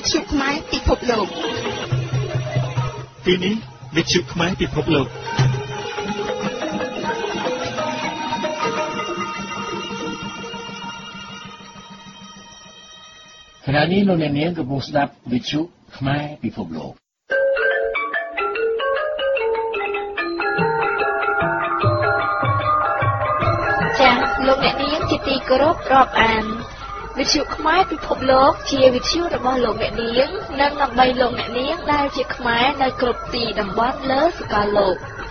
ទ្យុខ្មែរពិភពលោកទីនេះវិទ្យុខ្មែរពិភពលោកขณะนี้លោកអ្នកនាងកំពុងស្ដាប់វិទ្យុខ្មែរពិភពលោកចា៎លោកអ្នកនាងជាទីគោរពរាប់អានវិទ្យុខ្មែរពិភពលោកជាវិទ្យុរបស់លោកអ្នកនាងនិងដើម្បីលោកអ្នកនាងដែលជាខ្មែរនៅគ្រប់ទីតំបន់លើសកលលោក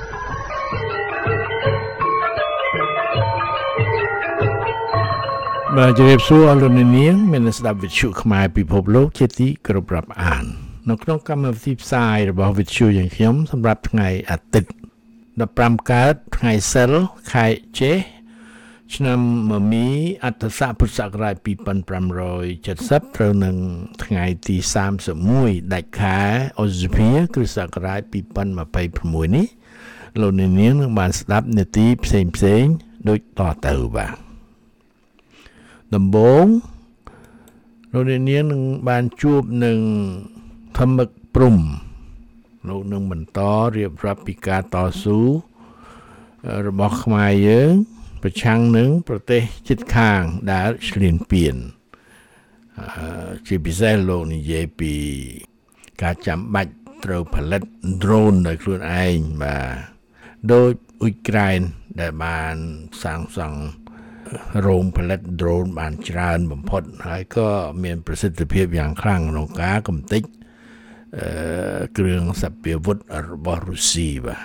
បាទជម្រាបសួរលោកអ្នកនាងមានស្ដាប់វិទ្យុខ្មែរពិភពលោកជាទីគោរពរាប់អាននៅក្នុងកម្មវិធីផ្សាយរបស់វិទ្យុយើងខ្ញុំសម្រាប់ថ្ងៃអាទិត្យ15កើតថ្ងៃសិលខែចេឆ្នាំមមីអត្តស័កពុរសករាជ2570ត្រូវនឹងថ្ងៃទី31ដាច់ខែឧសភាគ្រិស្តសករាជ2026នេះលោកអ្នកនាងនឹងបានស្ដាប់នាទីផ្សេងដូចតទៅបាទដំបូងលោកអ្នកនាងនឹងបានជួបនឹងធម្មឹកព្រំលោកនឹងបន្តរៀបរាប់ពីការតស៊ូរបស់ខ្មែរយើងប្រឆាំងនឹងប្រទេសជិតខាងដែលឈ្លានពានជាពិសេសលោកនិយាយពីការចាំបាច់ត្រូវផលិត drone ដោយខ្លួនឯងបាទដោយអ៊ុយក្រែនដែលបានសាងសង់រោងផលិត drone បានច្រើនបំផុតហើយក៏មានប្រសិទ្ធភាពយ៉ាងខ្លាំងក្នុងការកំទេចគ្រឿងសព្វាវុធរបស់រុស្ស៊ីបាទ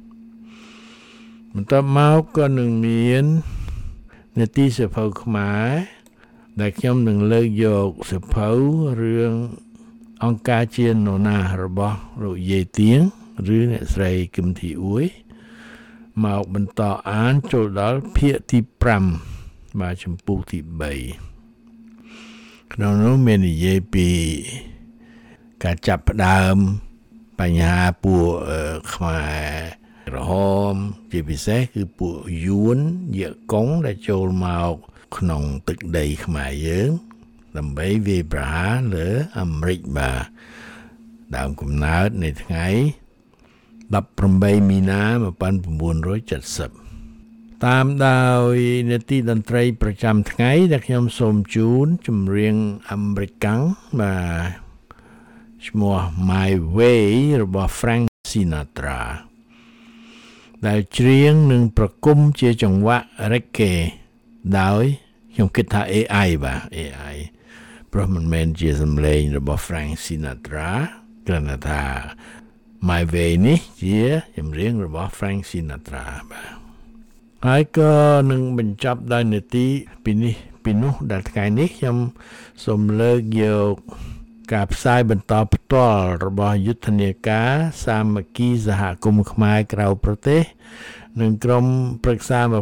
បន្ទាប់មកក៏នឹងមាននាទីសភៅខ្មែរដែលខ្ញុំនឹងលើកយកសភៅរឿងអង្គការជានរណារបស់លោកយាយទៀងឬអ្នកស្រីគឹមធីអ៊ួយមកបន្តអានចូលដល់ភាគទី5បាទចំពោះទី3ក្នុងនោះមាននិយាយពីការចាប់ផ្ដើមបញ្ហាពួកខ្មែរក្រហមជាពិសេសគឺពួកយួនយាកុងដែលចូលមកក្នុងទឹកដីខ្មែរយើងដើម្បីវាយប្រហារលើអាមេរិកបាទដើមកំណើតនៃថ្ងៃ18មីនា1970តាមដោយនាទីតន្ត្រីប្រចាំថ្ងៃដែលខ្ញុំសូមជូនចម្រៀងអាមេរិកាំងបាទឈ្មោះ My Way របស់ Frank Sinatra ដែលច្រៀងនឹងប្រគំជាចង្វាក់ reggae ដោយខ្ញុំគិតថា AI បាទ AI ព្រោះមិនមែនជាសំឡេងរបស់ Frank Sinatra គ្រាន់តែថា My Way នេះជាចម្រៀងរបស់ Frank Sinatra បាទហើយក៏នឹងបញ្ចប់ដោយនាទីពីនោះដែលថ្ងៃនេះខ្ញុំសូមលើកយកការផ្សាយបន្តផ្ទាល់របស់យុទ្ធនាការសាមគ្គីសហគមន៍ខ្មែរក្រៅប្រទេសនិងក្រុមប្រឹក្សា$23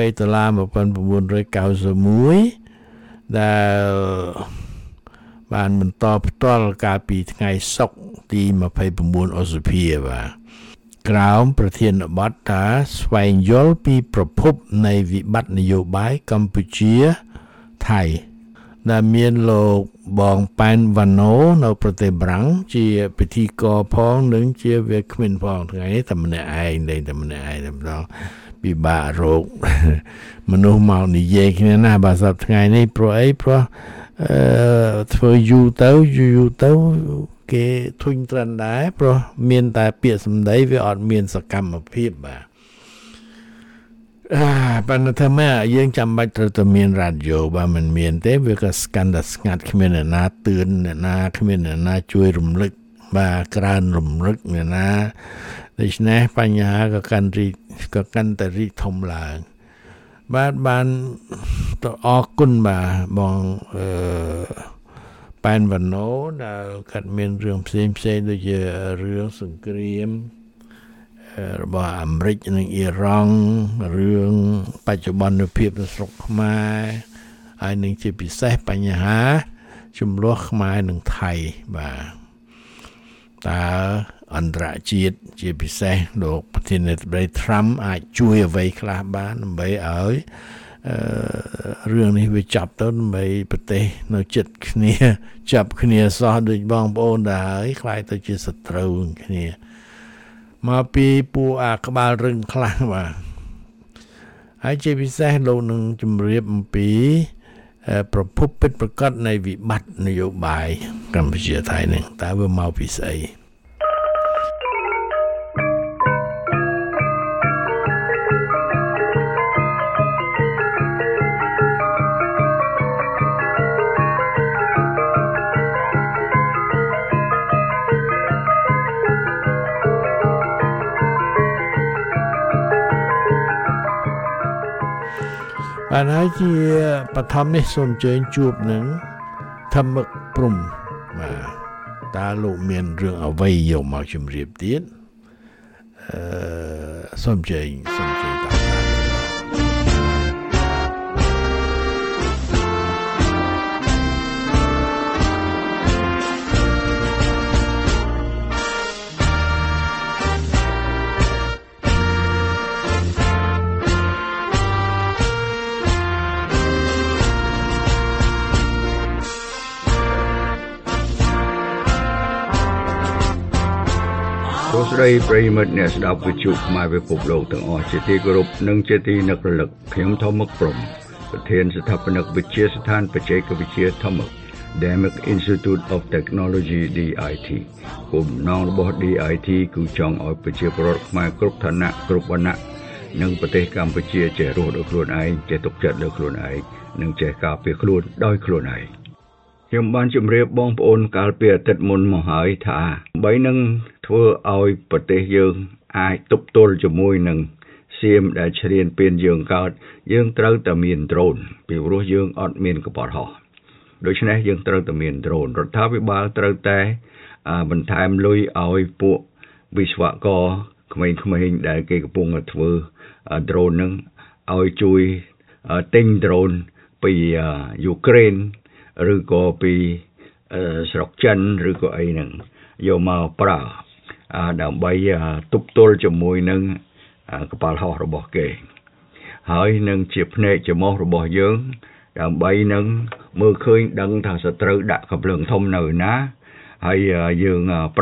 1991ដែលបានបន្តផ្ទាល់កាលពីថ្ងៃសុក្រទី29ឧសភាបាទក្រោមប្រធានបទថាស្វែងយល់ពីប្រភពនៃវិបត្តិនយោបាយកម្ពុជាថៃដែលមានលោកបងប៉ែនវ៉ាណូនៅប្រទេសបារាំងជាពិធីករផងនិងជាវាគ្មិនផងថ្ងៃនេះតែម្នាក់ឯងតែម្នាក់ឯងតែម្ដងពិបាករោគមនុស្សមកនិយាយគ្នាណាបើសប្តាហ៍ថ្ងៃនេះព្រោះអីព្រោះធ្វើយូរទៅគេធុញទ្រាន់ដែរព្រោះមានតែពាក្យសម្ដីវាអត់មានសកម្មភាពបាទប៉ុន្តែថាម៉ែយើងចាំបាច់ត្រូវតែមានរ៉ាឌីយ៉ូបើមិនមានទេវាក៏ស្កាន់តែស្ងាត់គ្មានអ្នកណាទឿនអ្នកណាគ្មានអ្នកណាជួយរំលឹកបាទក្រើនរំលឹកអ្នកណាដូច្នេះបញ្ហាក៏កាន់តែរីកធំឡើងបាទបានអរគុណបាទបងប៉ែនវ៉ាណូដែលកាត់មានរឿងផ្សេងដូចជារឿងសង្គ្រាមរបស់អាមេរិកនិងអ៊ីរ៉ង់រឿងបច្ចុប្បន្នភាពនៅស្រុកខ្មែរហើយនឹងជាពិសេសបញ្ហាជម្លោះខ្មែរនិងថៃបាទតើអន្តរជាតិជាពិសេសលោកប្រធានាធិបតី Trump អាចជួយអ្វីខ្លះបានដើម្បីឲ្យរឿងនេះវាចាប់ទៅដើម្បីប្រទេសនៅចិត្តគ្នាចាប់គ្នាសោះដូចបងប្អូនដែរហើយខ្លាយទៅជាសត្រូវគ្នាមកពីពួកអាក្បាលរឹងខ្លះបាទហើយជាពិសេសលោកនឹងជម្រាបអំពីប្រភពពិតប្រាកដនៃវិបត្តិនយោបាយកម្ពុជាថៃនេះតើវាមកពីស្អីបានហើយជាបឋមនេះសូមអញ្ជើញជួបនឹងធម្មឹកព្រំបាទតើលោកមានរឿងអ្វីយកមកជម្រាបទៀតសូមអញ្ជើញតាមស្ដីប្រិយមិត្តអ្នកស្ដាប់វិទ្យុខ្មែរពិភពលោកទាំងអស់ជាទីគោរពនិងជាទីនឹករលឹកខ្ញុំធម្មឹកព្រំប្រធានស្ថាបនិកវិទ្យាស្ថានបច្ចេកវិទ្យាធម្មឹក Damic Institute of Technology DIT គោលបំណងរបស់ DIT គឺចង់ឲ្យប្រជាពលរដ្ឋខ្មែរគ្រប់ឋានៈគ្រប់វណ្ណៈនិងប្រទេសកម្ពុជាចេះរស់ដោយខ្លួនឯងចេះទុកចិត្តលើខ្លួនឯងនិងចេះការពារខ្លួនដោយខ្លួនឯងខ្ញុំបានជម្រាបបងប្អូនកាលពីអាទិត្យមុនមកហើយថាបីនឹងធ្វើឲ្យប្រទេសយើងអាចទប់ទល់ជាមួយនឹងសៀមដែលឈ្លានពានយើងកើតយើងត្រូវតែមាន drone ពីព្រោះយើងអត់មានកប៉ាល់ហោះដូច្នេះយើងត្រូវតែមាន drone រដ្ឋាភិបាលត្រូវតែបន្ថែមលុយឲ្យពួកវិស្វករក្មេងៗដែលគេកំពុងធ្វើ drone នឹងឲ្យជួយទិញ drone ពីយូក្រែនឬក៏ពីស្រុកចិនឬក៏អីហ្នឹងយកមកប្រើដើម្បីទប់ទល់ជាមួយនឹងកប៉ាល់ហោះរបស់គេហើយនឹងជាភ្នែកច្រមុះរបស់យើងដើម្បីនឹងមើលឃើញដឹងថាសត្រូវដាក់កាភ្លើងធំនៅណាហើយយើងប្រើ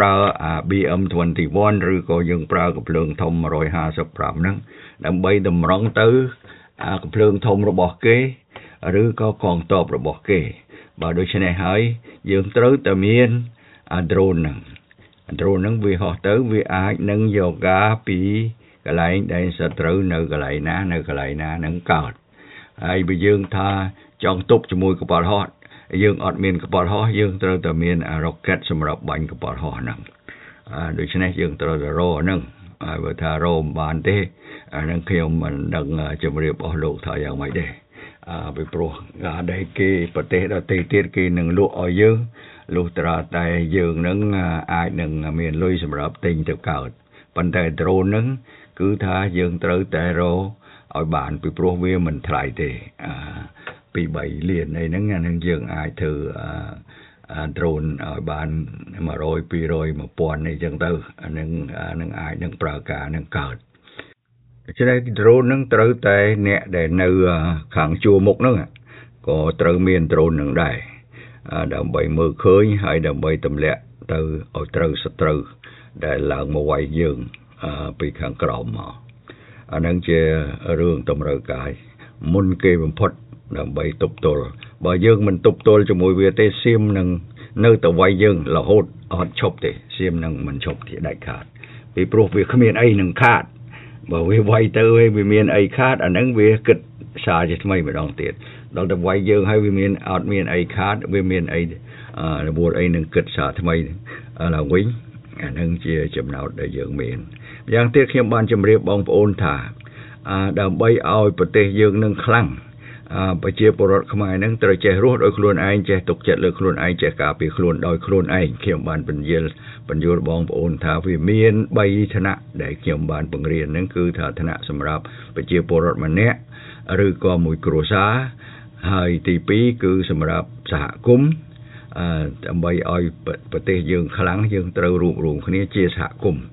BM21 ឬក៏យើងប្រើកាភ្លើងធំ155ហ្នឹងដើម្បីតម្រង់ទៅកាភ្លើងធំរបស់គេឬក៏កងទ័ពរបស់គេបើដូច្នេះហើយយើងត្រូវតែមាន drone ហ្នឹងវាហោះទៅវាអាចនឹងយកការពីកន្លែងដែលសត្រូវនៅកន្លែងណានឹងកើតហើយបើយើងថាចង់ទប់ជាមួយកប៉ាល់ហោះយើងអត់មានកប៉ាល់ហោះយើងត្រូវតែមាន rocket សម្រាប់បាញ់កប៉ាល់ហោះហ្នឹងដូច្នេះយើងត្រូវតែរកហ្នឹងហើយបើថារកមិនបានទេហ្នឹងខ្ញុំមិនដឹងជំរាបអស់លោកថាយ៉ាងម៉េចទេពីព្រោះដែលគេប្រទេសដទៃទៀតគេនឹងលក់ឲ្យយើងលុះត្រាតែយើងនឹងអាចនឹងមានលុយសម្រាប់ទិញទៅកើតប៉ុន្តែ drone ហ្នឹងគឺថាយើងត្រូវតែរកឲ្យបានពីព្រោះវាមិនថ្លៃទេពី3លានអីហ្នឹងអានឹងយើងអាចធ្វើdrone ឲ្យបាន100 200 1000អីចឹងទៅអានឹងអាចនឹងប្រើការនឹងកើតចឹង drone ហ្នឹងត្រូវតែអ្នកដែលនៅខាងជួរមុខហ្នឹងក៏ត្រូវមាន drone ហ្នឹងដែរដើម្បីមើលឃើញហើយដើម្បីទម្លាក់ទៅឲ្យត្រូវសត្រូវដែលឡើងមកវាយយើងពីខាងក្រោមមកអាហ្នឹងជារឿងតម្រូវការមុនគេបំផុតដើម្បីទប់ទល់បើយើងមិនទប់ទល់ជាមួយវាទេសៀមនឹងនៅតែវាយយើងរហូតអត់ឈប់ទេសៀមនឹងមិនឈប់ទេដាច់ខាតពីព្រោះវាគ្មានអីនឹងខាតបើវាវាយទៅវាមានអីខាតអាហ្នឹងវាគិតសារជាថ្មីម្ដងទៀតដល់តែវាយយើងហើយវាមានអត់មានអីខាតវាមានអីរបួសអីនឹងគិតសារថ្មីឡើងវិញអាហ្នឹងជាចំណោទដែលយើងមានយ៉ាងទៀតខ្ញុំបានជម្រាបបងប្អូនថាដើម្បីឲ្យប្រទេសយើងនឹងខ្លាំងប្រជាពលរដ្ឋខ្មែរនឹងត្រូវចេះរស់ដោយខ្លួនឯងចេះទុកចិត្តលើខ្លួនឯងចេះការពារខ្លួនដោយខ្លួនឯងខ្ញុំបានបញ្យល់បងប្អូនថាវាមាន3ឋានៈដែលខ្ញុំបានបង្រៀនហ្នឹងគឺថាឋានៈសម្រាប់ប្រជាពលរដ្ឋម្នាក់ឬក៏មួយគ្រួសារហើយទី2គឺសម្រាប់សហគមន៍ដើម្បីឲ្យប្រទេសយើងខ្លាំងយើងត្រូវរួមគ្នាជាសហគមន៍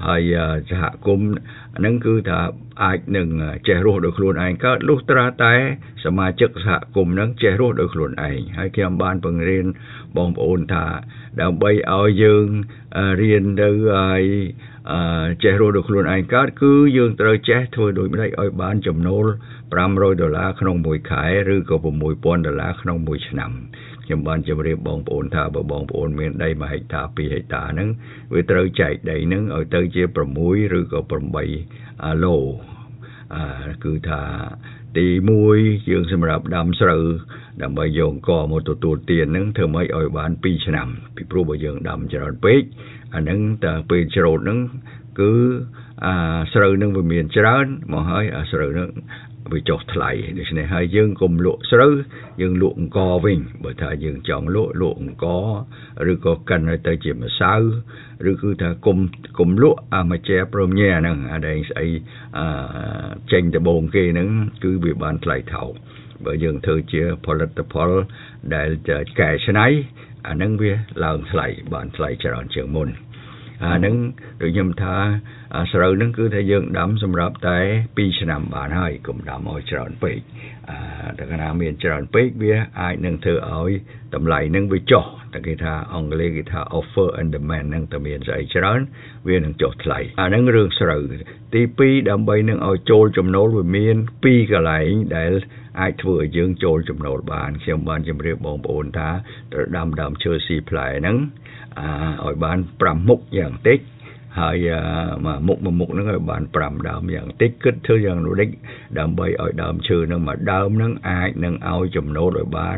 ហើយសហគមន៍ហ្នឹងគឺថាអាចនឹងចេះរស់ដោយខ្លួនឯងកើតលុះត្រាតែសមាជិកសហគមន៍ហ្នឹងចេះរស់ដោយខ្លួនឯងហើយខ្ញុំបានបង្រៀនបងប្អូនថាដើម្បីឲ្យយើងរៀនទៅឲ្យចេះរស់ដោយខ្លួនឯងកើតគឺយើងត្រូវចេះធ្វើដូចម្តេចឲ្យបានចំណូល$500ក្នុងមួយខែឬក៏$6,000ក្នុងមួយឆ្នាំខ្ញុំបានជម្រាបបងប្អូនថាបើបងប្អូនមានដី1ហិកតា2ហិកតាហ្នឹងវាត្រូវចែកដីហ្នឹងឲ្យទៅជា6ឬក៏8ឡូគឺថាទី1យើងសម្រាប់ដាំស្រូវដើម្បីយកអង្គមកទទួលទានហ្នឹងធ្វើម៉េចឲ្យបាន2ឆ្នាំពីព្រោះបើយើងដាំច្រើនពេកអាហ្នឹងតែពេលច្រូតហ្នឹងគឺស្រូវហ្នឹងវាមានច្រើនមកហើយស្រូវហ្នឹងវាចុះថ្លៃដូច្នេះហើយយើងកុំលក់ស្រូវយើងលក់អង្គវិញបើថាយើងចង់លក់អង្គឬក៏កិនឲ្យទៅជាម្សៅឬគឺថាគុំលក់មួយជែព្រមញ៉ាហ្នឹងអាដែលស្អីចេញដបងគេហ្នឹងគឺវាបានថ្លៃថោកបើយើងធ្វើជាផលិតផលដែលកែច្នៃអាហ្នឹងវាឡើងថ្លៃបានថ្លៃច្រើនជាងមុនអាហ្នឹងដូចខ្ញុំថាស្រូវហ្នឹងគឺថាយើងដាំសម្រាប់តែ2ឆ្នាំបានហើយកុំដាំឲ្យច្រើនពេកតែកាលណាមានច្រើនពេកវាអាចនឹងធ្វើឲ្យតម្លៃហ្នឹងវាចុះតែគេថាអង់គ្លេសគេថា offer and demand ហ្នឹងតែមានស្អីច្រើនវានឹងចុះថ្លៃអាហ្នឹងរឿងស្រូវទី2ដើម្បីនឹងឲ្យចូលចំណូលវាមាន2កន្លែងដែលអាចធ្វើឲ្យយើងចូលចំណូលបានខ្ញុំបានជម្រាបបងប្អូនថាត្រូវដាំដើមឈើស៊ីផ្លែហ្នឹងឲ្យបាន5មុខយ៉ាងតិចហើយមួយមុខហ្នឹងឲ្យបាន5ដើមយ៉ាងតិចគិតធ្វើយ៉ាងដូចដើម្បីឲ្យដើមឈើហ្នឹងមួយដើមហ្នឹងអាចនឹងឲ្យចំណូលឲ្យបាន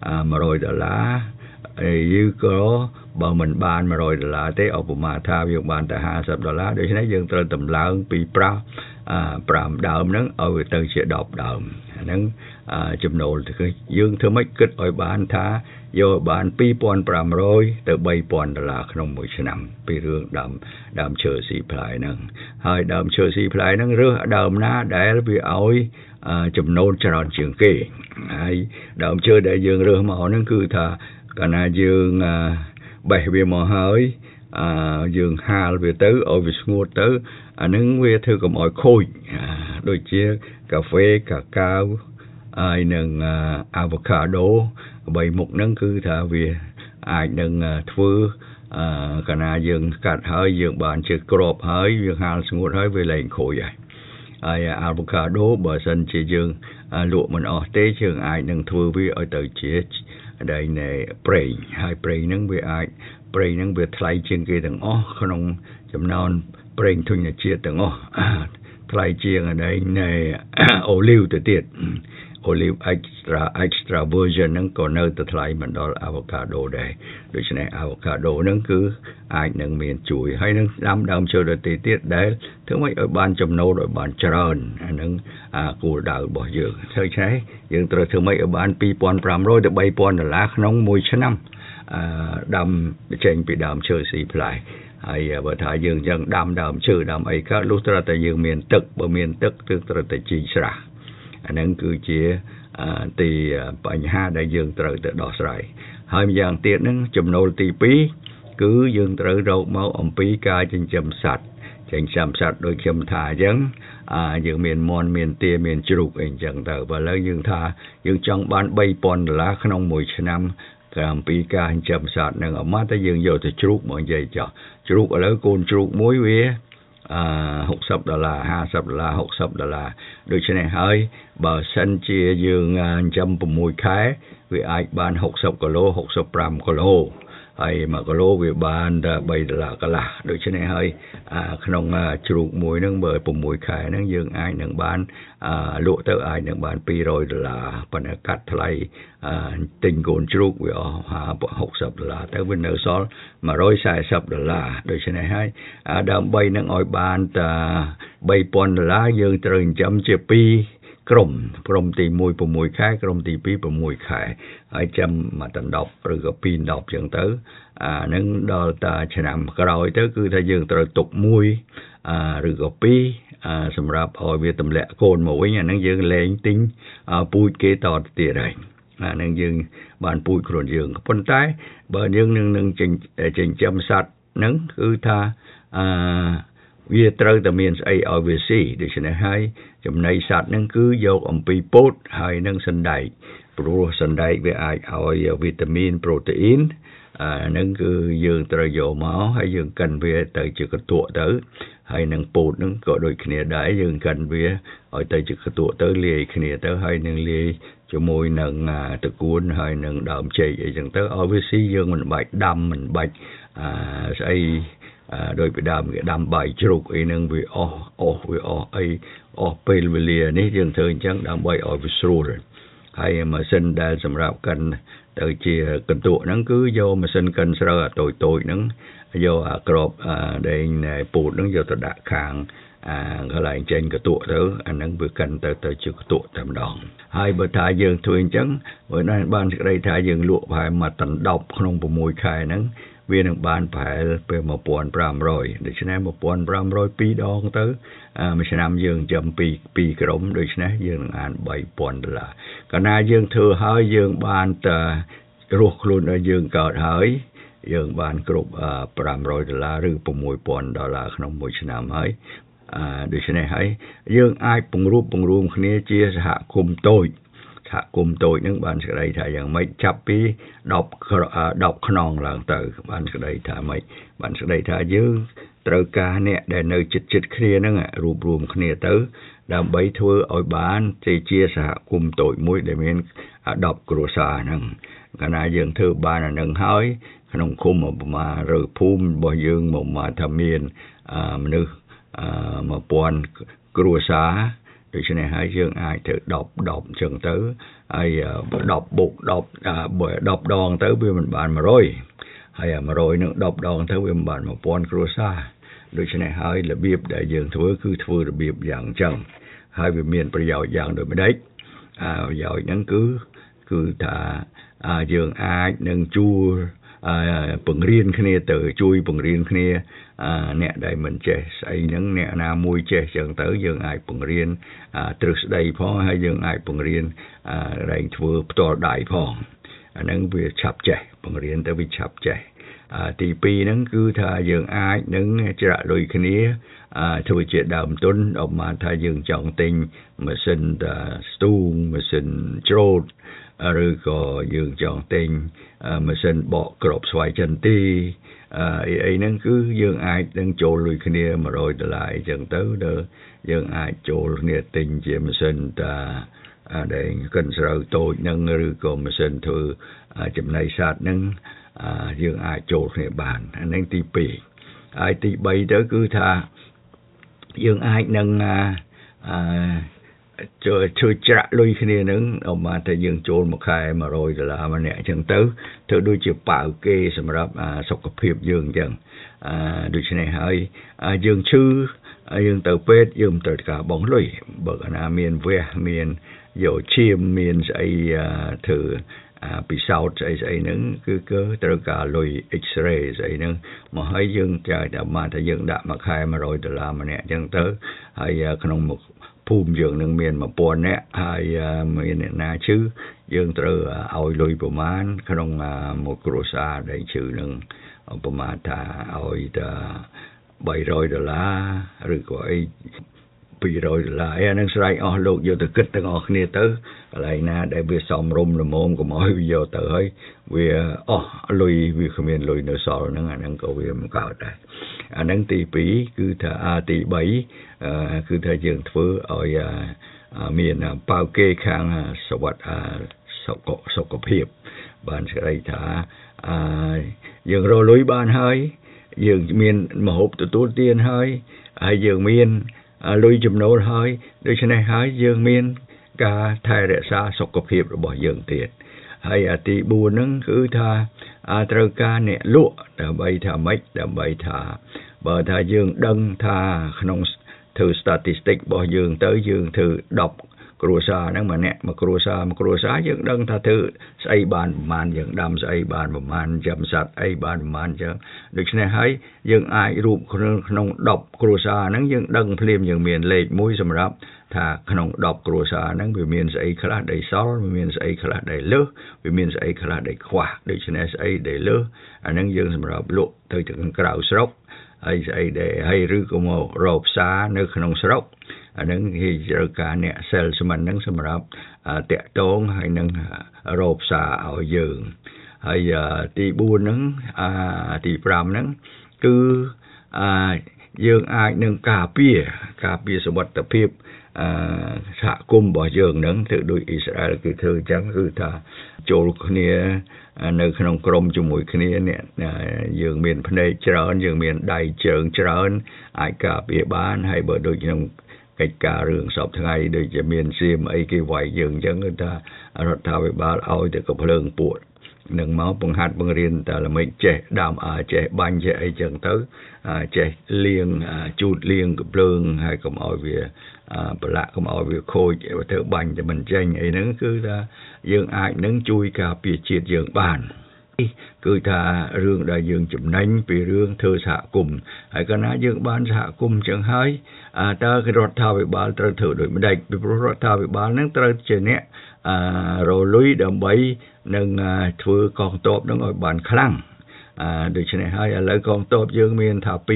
$100ឬក៏បើមិនបាន$100ទេឧបមាថាយើងបានតែ$50ដូច្នេះយើងត្រូវតម្លើងពី5ដើមហ្នឹងឲ្យទៅជា10ដើមអាហ្នឹងចំណូលគឺយើងធ្វើម៉េចគិតឲ្យបានថាយកបាន$2,500ទៅ$3,000ក្នុងមួយឆ្នាំពីរឿងដើមឈើស៊ីផ្លែហ្នឹងហើយដើមឈើស៊ីផ្លែហ្នឹងរើសដើមណាដែលវាឲ្យចំណូលច្រើនជាងគេហើយដើមឈើដែលយើងរើសមកហ្នឹងគឺថាកាលណាយើងបេះវាមកហើយយើងហាលវាទៅឲ្យវាស្ងួតទៅអាហ្នឹងវាធ្វើកុំឲ្យខូចដូចជាកាហ្វេកាកាវហើយនឹងអាវ៉ាកាដូ3មុខហ្នឹងគឺថាវាអាចនឹងធ្វើកាលណាយើងកាត់ហើយយើងបានជាក្របហើយវាហាលស្ងួតហើយវាលែងខូចហើយអាវ៉ាកាដូបើសិនជាយើងលក់មិនអស់ទេយើងអាចនឹងធ្វើវាឲ្យទៅជាដែលនៃប្រេងហើយប្រេងហ្នឹងវាថ្លៃជាងគេទាំងអស់ក្នុងចំណោមប្រេងធញ្ញជាតិទាំងអស់ថ្លៃជាងដែលនៃអូលីវទៅទៀតOlive extra virgin ហ្នឹងក៏នៅតែថ្លៃមិនដល់ avocado ដែរដូច្នេះ avocado ហ្នឹងគឺអាចនឹងមានជួយហើយនឹងដាំដើមឈើដទៃទៀតដែលធ្វើម៉េចឲ្យបានចំណូលឲ្យបានច្រើនអាហ្នឹងគោលដៅរបស់យើងធ្វើឆេះយើងត្រូវធ្វើម៉េចឲ្យបាន$2,500ទៅ$3,000ក្នុងមួយឆ្នាំដាំចេញពីដើមឈើស៊ីផ្លែហើយបើថាយើងចឹងដាំដើមឈើដាំអីក៏លុះត្រាតែយើងមានទឹកបើមានទឹកគឺត្រូវតែជីស្រះអាហ្នឹងគឺជាទីបញ្ហាដែលយើងត្រូវទៅដោះស្រាយហើយម្យ៉ាងទៀតហ្នឹងចំណូលទី2គឺយើងត្រូវរកមកអំពីការចិញ្ចឹមសត្វដូចខ្ញុំថាអញ្ចឹងយើងមានមាន់មានទាមានជ្រូកអីអញ្ចឹងទៅបើឥឡូវយើងថាយើងចង់បាន$3,000ក្នុងមួយឆ្នាំអំពីការចិញ្ចឹមសត្វហ្នឹងអត់មកតែយើងយកទៅជ្រូកមកនិយាយចោះជ្រូកឥឡូវកូនជ្រូកមួយវា$60 $50 $60ដូច្នេះហើយបើសិនជាយើងចិញ្ចឹម6ខែវាអាចបាន60គីឡូ65គីឡូហើយ1គីឡូវាបានតែ$3កន្លះដូច្នេះហើយក្នុងជ្រូកមួយហ្នឹងបើ6ខែហ្នឹងយើងអាចនឹងបានលក់ទៅអាចនឹងបាន$200ប៉ុន្តែកាត់ថ្លៃទិញកូនជ្រូកវាអស់$60ទៅវានៅសល់$140ដូច្នេះហើយដើម្បីនឹងឲ្យបានតែ$3,000យើងត្រូវចិញ្ចឹមជា2ក្រុមទី1 6ខែក្រុមទី2 6ខែហើយចាំមកដល់10ឬក៏2 10ចឹងទៅនឹងដល់តាឆ្នាំក្រោយទៅគឺថាយើងត្រូវទុក1ឬក៏2សម្រាប់ឲ្យវាទម្លាក់កូនមកវិញអានឹងយើងលែងទិញពូជគេតទៅទៀតហើយអានឹងយើងបានពូជខ្លួនយើងប៉ុន្តែបើយើងនឹងចិញ្ចឹមសត្វហ្នឹងគឺថាវាត្រូវតែមានស្អីឲ្យវាស៊ីដូច្នេះហើយចំណីសត្វហ្នឹងគឺយកអំពីពោតហើយនឹងសណ្ដែកព្រោះសណ្ដែកវាអាចឲ្យវីតាមីនប្រូតេអ៊ីនហ្នឹងគឺយើងត្រូវយកមកហើយយើងកិនវាទៅជាកន្ទក់ទៅហើយនឹងពោតហ្នឹងក៏ដូចគ្នាដែរយើងកិនវាឲ្យទៅជាកន្ទក់ទៅលាយគ្នាទៅហើយនឹងលាយជាមួយនឹងតកួនហើយនឹងដើមចេកអីចឹងទៅឲ្យវាស៊ីយើងមិនបាច់ដាំមិនបាច់ស្អីដោយពីដើមគេដាំបាយជ្រូកអីហ្នឹងវាអស់វាអស់អីអស់ពេលវេលានេះយើងធ្វើអញ្ចឹងដើម្បីឲ្យវាស្រួលហើយម៉ាស៊ីនដែលសម្រាប់កិនទៅជាកន្ទក់ហ្នឹងគឺយកម៉ាស៊ីនកិនស្រូវតូចៗហ្នឹងយកអាក្របដែងពូតហ្នឹងយកទៅដាក់ខាងកន្លែងចេញកន្ទក់ទៅអាហ្នឹងវាកិនទៅជាកន្ទក់តែម្ដងហើយបើថាយើងធ្វើអញ្ចឹងបើបានសេចក្តីថាយើងលក់ប្រហែលមួយតណ្ដប់ក្នុង6ខែហ្នឹងវានឹងបានប្រហែលពេល1500ដូច្នេះ1500 2ដងទៅមួយឆ្នាំយើងចាំ2ក្រុមដូច្នេះយើងនឹងអាន$3,000កាលណាយើងធ្វើហើយយើងបានតែរស់ខ្លួនដល់យើងកើតហើយយើងបានគ្រប់$500ឬ$6,000ក្នុងមួយឆ្នាំហើយដូច្នេះហើយយើងអាចពង្រួមគ្នាជាសហគមន៍តូចសហគមន៍តូចហ្នឹងបានសេចក្តីថាយ៉ាងម៉េចចាប់ពី10ខ្នងឡើងទៅបានសេចក្តីថាម៉េចបានសេចក្តីថាយើងត្រូវការអ្នកដែលនៅចិត្តគ្នាហ្នឹងរួមគ្នាទៅដើម្បីធ្វើឲ្យបានជាសហគមន៍តូចមួយដែលមាន10គ្រួសារហ្នឹងកាលណាយើងធ្វើបានអានឹងហើយក្នុងឃុំប្រមាណឬភូមិរបស់យើងមកមកថាមានមនុស្ស1000គ្រួសារដូច្នេះហើយយើងអាចធ្វើ10អញ្ចឹងទៅហើយ10បូក10ដងទៅវាមិនបាន100ហើយ100នឹង10ដងទៅវាមិនបាន1000គ្រួសារដូច្នេះហើយរបៀបដែលយើងធ្វើគឺធ្វើរបៀបយ៉ាងអញ្ចឹងហើយវាមានប្រយោជន៍យ៉ាងដូចម្ដេចប្រយោជន៍ហ្នឹងគឺថាយើងអាចនឹងបង្រៀនគ្នាទៅជួយបង្រៀនគ្នាអ្នកដែលមិនចេះស្អីហ្នឹងអ្នកណាមួយចេះចឹងទៅយើងអាចបង្រៀនទ្រឹស្ដីផងហើយយើងអាចបង្រៀនរែងធ្វើផ្ទាល់ដៃផងអាហ្នឹងវាឆាប់ចេះបង្រៀនទៅវាឆាប់ចេះទី2ហ្នឹងគឺថាយើងអាចនឹងច្រាក់លុយគ្នាធ្វើជាដើមទុនដល់មកថាយើងចង់ទិញម៉ាស៊ីនស្ទូងម៉ាស៊ីនច្រូតឬក៏យើងចង់ទិញម៉ាស៊ីនបកក្របស្វាយចន្ទីអីហ្នឹងគឺយើងអាចនឹងចូលលុយគ្នា$100អញ្ចឹងទៅដល់យើងអាចចូលគ្នាទិញជាម៉ាស៊ីនដែលកិនស្រូវតូចហ្នឹងឬក៏ម៉ាស៊ីនធ្វើចំណីសត្វហ្នឹងយើងអាចចូលគ្នាបានអានេះទី2ហើយទី3ទៅគឺថាយើងអាចនឹងជួយច្រាក់លុយគ្នានឹងអមថាយើងចូលមួយខែ$100ម្នាក់អញ្ចឹងទៅធ្វើដូចជាប៉ាវគេសម្រាប់សុខភាពយើងអញ្ចឹងដូច្នេះហើយយើងឈឺយើងទៅពេទ្យយើងត្រូវការបង់លុយបើកាលណាមានវះមានយកឈាមមានស្អីធ្វើពិសោធន៍ស្អីហ្នឹងគឺត្រូវការលុយ X-ray ស្អីហ្នឹងមកហើយយើងចាយតែមកថាយើងដាក់មួយខែ$100ម្នាក់អញ្ចឹងទៅហើយក្នុងភូមិយើងនឹងមាន1000នាក់ហើយមានអ្នកណាឈឺយើងត្រូវឲ្យលុយប្រមាណក្នុងមួយគ្រួសារដែលឈឺនឹងប្រមាណថាឲ្យតែ$300ឬក៏អី$200អាហ្នឹងស្រេចអស់លោកយកទៅគិតទាំងអស់គ្នាទៅកន្លែងណាដែលវាសមរម្យល្មមកុំឲ្យវាយកទៅហើយវាអស់លុយវាគ្មានលុយនៅសល់ហ្នឹងអាហ្នឹងក៏វាមិនកើតដែរអាហ្នឹងទី2គឺថាទី3គឺថាយើងធ្វើឲ្យមានប៉ាវគេខាងសុខភាពបានស្ដីថាយើងរកលុយបានហើយយើងមានម្ហូបទទួលទានហើយយើងមានលុយចំណូលហើយដូច្នេះហើយយើងមានការថែរក្សាសុខភាពរបស់យើងទៀតហើយទី4ហ្នឹងគឺថាត្រូវការអ្នកលក់ដើម្បីថាម៉េចដើម្បីថាបើថាយើងដឹងថាក្នុងធ្វើ statistic របស់យើងទៅយើងធ្វើ10គ្រួសារហ្នឹងម្នាក់មួយគ្រួសារយើងដឹងថាធ្វើស្អីបានប្រមាណយើងដាំស្អីបានប្រមាណចាំសត្វអីបានប្រមាណចឹងដូច្នេះហើយយើងអាចរូបក្នុង10គ្រួសារហ្នឹងយើងដឹងភ្លាមយើងមានលេខមួយសម្រាប់ថាក្នុង10គ្រួសារហ្នឹងវាមានស្អីខ្លះដែលសល់វាមានស្អីខ្លះដែលលើសវាមានស្អីខ្លះដែលខ្វះដូច្នេះស្អីដែលលើសអាហ្នឹងយើងសម្រាប់លក់ទៅក្រៅស្រុកហើយស្អីដែលហើយឬក៏មករកផ្សារនៅក្នុងស្រុកអានឹងគេត្រូវការអ្នក salesman ហ្នឹងសម្រាប់តាក់ទងហើយនឹងរកផ្សារឲ្យយើងហើយទី4ហ្នឹងទី5ហ្នឹងគឺយើងអាចនឹងការពារសុវត្ថិភាពសហគមន៍របស់យើងហ្នឹងធ្វើដូចអ៊ីស្រាអែលគឺធ្វើអញ្ចឹងគឺថាចូលគ្នានៅក្នុងក្រុមជាមួយគ្នានេះយើងមានភ្នែកច្រើនយើងមានដៃជើងច្រើនអាចការពារបានហើយបើដូចក្នុងកិច្ចការរឿងសពថ្ងៃដូចជាមានសៀមអីគេវាយយើងអញ្ចឹងគឺថារដ្ឋាភិបាលឲ្យតែកំភ្លើងពួកនឹងមកបង្ហាត់បង្រៀនតែល្មិចចេះដាំចេះបាញ់ចេះអីចឹងទៅចេះលាងជូតលាងកំភ្លើងហើយកុំឲ្យវាប្រឡាក់កុំឲ្យវាខូចធ្វើបាញ់តែមិនចេញអីហ្នឹងគឺថាយើងអាចនឹងជួយការពារជាតិយើងបានគឺថារឿងដែលយើងចំណេញពីរឿងធ្វើសហគមន៍ហើយកាលណាយើងបានសហគមន៍ចឹងហើយតើរដ្ឋាភិបាលត្រូវធ្វើដូចម្ដេចពីព្រោះរដ្ឋាភិបាលហ្នឹងត្រូវជាអ្នករលុយដើម្បីនឹងធ្វើកងទ័ពនឹងឲ្យបានខ្លាំងដូច្នេះហើយឥឡូវកងទ័ពយើងមានថា 200,000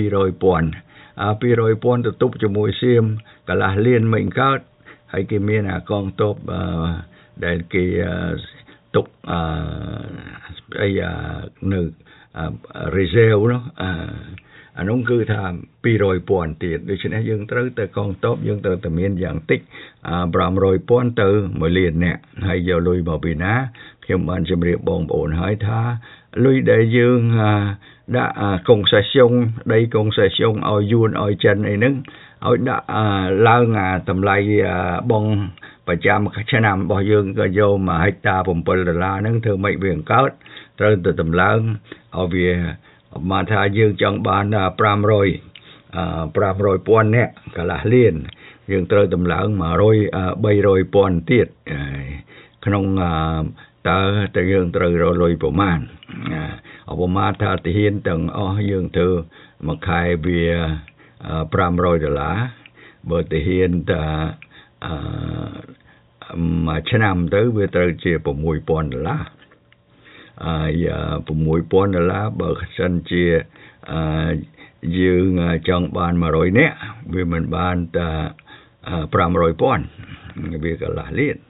ទៅទប់ជាមួយសៀមកន្លះលានមិនកើតហើយគេមានកងទ័ពដែលគេទុកអីនៅ reserve នោះអានោះគឺថា 200,000 ទៀតដូច្នេះយើងត្រូវតែកងទ័ពយើងត្រូវតែមានយ៉ាងតិច 500,000 ទៅ1លាននាក់ហើយយកលុយមកពីណាខ្ញុំបានជម្រាបបងប្អូនហើយថាលុយដែលយើងដាក់កុងសេសស្យុងដីកុងសេសស្យុងឲ្យយួនឲ្យចិនអីហ្នឹងឲ្យដាក់ឡើងតម្លៃបងប្រចាំឆ្នាំរបស់យើងក៏យក1ហិកតា$7ហ្នឹងធ្វើម៉េចវាកើតត្រូវទៅតម្លើងឲ្យវាមកថាយើងចង់បាន500,000 នាក់កន្លះលានយើងត្រូវតម្លើង300,000 ទៀតក្នុងតើយើងត្រូវរលុយប្រមាណឧបមាថាទាហានទាំងអស់យើងធ្វើមួយខែវា$500បើទាហានតែមួយឆ្នាំទៅវាត្រូវជា$6,000$6,000បើសិនជាយើងចង់បាន100នាក់វាមិនបានតែ500,000វាកន្លះលាន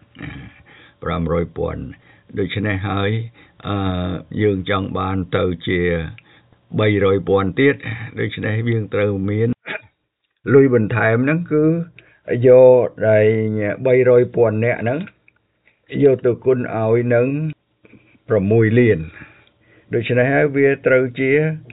500,000ដូច្នេះហើយយើងចង់បានទៅជា300,000ទៀតដូច្នេះយើងត្រូវមានលុយបន្ថែមហ្នឹងគឺយកដែល300,000នាក់ហ្នឹងយកទៅគុណឲ្យនឹង6លានដូច្នេះហើយវាត្រូវជា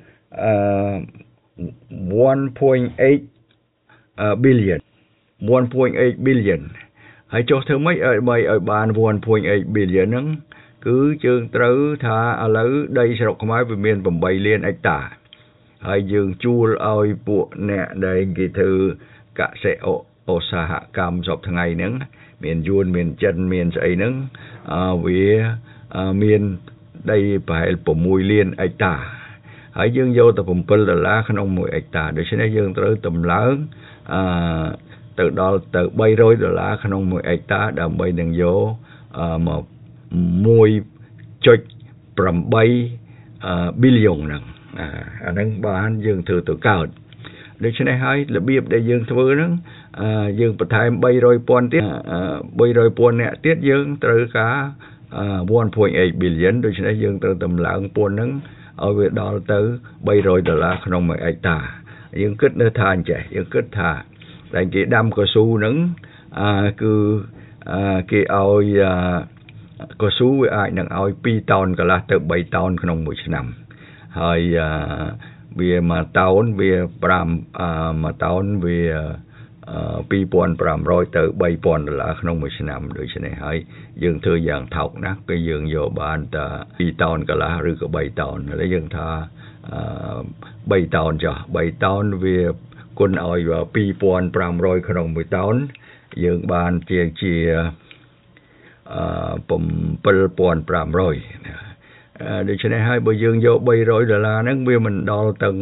1.8 billion ហើយចុះធ្វើម៉េចឲ្យបាន1.8 billion ហ្នឹងគឺយើងត្រូវថាឥឡូវដីស្រុកខ្មែរវាមាន8លានហិកតាហើយយើងជួលឲ្យពួកអ្នកដែលគេធ្វើកសិឧស្សាហកម្មសពថ្ងៃហ្នឹងមានយួនមានចិនមានស្អីហ្នឹងវាមានដីប្រហែល6លានហិកតាហើយយើងយកតែ$7ក្នុង1ហិកតាដូច្នេះយើងត្រូវតម្លើងទៅដល់ទៅ$300ក្នុង1ហិកតាដើម្បីនឹងយកមក1.8 billion ហ្នឹងអាហ្នឹងបានយើងធ្វើទៅកើតដូច្នេះហើយរបៀបដែលយើងធ្វើហ្នឹងយើងបន្ថែម300,000ទៀត300,000នាក់ទៀតយើងត្រូវការ1.8 billion ដូច្នេះយើងត្រូវតម្លើងពន្ធហ្នឹងឲ្យវាដល់ទៅ$300ក្នុង1ហិកតាយើងគិតនៅថាអញ្ចេះយើងគិតថាតែគេដាំកៅស៊ូហ្នឹងគឺគេឲ្យកៅស៊ូវាអាចនឹងឲ្យ2តោនកន្លះទៅ3តោនក្នុងមួយឆ្នាំហើយវា1តោនវា1តោនវា$2,500 ទៅ$3,000ក្នុងមួយឆ្នាំដូច្នេះហើយយើងធ្វើយ៉ាងថោកណាស់គឺយើងយកបានតែ2តោនកន្លះឬក៏3តោនហើយយើងថា3តោនចុះ3តោនវាគុណឲ្យ$2,500ក្នុងមួយតោនយើងបានជា$7,500ដូច្នេះហើយបើយើងយក$300ហ្នឹងវាមិនដល់ទាំង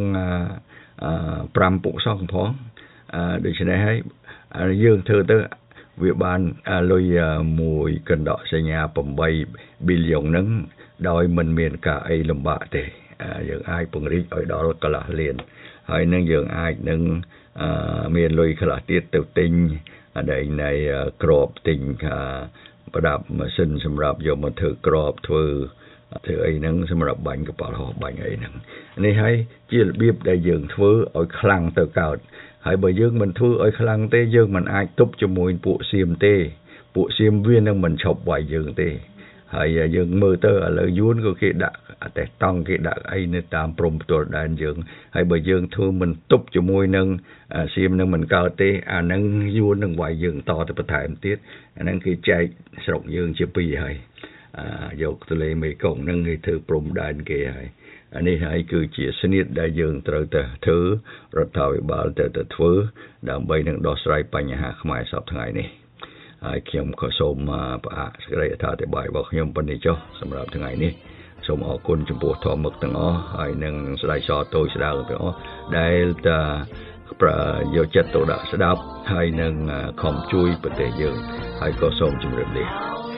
5ពុកសោះផងដូច្នេះហើយយើងធ្វើទៅវាបានលុយមួយកណ្ដកសញ្ញា8 billion ហ្នឹងដោយមិនមានការអីលំបាកទេយើងអាចពង្រីកឲ្យដល់កន្លះលានហើយនឹងយើងអាចនឹងមានលុយខ្លះទៀតទៅទិញនៃក្របទិញប្រដាប់ម៉ាស៊ីនសម្រាប់យកមកធ្វើក្របធ្វើអីហ្នឹងសម្រាប់បាញ់កប៉ាល់ហោះបាញ់អីហ្នឹងនេះហើយជារបៀបដែលយើងធ្វើឲ្យខ្លាំងទៅកើតហើយបើយើងមិនធ្វើឲ្យខ្លាំងទេយើងមិនអាចទប់ជាមួយពួកសៀមទេពួកសៀមវានឹងមិនឈប់វាយយើងទេហើយយើងមើលទៅឥឡូវយួនក៏គេដាក់តែតង់គេដាក់អីនៅតាមព្រំផ្ទាល់ដែនយើងហើយបើយើងធ្វើមិនទប់ជាមួយនឹងសៀមនឹងមិនកើតទេអានឹងយួននឹងវាយយើងតទៅបន្ថែមទៀតអានឹងគេចែកស្រុកយើងជាពីរហើយយកទន្លេមេគង្គនឹងគេធ្វើព្រំដែនគេហើយអានេះហើយគឺជាស្នៀតដែលយើងត្រូវតែធ្វើរដ្ឋាភិបាលទៅធ្វើដើម្បីនឹងដោះស្រាយបញ្ហាខ្មែរសពថ្ងៃនេះហើយខ្ញុំក៏សូមផ្អាកសេចក្តីអត្ថាធិប្បាយរបស់ខ្ញុំប៉ុណ្ណេះចុះសម្រាប់ថ្ងៃនេះសូមអរគុណចំពោះធម៌ទាំងអស់ហើយនឹងស្ដេចសតូចស្ដៅទាំងអស់ដែលយកចិត្តទុកដាក់ស្ដាប់ហើយនឹងខំជួយប្រទេសយើងហើយក៏សូមជម្រាបលា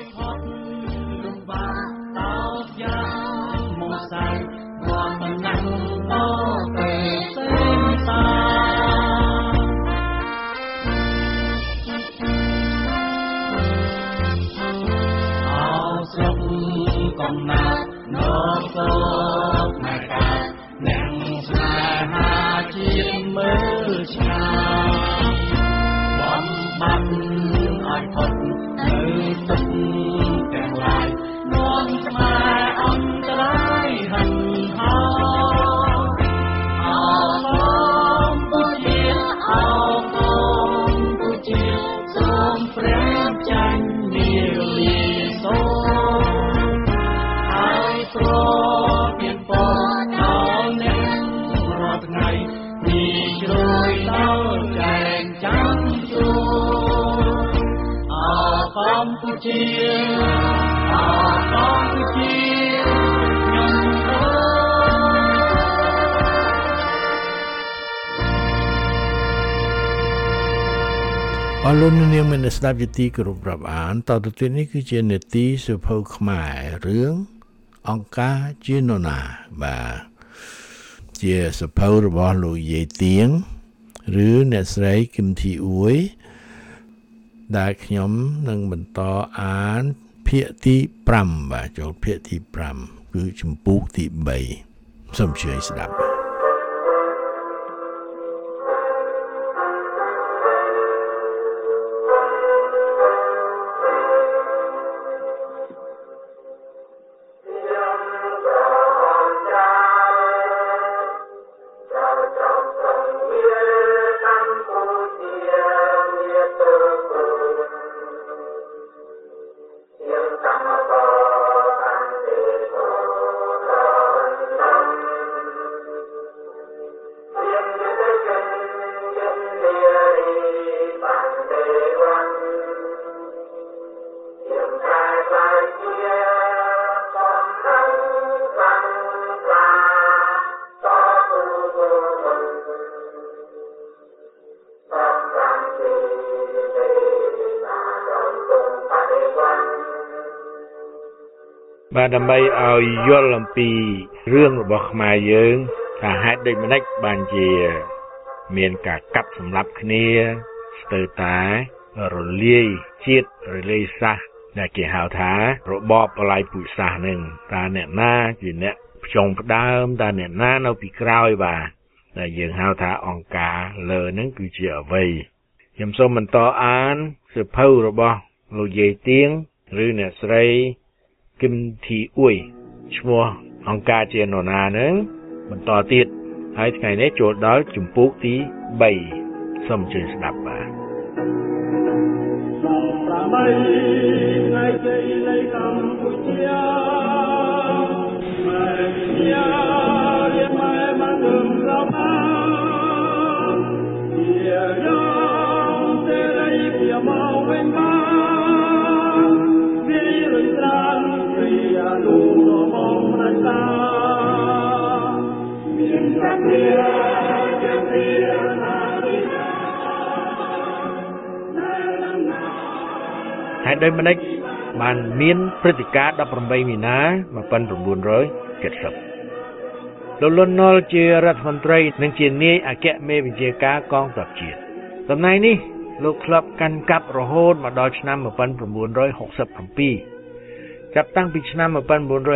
កំណាត់នោះសូមមកកាត់អ្នកស្នេហាជាតិមើលឆ្ងាយបំបត្តិឲ្យផុតនៅទុកទាំងឡាយនាំខ្មែរអន្តរាយហិនហោអរគុណជាអរគុណជាសូមព្រះចាញ់នាលីសូព្រោះមានពរដល់អ្នករាល់ថ្ងៃនេះជ្រោយដល់ចែងចាំជួអកម្ពុជាអកម្ពុជាខ្ញុំអរលោកនាងមានស្ដាប់យទីគ្រប់រាប់អានតទៅទៀតនេះគឺជានេតិសុភៅខ្មែររឿងអង្គការជានរណាបាទជាសភៅរបស់លោកយាយទៀងឬអ្នកស្រីគឹមធីអ៊ួយដែលខ្ញុំនឹងបន្តអានភាគទី5បាទចូលភាគទី5គឺជំពូកទី3សូមជួយស្ដាប់បាទដើម្បីឲ្យយល់អំពីរឿងរបស់ខ្មែរយើងថាហេតុដូចម្តេចបានជាមានការកាប់សម្លាប់គ្នាស្ទើរតែរលាយជាតិរលាយសាសដែលគេហៅថារបបបល័យពូជសាសនឹងតើអ្នកណាជាអ្នកផ្ចុងផ្ដើមតើអ្នកណានៅពីក្រោយបាទដែលយើងហៅថាអង្គការលើនឹងគឺជាអ្វីខ្ញុំសូមបន្តអានសៀវភៅរបស់លោកយាយទៀងឬអ្នកស្រីគឹមធីអ៊ុយឈ្មោះអង្គការជានរណានឹងបន្តទៀតហើយថ្ងៃនេះចូលដល់ជំពូកទី3សូមជួយស្ដាប់បាទថ្ងៃជ័យនៃកម្ពុជាម៉ែយារៀបម៉ែបានរំលងជាយ៉ាងសេរីពីមកវិញបានវារំខានព្រានូរបស់ប្រាសាមានតែជាទីណារីហេតុដូចម្តេចបានមានព្រឹត្តិការណ៍18មីនា1970 លោកលន់នល់ជារដ្ឋមន្ត្រីនិងជានាយអគ្គមេបញ្ជាការកងទ័ពជាតិតំណែងនេះលោកធ្លាប់កាន់កាប់រហូតមកដល់ឆ្នាំ1967ចាប់តាំងពីឆ្នាំ1969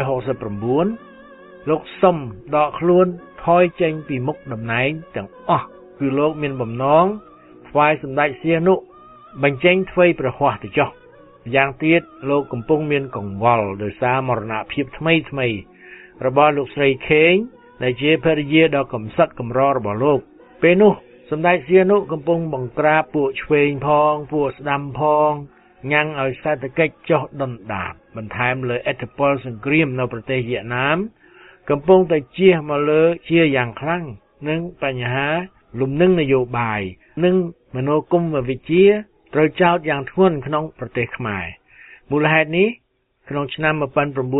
លោកសុំដកខ្លួនថយចេញពីមុខតំណែងទាំងអស់គឺលោកមានបំណងថ្វាយសម្ដេចសៀនុបញ្ចេញទ្វេព្រះហស្ថទៅចុះយ៉ាងទៀតលោកកំពុងមានកង្វល់ដោយសារមរណភាពថ្មីរបស់លោកស្រីខេងដែលជាភរិយាដ៏កំសត់កំររបស់លោកពេលនោះសម្ដេចសៀនុកំពុងបង្ក្រាបពួកឆ្វេងផងពួកស្ដាំផងញ៉ាំងឲ្យសេដ្ឋកិច្ចចុះដុនដាបបន្ថែមលើឥទ្ធិពលសង្គ្រាមនៅប្រទេសវៀតណាមកំពុងតែជះមកលើជាយ៉ាងខ្លាំងនឹងបញ្ហាលំនឹងនយោបាយនិងមនោគមវិជ្ជាត្រូវចោទយ៉ាងធ្ងន់ក្នុងប្រទេសខ្មែរមូលហេតុនេះក្នុងឆ្នាំ1969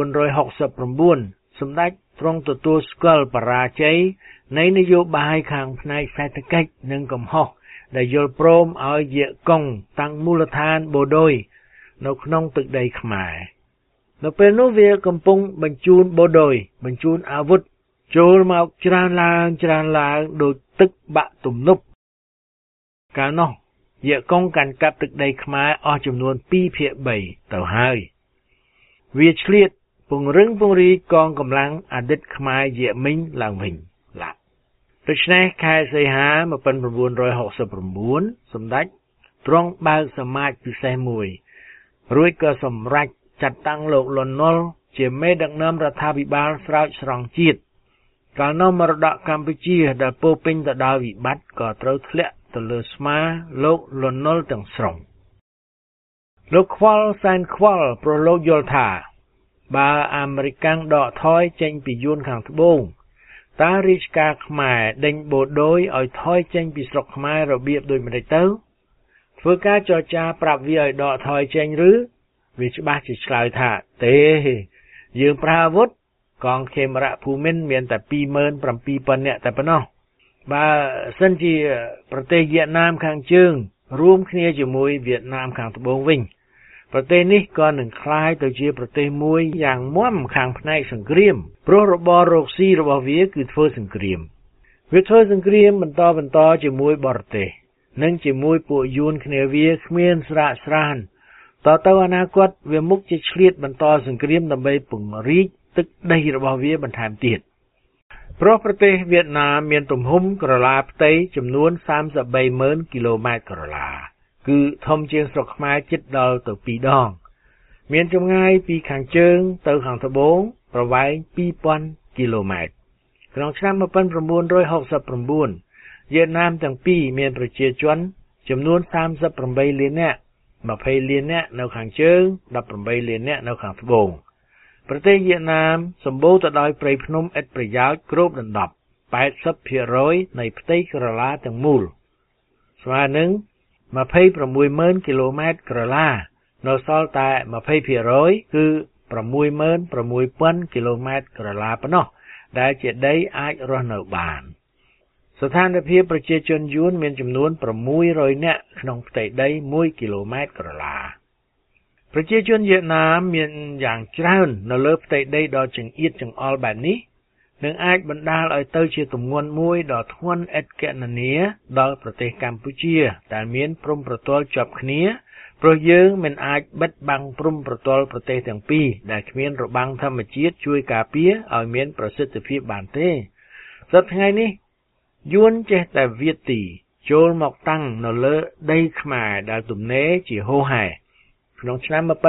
សម្ដេចទ្រង់ទទួលស្គាល់បរាជ័យនៃនយោបាយខាងផ្នែកសេដ្ឋកិច្ចនិងកំហុសដែលយល់ព្រមឲ្យវៀតកុងតាំងមូលដ្ឋានបូឌុយនៅក្នុងទឹកដីខ្មែរនៅពេលនោះវាកំពុងបញ្ជូនបូឌុយបញ្ជូនអាវុធចូលមកច្រើនឡើងដោយទឹកបាក់ទំនប់កាលនោះវៀតកុងកាន់កាប់ទឹកដីខ្មែរអស់ចំនួន 2/3 ទៅហើយវាឆ្លៀតពង្រឹងពង្រីកកងកម្លាំងអតីតខ្មែរវៀតមិញឡើងវិញដូច្នេះខែសីហា1969សម្ដេចទ្រង់បើកសមាជពិសេសមួយរួចក៏សម្រេចចាត់តាំងលោកលន់នល់ជាមេដឹកនាំរដ្ឋាភិបាលស្រោចស្រង់ជាតិកាលនោះមរតកកម្ពុជាដែលពោពេញទៅដោយវិបត្តិក៏ត្រូវធ្លាក់ទៅលើស្មាលោកលន់នល់ទាំងស្រុងលោកខ្វល់សែនខ្វល់ព្រោះលោកយល់ថាបើអាមេរិកដកថយចេញពីយួនខាងត្បូងតើរាជការខ្មែរដេញបូឌុយឲ្យថយចេញពីស្រុកខ្មែររបៀបដូចម្តេចទៅធ្វើការចរចាប្រាប់វាឲ្យដកថយចេញឬវាច្បាស់ជាឆ្លើយថាទេយើងប្រើអាវុធកងខេមរៈភូមិន្ទមានតែ 27,000 នាក់តែប៉ុណ្ណោះបើសិនជាប្រទេសវៀតណាមខាងជើងរួមគ្នាជាមួយវៀតណាមខាងត្បូងវិញប្រទេសនេះក៏នឹងคล้ายទៅជាប្រទេសមួយយ៉ាងមាំខាងផ្នែកសង្គ្រាមព្រោះរបររកស៊ីរបស់វាគឺធ្វើសង្គ្រាមវាធ្វើសង្គ្រាមបន្តជាមួយបរទេសនិងជាមួយពួកយួនគ្នាវាគ្មានស្រាកស្រានតទៅអនាគតវាមុខជាឆ្លៀតបន្តសង្គ្រាមដើម្បីពង្រីកទឹកដីរបស់វាបន្ថែមទៀតព្រោះប្រទេសវៀតណាមមានទំហំក្រឡាផ្ទៃចំនួន 33,000 គីឡូម៉ែត្រក្រឡាគឺធំជាងស្រុកខ្មែរជិតដល់ទៅ2 ដងមានចម្ងាយពីខាងជើងទៅខាងត្បូងប្រវែង 2,000 គីឡូម៉ែត្រក្នុងឆ្នាំ1969វៀតណាមទាំងពីរមានប្រជាជនចំនួន 38 លាននាក់20 លាននាក់នៅខាងជើង18 លាននាក់នៅខាងត្បូងប្រទេសវៀតណាមសម្បូរទៅដោយព្រៃភ្នំឥតប្រយោជន៍គ្របដណ្ដប់ 80% នៃផ្ទៃក្រឡាទាំងមូលស្មើនឹង 26,000 គីឡូម៉ែត្រក្រឡានៅសល់តែ 20% គឺ 66,000 គីឡូម៉ែត្រក្រឡាប៉ុណ្ណោះដែលជាដីអាចរស់នៅបានស្ថានភាពប្រជាជនយួនមានចំនួន 600 នាក់ក្នុងផ្ទៃដី 1 គីឡូម៉ែត្រក្រឡាប្រជាជនវៀតណាមមានយ៉ាងច្រើននៅលើផ្ទៃដីដ៏ចង្អៀតចង្អល់បែបនេះនឹងអាចបណ្ដាលឲ្យទៅជាទម្ងន់មួយដ៏ធ្ងន់ឥតកណនាដល់ប្រទេសកម្ពុជាដែលមានព្រំប្រទល់ជាប់គ្នាព្រោះយើងមិនអាចបិទបាំងព្រំប្រទល់ប្រទេសទាំងពីរដែលគ្មានរបាំងធម្មជាតិជួយការពារឲ្យមានប្រសិទ្ធភាពបានទេសប្តាហ៍ថ្ងៃនេះយួនចេះតែវាទីចូលមកតាំងនៅលើដីខ្មែរដែលទំនេរជាហូរហែក្នុងឆ្នាំ1969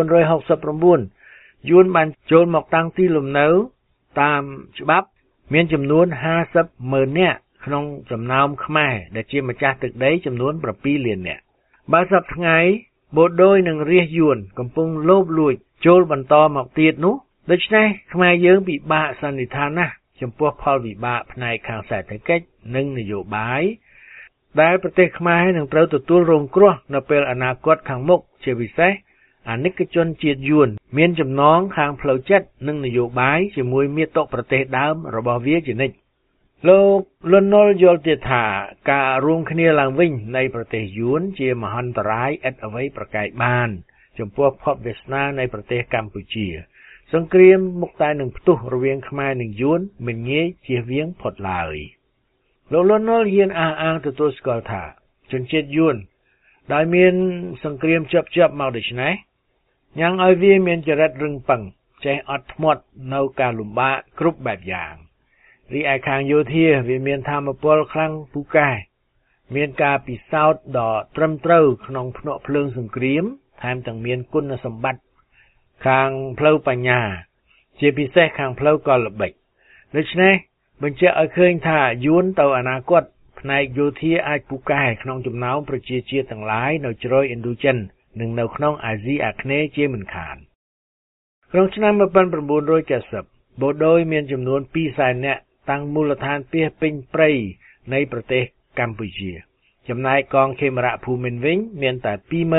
យួនបានចូលមកតាំងទីលំនៅតាមច្បាប់មានចំនួន 50,000 នាក់ក្នុងចំណោមខ្មែរដែលជាម្ចាស់ទឹកដីចំនួន 7 លាននាក់បើសប្តាហ៍ថ្ងៃបូឌុយនិងរាជយួនកំពុងលោបលួចចូលបន្តមកទៀតនោះដូច្នេះខ្មែរយើងពិបាកសន្និដ្ឋានណាស់ចំពោះផលវិបាកផ្នែកខាងសេដ្ឋកិច្ចនិងនយោបាយដែលប្រទេសខ្មែរនឹងត្រូវទទួលរងគ្រោះនៅពេលអនាគតខាងមុខជាពិសេសអាណិកជនជាតិយួនមានចំណងខាងផ្លូវចិត្តនិងនយោបាយជាមួយមាតុប្រទេសដើមរបស់វាជានិច្ចលោកលន់នល់យល់ទៀតថាការរួមគ្នាឡើងវិញនៃប្រទេសយួនជាមហន្តរាយឥតអ្វីប្រកែកបានចំពោះភពវាសនានៃប្រទេសកម្ពុជាសង្គ្រាមមុខតែនឹងផ្ទុះរវាងខ្មែរនិងយួនមិនងាយជៀសវាងផុតឡើយលោកលន់នល់ហ៊ានអះអាងទទួលស្គាល់ថាជនជាតិយួនដែលមានសង្គ្រាមជាប់មកដូច្នេះញ៉ាំងឲ្យវាមានចរិតរឹងប៉ឹងចេះអត់ធ្មត់នៅការលំបាកគ្រប់បែបយ៉ាងរីឯខាងយោធាវាមានធម៌ពលខ្លាំងពូកែមានការពិសោធន៍ដ៏ត្រឹមត្រូវក្នុងភ្នាក់ភ្លើងសង្គ្រាមថែមទាំងមានគុណសម្បត្តិខាងផ្លូវបញ្ញាជាពិសេសខាងផ្លូវកលល្បិចដូច្នេះបញ្ជាក់ឲ្យឃើញថាយួនទៅអនាគតផ្នែកយោធាអាចពូកែក្នុងចំណោមប្រជាជាតិទាំងឡាយនៅជ្រោយឥណ្ឌូចិននិងនៅក្នុងអាស៊ីអាគ្នេយ៍ជាមិនខានក្នុងឆ្នាំ1970បូដូយមានចំនួន 200,000 នាក់តាំងមូលដ្ឋានពាសពេញព្រៃនៃប្រទេសកម្ពុជាចំណែកកងខេមរៈភូមិន្ទវិញមានតែ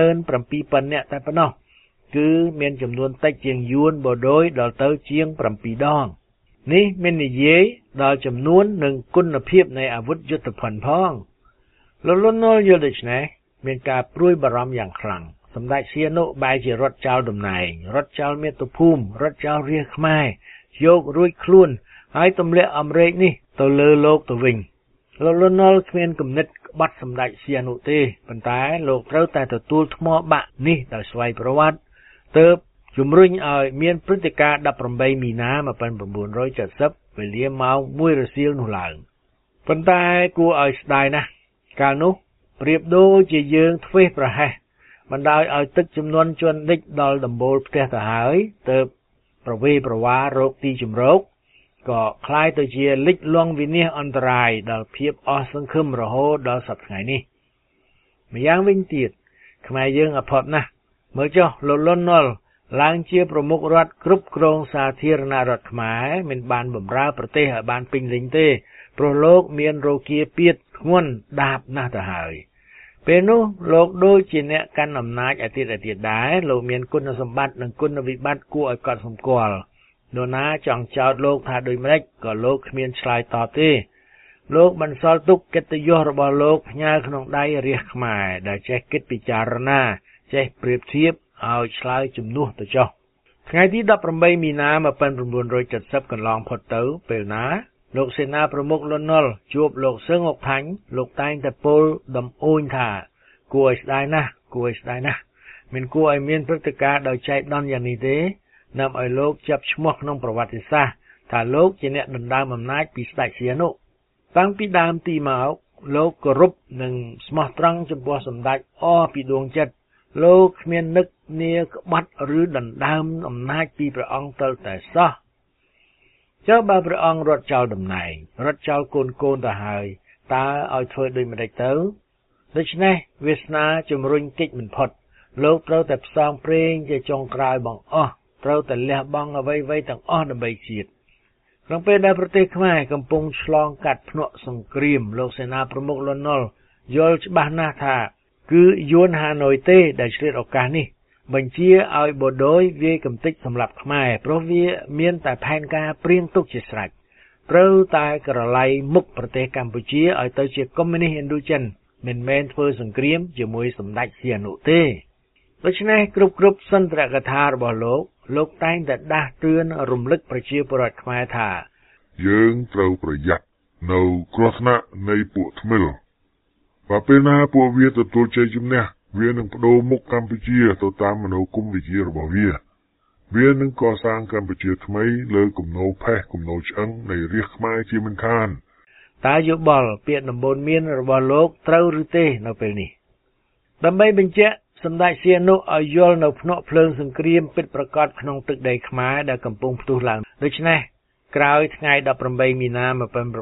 27,000 នាក់តែប៉ុណ្ណោះគឺមានចំនួនតិចជាងយួនបូដូយដល់ទៅជាង 7 ដងនេះមាននិយាយដល់ចំនួននិងគុណភាពនៃអាវុធយុទ្ធភណ្ឌផងលោកលន់នល់យល់ដូច្នេះមានការព្រួយបារម្ភយ៉ាងខ្លាំងសម្ដេចសៀនុបែរជារត់ចោលតំណែងរត់ចោលមាតុភូមិរត់ចោលរាជខ្មែរយករួចខ្លួនហើយទម្លាក់អំរែកនេះទៅលើលោកទៅវិញលោកលន់នល់គ្មានគំនិតក្បត់សម្ដេចសៀនុទេប៉ុន្តែលោកត្រូវតែទទួលថ្មបាក់នេះដោយស្វ័យប្រវត្តិទើបជំរុញឲ្យមានព្រឹត្តិការណ៍18 មីនា1970វេលាម៉ោង 1 រសៀលនោះឡើងប៉ុន្តែគួរឲ្យស្ដាយណាស់កាលនោះប្រៀបដូចជាយើងធ្វេសប្រហែសបណ្ដោយឲ្យទឹកចំនួនជន់ដិចដល់ដំបូលផ្ទះទៅហើយទើបប្រវេប្រវារោគទីជំរកក៏คล้ายទៅជាលិចលង់វិនាសអន្តរាយដល់ភាពអស់សង្ឃឹមរហូតដល់សប្តាហ៍ថ្ងៃនេះម្យ៉ាងវិញទៀតខ្មែរយើងអភ័ព្វណាស់មើលចុះលោកលន់នល់ឡើងជាប្រមុខរដ្ឋគ្រប់គ្រងសាធារណរដ្ឋខ្មែរមិនបានបម្រើប្រទេសឲ្យបានពេញលេញទេព្រោះលោកមានរោគាពៀតធ្ងន់ដាបណាស់ទៅហើយពេលនោះលោកដូចជាអ្នកកាន់អំណាចអាទិតដែរលោកមានគុណសម្បត្តិនិងគុណវិបត្តិគួរឲ្យកត់សម្គាល់នរណាចង់ចោទលោកថាដូចម្តេចក៏លោកគ្មានឆ្លើយតបទេលោកបន្សល់ទុកកិត្តិយសរបស់លោកផ្ញើក្នុងដៃរាជខ្មែរដែលចេះគិតពិចារណាចេះប្រៀបធៀបឲ្យឆ្លើយជំនួសទៅចុះថ្ងៃទី18 មីនា1970កន្លងផុតទៅពេលណាលោកសេនាប្រមុខលន់នល់ជួបលោកសឹងអុកថាញ់លោកតែងតែពោលដំអួញថាគួរឲ្យស្ដាយណាស់មិនគួរឲ្យមានព្រឹត្តិការណ៍ដោយចៃដន្យយ៉ាងនេះទេនាំឲ្យលោកចាប់ឈ្មោះក្នុងប្រវត្តិសាស្ត្រថាលោកជាអ្នកដណ្ដើមអំណាចពីស្ដេចសៀនុតាំងពីដើមទីមកលោកគោរពនិងស្មោះត្រង់ចំពោះសម្ដេចអពីដួងចិត្តលោកគ្មាននឹកនាក្បត់ឬដណ្ដើមអំណាចពីព្រះអង្គទៅតែសោះចុះបើព្រះអង្គរត់ចោលតំណែងរត់ចោលកូនទៅហើយតើឲ្យធ្វើដូចម្តេចទៅដូច្នេះវាសនាជំរុញកិច្ចមិនផុតលោកត្រូវតែផ្សងព្រេងជាចុងក្រោយបងអស់ត្រូវតែលះបង់អ្វីៗទាំងអស់ដើម្បីជាតិក្នុងពេលដែលប្រទេសខ្មែរកំពុងឆ្លងកាត់ភ្នាក់សង្គ្រាមលោកសេនាប្រមុខលន់នល់យល់ច្បាស់ណាស់ថាគឺយួនហាណូយទេដែលឆ្លៀតឱកាសនេះបញ្ជាឲ្យបូដូយវាយកំទេចសម្រាប់ខ្មែរព្រោះវាមានតែផែនការព្រៀងទុកជាស្រេចត្រូវតែក្រឡៃមុខប្រទេសកម្ពុជាឲ្យទៅជាកុម្មុយនីសឥណ្ឌូចិនមិនមែនធ្វើសង្គ្រាមជាមួយសម្ដេចសៀនុទេដូច្នេះគ្រប់សន្ទរកថារបស់លោកតែងតែដាស់តឿនរំលឹកប្រជាពលរដ្ឋខ្មែរថាយើងត្រូវប្រយ័ត្ននៅគ្រោះថ្នាក់នៃពួកថ្មិលបើពេលណាពួកវាទទួលជ័យជំនះវានឹងបដូរមុខកម្ពុជាទៅតាមមនោគមវិជ្ជារបស់វានឹងកសាងកម្ពុជាថ្មីលើគំនោផេះគំនោឆ្អឹងនៃរាជខ្មែរជាមិនខានតើយោបល់ពាក្យដំបូន្មានរបស់លោកត្រូវឬទេនៅពេលនេះដើម្បីបញ្ជាក់សម្ដេចសៀនុឲ្យយល់នៅភ្នាក់ភ្លើងសង្គ្រាមពិតប្រាកដក្នុងទឹកដីខ្មែរដែលកំពុងផ្ទុះឡើងដូច្នេះក្រោយថ្ងៃ18 មីនា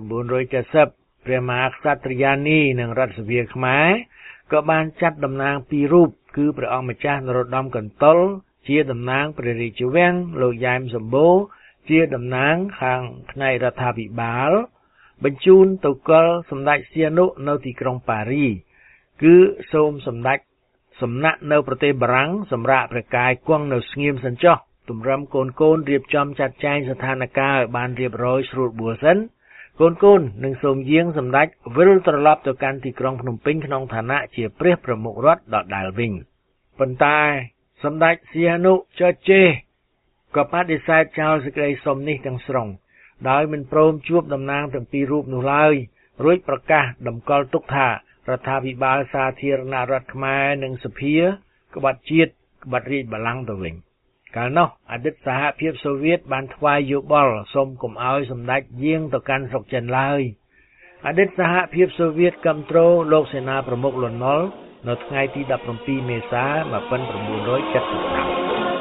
1970ព្រះមហាក្សត្រិយានីនិងរដ្ឋសភាខ្មែរក៏បានចាត់តំណាងពីររូបគឺព្រះអង្គម្ចាស់នរោត្តមកន្តុលជាតំណាងព្រះរាជវាំងលោកយ៉ែមសម្បូរជាតំណាងខាងផ្នែករដ្ឋាភិបាលបញ្ជូនទៅកលសម្ដេចសៀនុនៅទីក្រុងប៉ារីគឺសូមសម្ដេចសំណាក់នៅប្រទេសបារាំងសម្រាប់ព្រះកាយគង់នៅស្ងៀមសិនចុះទម្រាំកូនរៀបចំចាត់ចែងស្ថានភាពឲ្យបានរៀបរយស្រួលបួលសិនកូននឹងសូមយាងសម្ដេចវិលត្រឡប់ទៅកាន់ទីក្រុងភ្នំពេញក្នុងឋានៈជាព្រះប្រមុខរដ្ឋដដែលវិញប៉ុន្តែសម្ដេចសៀនុចចេះក៏បដិសេធចោលសេចក្តីសុំនេះទាំងស្រុងដោយមិនព្រមជួបតំណាងទាំងពីររូបនោះឡើយរួចប្រកាសតម្កល់ទុកថារដ្ឋាភិបាលសាធារណរដ្ឋខ្មែរនិងសភាក្បត់ជាតិក្បត់រាជបល្ល័ង្កទៅវិញកាលនោះអតីតសហភាពសូវៀតបានថ្វាយយោបល់សូមកុំឲ្យសម្ដេចយាងទៅកាន់ស្រុកចិនឡើយអតីតសហភាពសូវៀតគាំទ្រលោកសេនាប្រមុខលន់ នល់នៅថ្ងៃទី17មេសា1975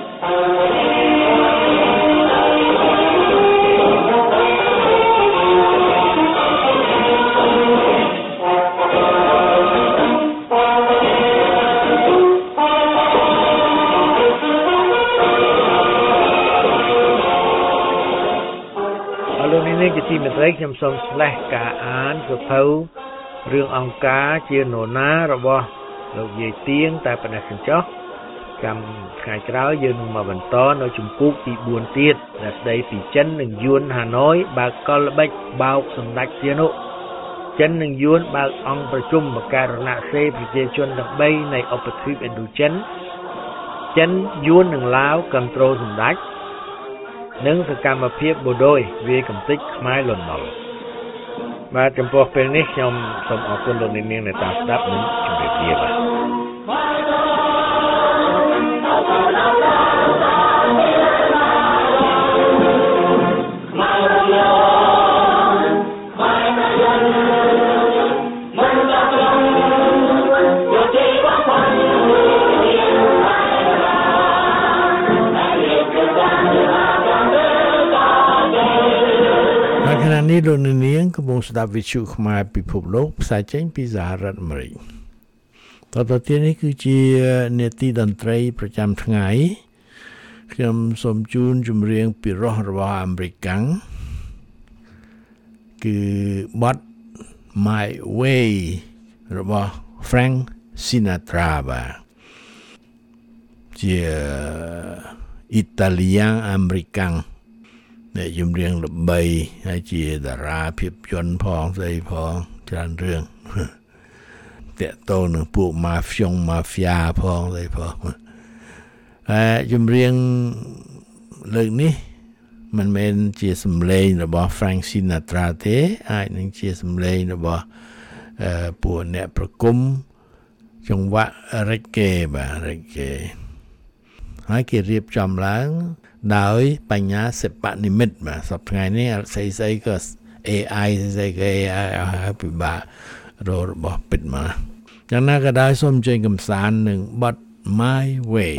នេះជាទីមេត្រីខ្ញុំសូមស្លេះការអានសភៅរឿងអង្គការជានរណារបស់លោកយាយទៀងតែប៉ុណ្ណេះសិនចុះកម្មថ្ងៃក្រោយយើងនឹងមកបន្តនៅជំពូកទី4ទៀតដែលស្ដីពីចិននិងយួនហាណូយបើកកលល្បិចបោកសម្ដេចសៀនុចិននិងយួនបើកអង្គប្រជុំបកករណសេប្រជាជនទាំង3នៃឧបទ្វីបឥណ្ឌូចិនចិនយួននិងឡាវគ្រប់គ្រងសម្ដេចនិងសកម្មភាពបូដូយវាយកំទេចខ្មែរលន់ នល់បាទចំពោះពេលនេះខ្ញុំសូមអរគុណលោកអ្នកនាងដែលតាមស្ដាប់និងជម្រាបលាបាទขณะนี้លោកនាងកំពុងស្ដាប់វិទ្យុខ្មែរពិភពលោកផ្សាយចេញពីសហរដ្ឋអាមេរិកតទៅទៀតនេះគឺជានេតិតន្ត្រីប្រចាំថ្ងៃខ្ញុំសូមជូនចម្រៀងពីរោះរបស់អាមេរិកាំងគឺបទ My Way របស់ Frank Sinatra បាទជាអ៊ីតាលីយ៉ាងអាមេរិកាំងអ្នកចម្រៀងល្បីហើយជាតារាភាពយន្តផងស្អីផងច្រើនរឿងតាក់ទងនឹងពួកម៉ាហ្វៀផងស្អីផងចម្រៀងលើកនេះមិនមែនជាសម្លេងរបស់ Frank Sinatra ទេអាចនឹងជាសម្លេងរបស់ពួកអ្នកប្រគំចង្វាក់ reggae បាទ reggae ហើយគេរៀបចំឡើងដោយបញ្ញាសិប្បនិមិត្តបាទសប្តាហ៍នេះស្អីក៏ AI ស្អីក៏ AI ពិបាករករបស់ពិតមកយ៉ាងណាក៏ដោយសូមជើញកំសាន្តនឹងបទ My Way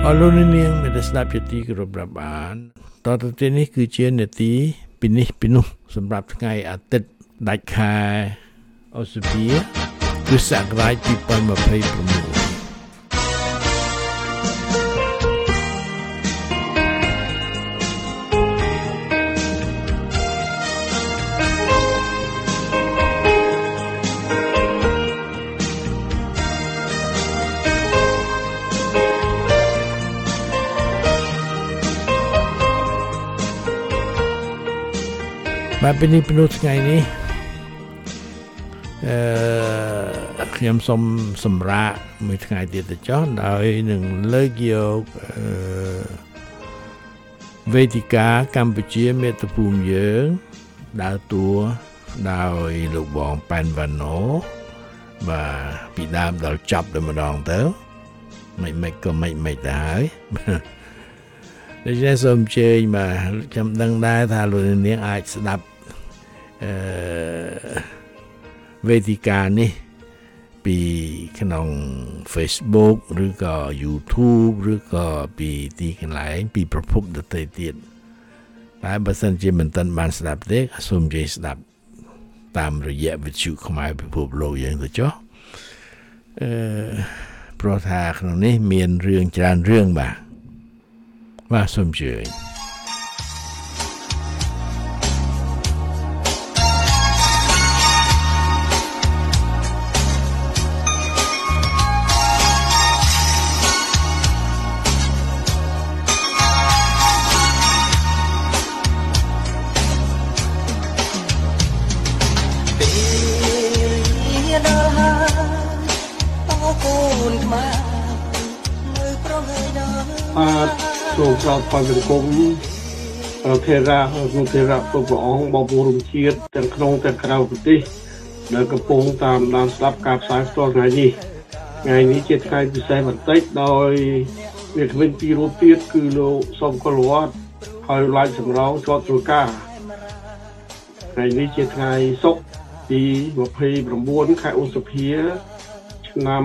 អរលោកនាងមានស្ដាប់ជាទីគោរពរាប់អានតទៅនេះគឺជានាទីពីនេះពីនោះសម្រាប់ថ្ងៃអាទិត្យដាច់ខែអូសភាគ្រិស្តសករាជ2026បាទពេលនេះពេលថ្ងៃនេះខ្ញុំសូមសម្រាប់មួយថ្ងៃទៀតទៅចុះដោយនឹងលើកយកវេទិកាកម្ពុជាមាតុភូមិយើងដើរតួដោយលោកបងប៉ែនវ៉ាណូបាទពីដើមដល់ចប់តែម្ដងទៅមិនក៏មិនទៅហើយដូច្នេះសូមអញ្ជើញបាទខ្ញុំដឹងដែរថាលោកនាងអាចស្ដាប់វេទិកានេះពីក្នុង Facebook ឬក៏ YouTube ឬក៏ពីទីកន្លែងពីប្រភពដទៃទៀតតែបើសិនជាមិនទាន់បានស្ដាប់ទេសូមជ័យស្ដាប់តាមរយៈវិទ្យុខ្មែរពិភពលោកយើងទៅចុះព្រោះថាក្នុងនេះមានរឿងច្រើនរឿងបាទសូមជឿសូមចោទផលសង្គមថេរាលោកថេរៈគ្រប់ព្រះអង្គបងប្អូនរួមជាតិទាំងក្នុងទាំងក្រៅប្រទេសដែលកំពុងតាមដានស្ដាប់ការផ្សាយផ្ទាល់ថ្ងៃនេះជាថ្ងៃពិសេសបន្តិចដោយវាគ្មានពីររូបទៀតគឺលោកសំកុលវត្តហើយឡាយសំរងជាប់ធ្វើការថ្ងៃនេះជាថ្ងៃសុក្រទី29ខែឧសភាឆ្នាំ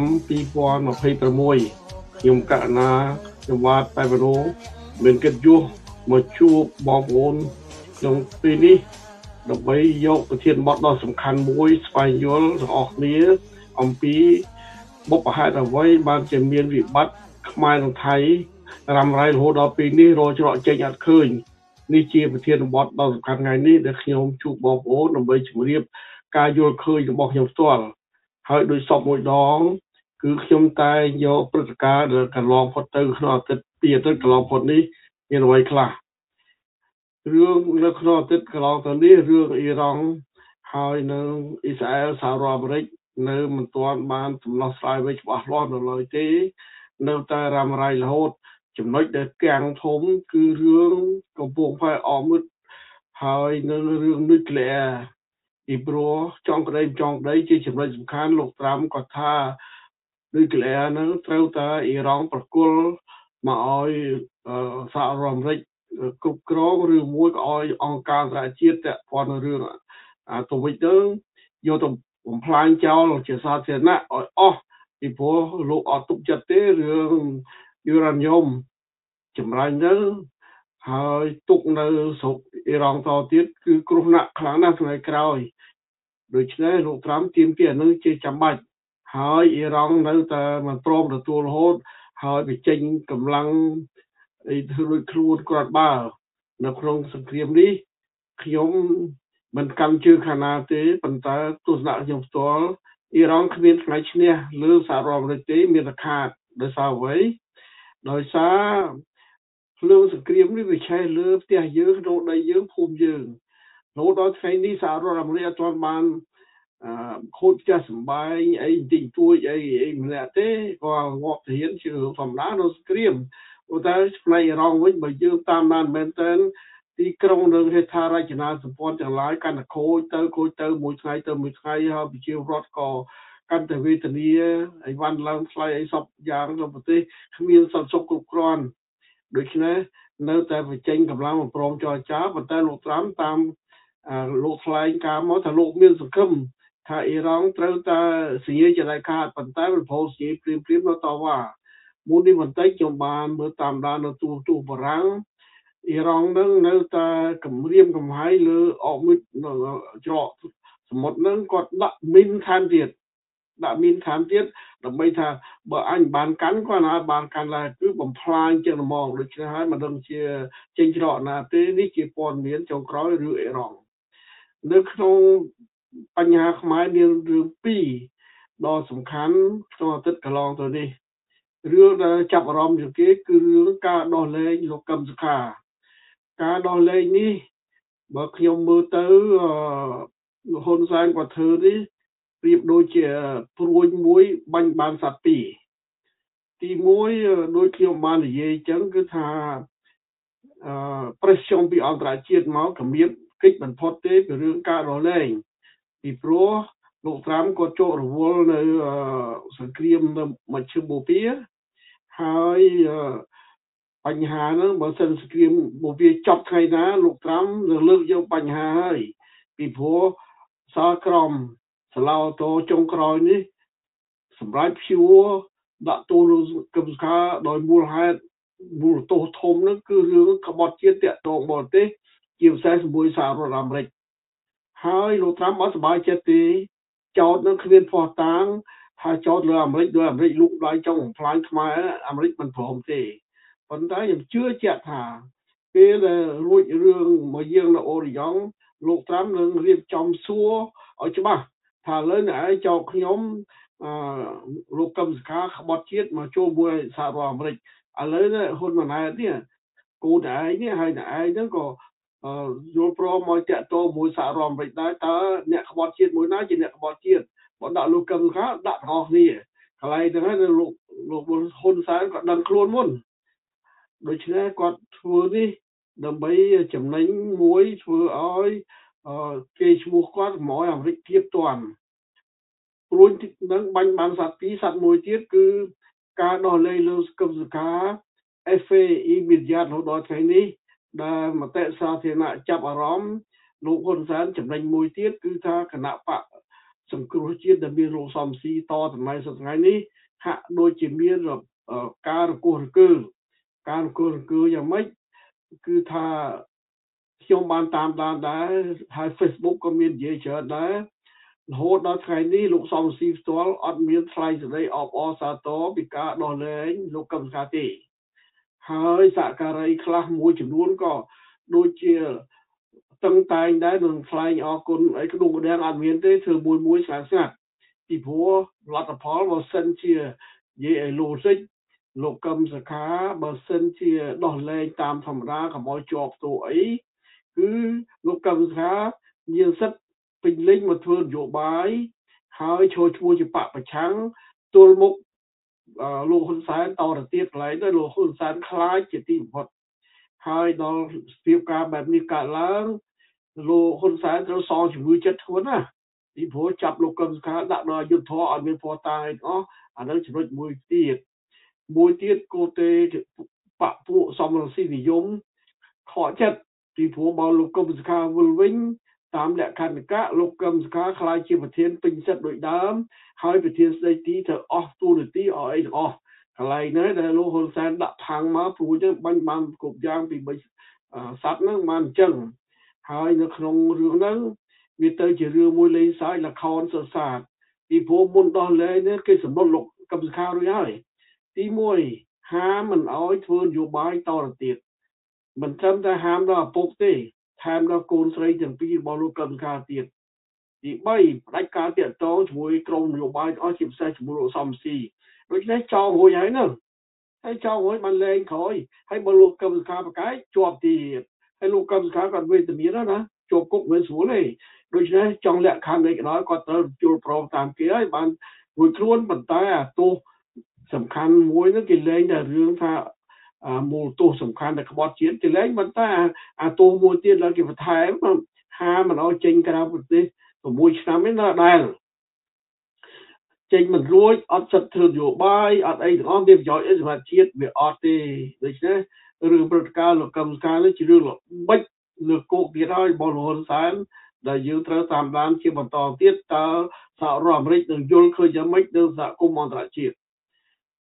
2026ខ្ញុំកណាខ្ញុំវត្តបែបរោមានកិត្តិយសមកជួបបងប្អូនក្នុងពេលនេះដើម្បីយកប្រធានបទដ៏សំខាន់មួយស្វែងយល់ទាំងអស់គ្នាអំពីបុព្វហេតុអ្វីបានជាមានវិបត្តិខ្មែរនិងថៃរ៉ាំរ៉ៃរហូតដល់ពេលនេះរកច្រកចេញអត់ឃើញនេះជាប្រធានបទដ៏សំខាន់ថ្ងៃនេះដែលខ្ញុំជួបបងប្អូនដើម្បីជម្រាបការយល់ឃើញរបស់ខ្ញុំផ្ទាល់ហើយដោយសពមួយដងគឺខ្ញុំតែយកព្រឹត្តិការណ៍ដែលកន្លងផុតទៅក្នុងអាទិត្យពីអាទិត្យកន្លងផុតនេះមានអ្វីខ្លះរឿងនៅក្នុងអាទិត្យកន្លងទៅនេះរឿងអ៊ីរ៉ង់ហើយនៅអ៊ីស្រាអែលសហរដ្ឋអាមេរិកនៅមិនទាន់បានដំណោះស្រាយអ្វីច្បាស់លាស់នៅឡើយទេនៅតែរ៉ាំរ៉ៃរហូតចំណុចដែលកាំងធំគឺរឿងកំពង់ផែអមុតហើយនៅរឿងនុយក្លេអ៊ែរពីព្រោះចង់ក្តីជាចំណុចសំខាន់លោកត្រាំគាត់ថានុយក្លេអ៊ែរហ្នឹងត្រូវតែអ៊ីរ៉ង់ប្រគល់មកឲ្យសហរដ្ឋអាមេរិកគ្រប់គ្រងឬមួយក៏ឲ្យអង្គការសហជាតិពាក់ព័ន្ធនឹងរឿងអាតូមិកទៅយកទៅបំផ្លាញចោលជាសាធារណៈឲ្យអស់ពីព្រោះលោកអត់ទុកចិត្តទេរឿងយូរ៉ានីយ៉ុមចម្រាញ់ទៅហើយទុកនៅស្រុកអ៊ីរ៉ង់តទៀតគឺគ្រោះថ្នាក់ខ្លាំងណាស់ថ្ងៃក្រោយដូច្នេះលោកត្រាំទាមទារអានឹងជាចាំបាច់ហើយអ៊ីរ៉ង់នៅតែមិនព្រមទទួលរហូតហើយបញ្ចេញកម្លាំងធ្វើខ្លួនគាត់បើនៅក្នុងសង្គ្រាមនេះខ្ញុំមិនកម្មជឿខាងណាទេប៉ុន្តែទស្សនៈខ្ញុំផ្ទាល់អ៊ីរ៉ង់គ្មានថ្ងៃឈ្នះលើសហរដ្ឋអាមេរិកទេមានតែខាតដោយសារអ្វីដោយសារភ្លើងសង្គ្រាមនេះវាឆេះលើផ្ទះយើងក្នុងដីយើងភូមិយើងរហូតដល់ថ្ងៃនេះសហរដ្ឋអាមេរិកអត់ទាន់បានខូចផ្ទះសម្បែងអីតិចតួចអីម្នាក់ទេក៏ងាប់ទាហានជាធម្មតានៅសង្គ្រាមតែផ្នែកអ៊ីរ៉ង់វិញបើយើងតាមដានមែនតើទីក្រុងនឹងហេដ្ឋារចនាសម្ព័ន្ធទាំងឡាយកាន់តែខូចទៅមួយថ្ងៃហើយប្រជាពលរដ្ឋក៏កាន់តែវេទនាអីវ៉ាន់ឡើងថ្លៃអីសពយ៉ាងក្នុងប្រទេសគ្មានសន្តិសុខគ្រប់គ្រាន់ដូច្នេះនៅតែបញ្ចេញកម្លាំងព្រមចរចាប៉ុន្តែលោកត្រាំតាមលោកថ្លែងការមកថាលោកមានសង្ឃឹមថាអ៊ីរ៉ង់ត្រូវតែសញ្ញាជាដាច់ខាតប៉ុន្តែប្រពោសជាព្រៀមនៅតវ៉ាមួយនេះបន្តិចខ្ញុំបានមើលតាមដាននៅទូបារាំងអ៊ីរ៉ង់នឹងនៅតែគម្រាមកំហែងលើអកមិចច្រកសមុទ្រនឹងគាត់ដាក់មីនថែមទៀតដើម្បីថាបើអញបានកាន់គាត់ណាបានកាន់ឡើយគឺបំផ្លាញចឹងហ្មងដូច្នេះហើយមិនដឹងជាចេញច្រកណាទេនេះជាព័ត៌មានចុងក្រោយរឿងអ៊ីរ៉ង់នៅក្នុងបញ្ហាខ្មែរមានរឿងពីរដ៏សំខាន់ក្នុងអាទិត្យកន្លងទៅនេះរឿងដែលចាប់អារម្មណ៍ជាងគេគឺរឿងការដោះលែងលោកកឹមសុខាការដោះលែងនេះបើខ្ញុំមើលទៅហ៊ុនសែនគាត់ធ្វើនេះប្រៀបដូចជាព្រួញមួយបាញ់បានសត្វពីរទី1ដូចខ្ញុំបាននិយាយអញ្ចឹងគឺថាប្រេសខ្ញុំពីអន្តរជាតិមកកម្រាបកិច្ចបំផុតទេពីរឿងការដោះលែងពីព្រោះលោកត្រាំគាត់ចូលរវល់នៅសង្គ្រាមនៅមជ្ឈិមបូព៌ាហើយបញ្ហាហ្នឹងបើសិនសង្គ្រាមបូព៌ាចប់ថ្ងៃណាលោកត្រាំនឹងលើកយកបញ្ហាហើយពីព្រោះសាលក្រមសាឡោតូចុងក្រោយនេះសម្រាប់ព្យួរដាក់ទោសលោកកឹមសុខាដោយមូលហេតុមូលទោសធំហ្នឹងគឺរឿងក្បត់ជាតិតាក់ទងបរទេសជាពិសេសជាមួយសហរដ្ឋអាមេរិកហើយលោកត្រាំអត់សប្បាយចិត្តទេចោតនឹងគ្មានភ័ស្តុតាងថាចោតលើអាមេរិកដោយអាមេរិកលូកដៃចង់បំផ្លាញខ្មែរអាមេរិកមិនព្រមទេប៉ុន្តែខ្ញុំជឿជាក់ថាពេលដែលរួចរឿងមកយើងនៅអូរយ៉ងលោកត្រាំនឹងរៀបចំសួរឲ្យច្បាស់ថាលើអ្នកឯងចោទខ្ញុំលោកកឹមសុខាក្បត់ជាតិមកចូលមួយសហរដ្ឋអាមេរិកឥឡូវនេះហ៊ុនម៉ាណែតនេះគូនឯងនេះហើយឯងហ្នឹងក៏យល់ព្រមមកតាក់ទងមួយសហរដ្ឋអាមេរិកដែរតើអ្នកក្បត់ជាតិមួយណាជាអ្នកក្បត់ជាតិបើដាក់លោកកឹមសុខាដាក់ទាំងអស់គ្នាកន្លែងហ្នឹងហើយលោកហ៊ុនសែនក៏ដឹងខ្លួនមុនដូច្នេះគាត់ធ្វើនេះដើម្បីចំណេញមួយធ្វើឲ្យគេឈ្មោះគាត់មកឲ្យអាមេរិកធៀបទាន់ព្រួយនឹងបាញ់បានសត្វពីរសត្វមួយទៀតគឺការដោះលែងលោកកឹមសុខា FAE មានយ៉ាត់រហូតដល់ថ្ងៃនេះដែលមតិសាធារណៈចាប់អារម្មណ៍លោកហ៊ុនសែនចំណេញមួយទៀតគឺថាគណៈបកសង្គ្រោះជាតិដែលមានលោកសំស៊ីតតម្លៃសប្តាហ៍នេះហាក់ដូចជាមានការរង្គោះរង្គើយ៉ាងម៉េចគឺថាខ្ញុំបានតាមដានដែរហើយ Facebook ក៏មាននិយាយច្រើនដែររហូតដល់ថ្ងៃនេះលោកសំស៊ីផ្ទាល់អត់មានថ្លែងសេចក្តីអបអរសាទរពីការដោះលែងលោកកឹមសុខាទេហើយសហការីខ្លះមួយចំនួនក៏ដូចជាតឹងតែងដែរនឹងថ្លែងអរគុណអីក្ដុងក្ដាំងអត់មានទេធ្វើមួយស្ងាត់ពីព្រោះលទ្ធផលបើសិនជានិយាយឲ្យលោសិចលោកកឹមសុខាបើសិនជាដោះលែងតាមធម្មតាកុំឲ្យជាប់ទោសអីគឺលោកកឹមសុខាមានសិទ្ធិពេញលេញមកធ្វើនយោបាយហើយចូលឈ្មោះជាបកប្រឆាំងទល់មុខលោកហ៊ុនសែនតទៅទៀតកន្លែងទៅលោកហ៊ុនសែនខ្លាចជាទីបំផុតហើយដល់ស្ថានភាពបែបនេះកើតឡើងលោកហ៊ុនសែនត្រូវសងជំងឺចិត្តធ្ងន់ណាពីព្រោះចាប់លោកកឹមសុខាដាក់ដល់យុទ្ធធរឲ្យមានភស្តុតាងអីទាំងអស់អានឹងចំណុចមួយទៀតគោទេបកពួកសមរម្យនិយមខកចិត្តពីព្រោះបើលោកកឹមសុខាវិលវិញតាមលក្ខន្តិកៈលោកកឹមសុខាខ្លាចជាប្រធានពេញសិទ្ធិដូចដើមហើយប្រធានស្ដីទីត្រូវអស់ទូនាទីឲ្យអីទាំងអស់កន្លែងនេះដែលលោកហ៊ុនសែនដាក់ផាំងមកព្រោះចឹងបាញ់បានគ្រប់យ៉ាងពី3សត្វហ្នឹងបានអញ្ចឹងហើយនៅក្នុងរឿងហ្នឹងវាទៅជារឿងមួយលេងសើចល្ខោនសរសើរពីព្រោះមុនដោះលែងនេះគេសម្លុតលោកកឹមសុខារួចហើយទី1ហាមមិនអោយធ្វើនយោបាយតទៅទៀតមិនត្រឹមតែហាមដល់ឪពុកទេថែមដល់កូនស្រីទាំងពីររបស់លោកកឹមសុខាទៀតទី3ផ្ដាច់ការតាក់ទងជាមួយក្រុមនយោបាយអស់ជាពិសេសជាមួយលោកសំស៊ីដូច្នេះចោលរួចហើយហ្នឹងហើយចោលរួចបានលែងក្រោយហើយបើលោកកឹមសុខាប្រកែកជាប់ទៀតហើយលោកកឹមសុខាគាត់វេទនាណាជាប់គុកមិនស្រួលទេដូច្នេះចង់លក្ខខណ្ឌនេះក៏ដោយគាត់ត្រូវជួលប្រមតាមគេហើយបានរួចខ្លួនប៉ុន្តែអាទោសសំខាន់មួយនោះគេលែងតែរឿងថាមូលទោសសំខាន់ដែលក្បត់ជាតិគេលែងប៉ុន្តែអាទោសមួយទៀតដែលគេបន្ថែមហាមិនឲ្យចេញក្រៅប្រទេស6ឆ្នាំនេះនៅដែលចេញមិនរួចអត់សិទ្ធិធ្វើនយោបាយអត់អីទាំងអស់មានប្រយោជន៍អីសម្រាប់ជាតិវាអត់ទេដូច្នេះរឿងព្រឹត្តិការណ៍លោកកឹមសុខានេះជារឿងល្បិចលើគោកទៀតហើយរបស់លោកហ៊ុនសែនដែលយើងត្រូវតាមដានជាបន្តទៀតតើសហរដ្ឋអាមេរិកនឹងយល់ឃើញយ៉ាងម៉េចនៅសហគមន៍អន្តរជាតិ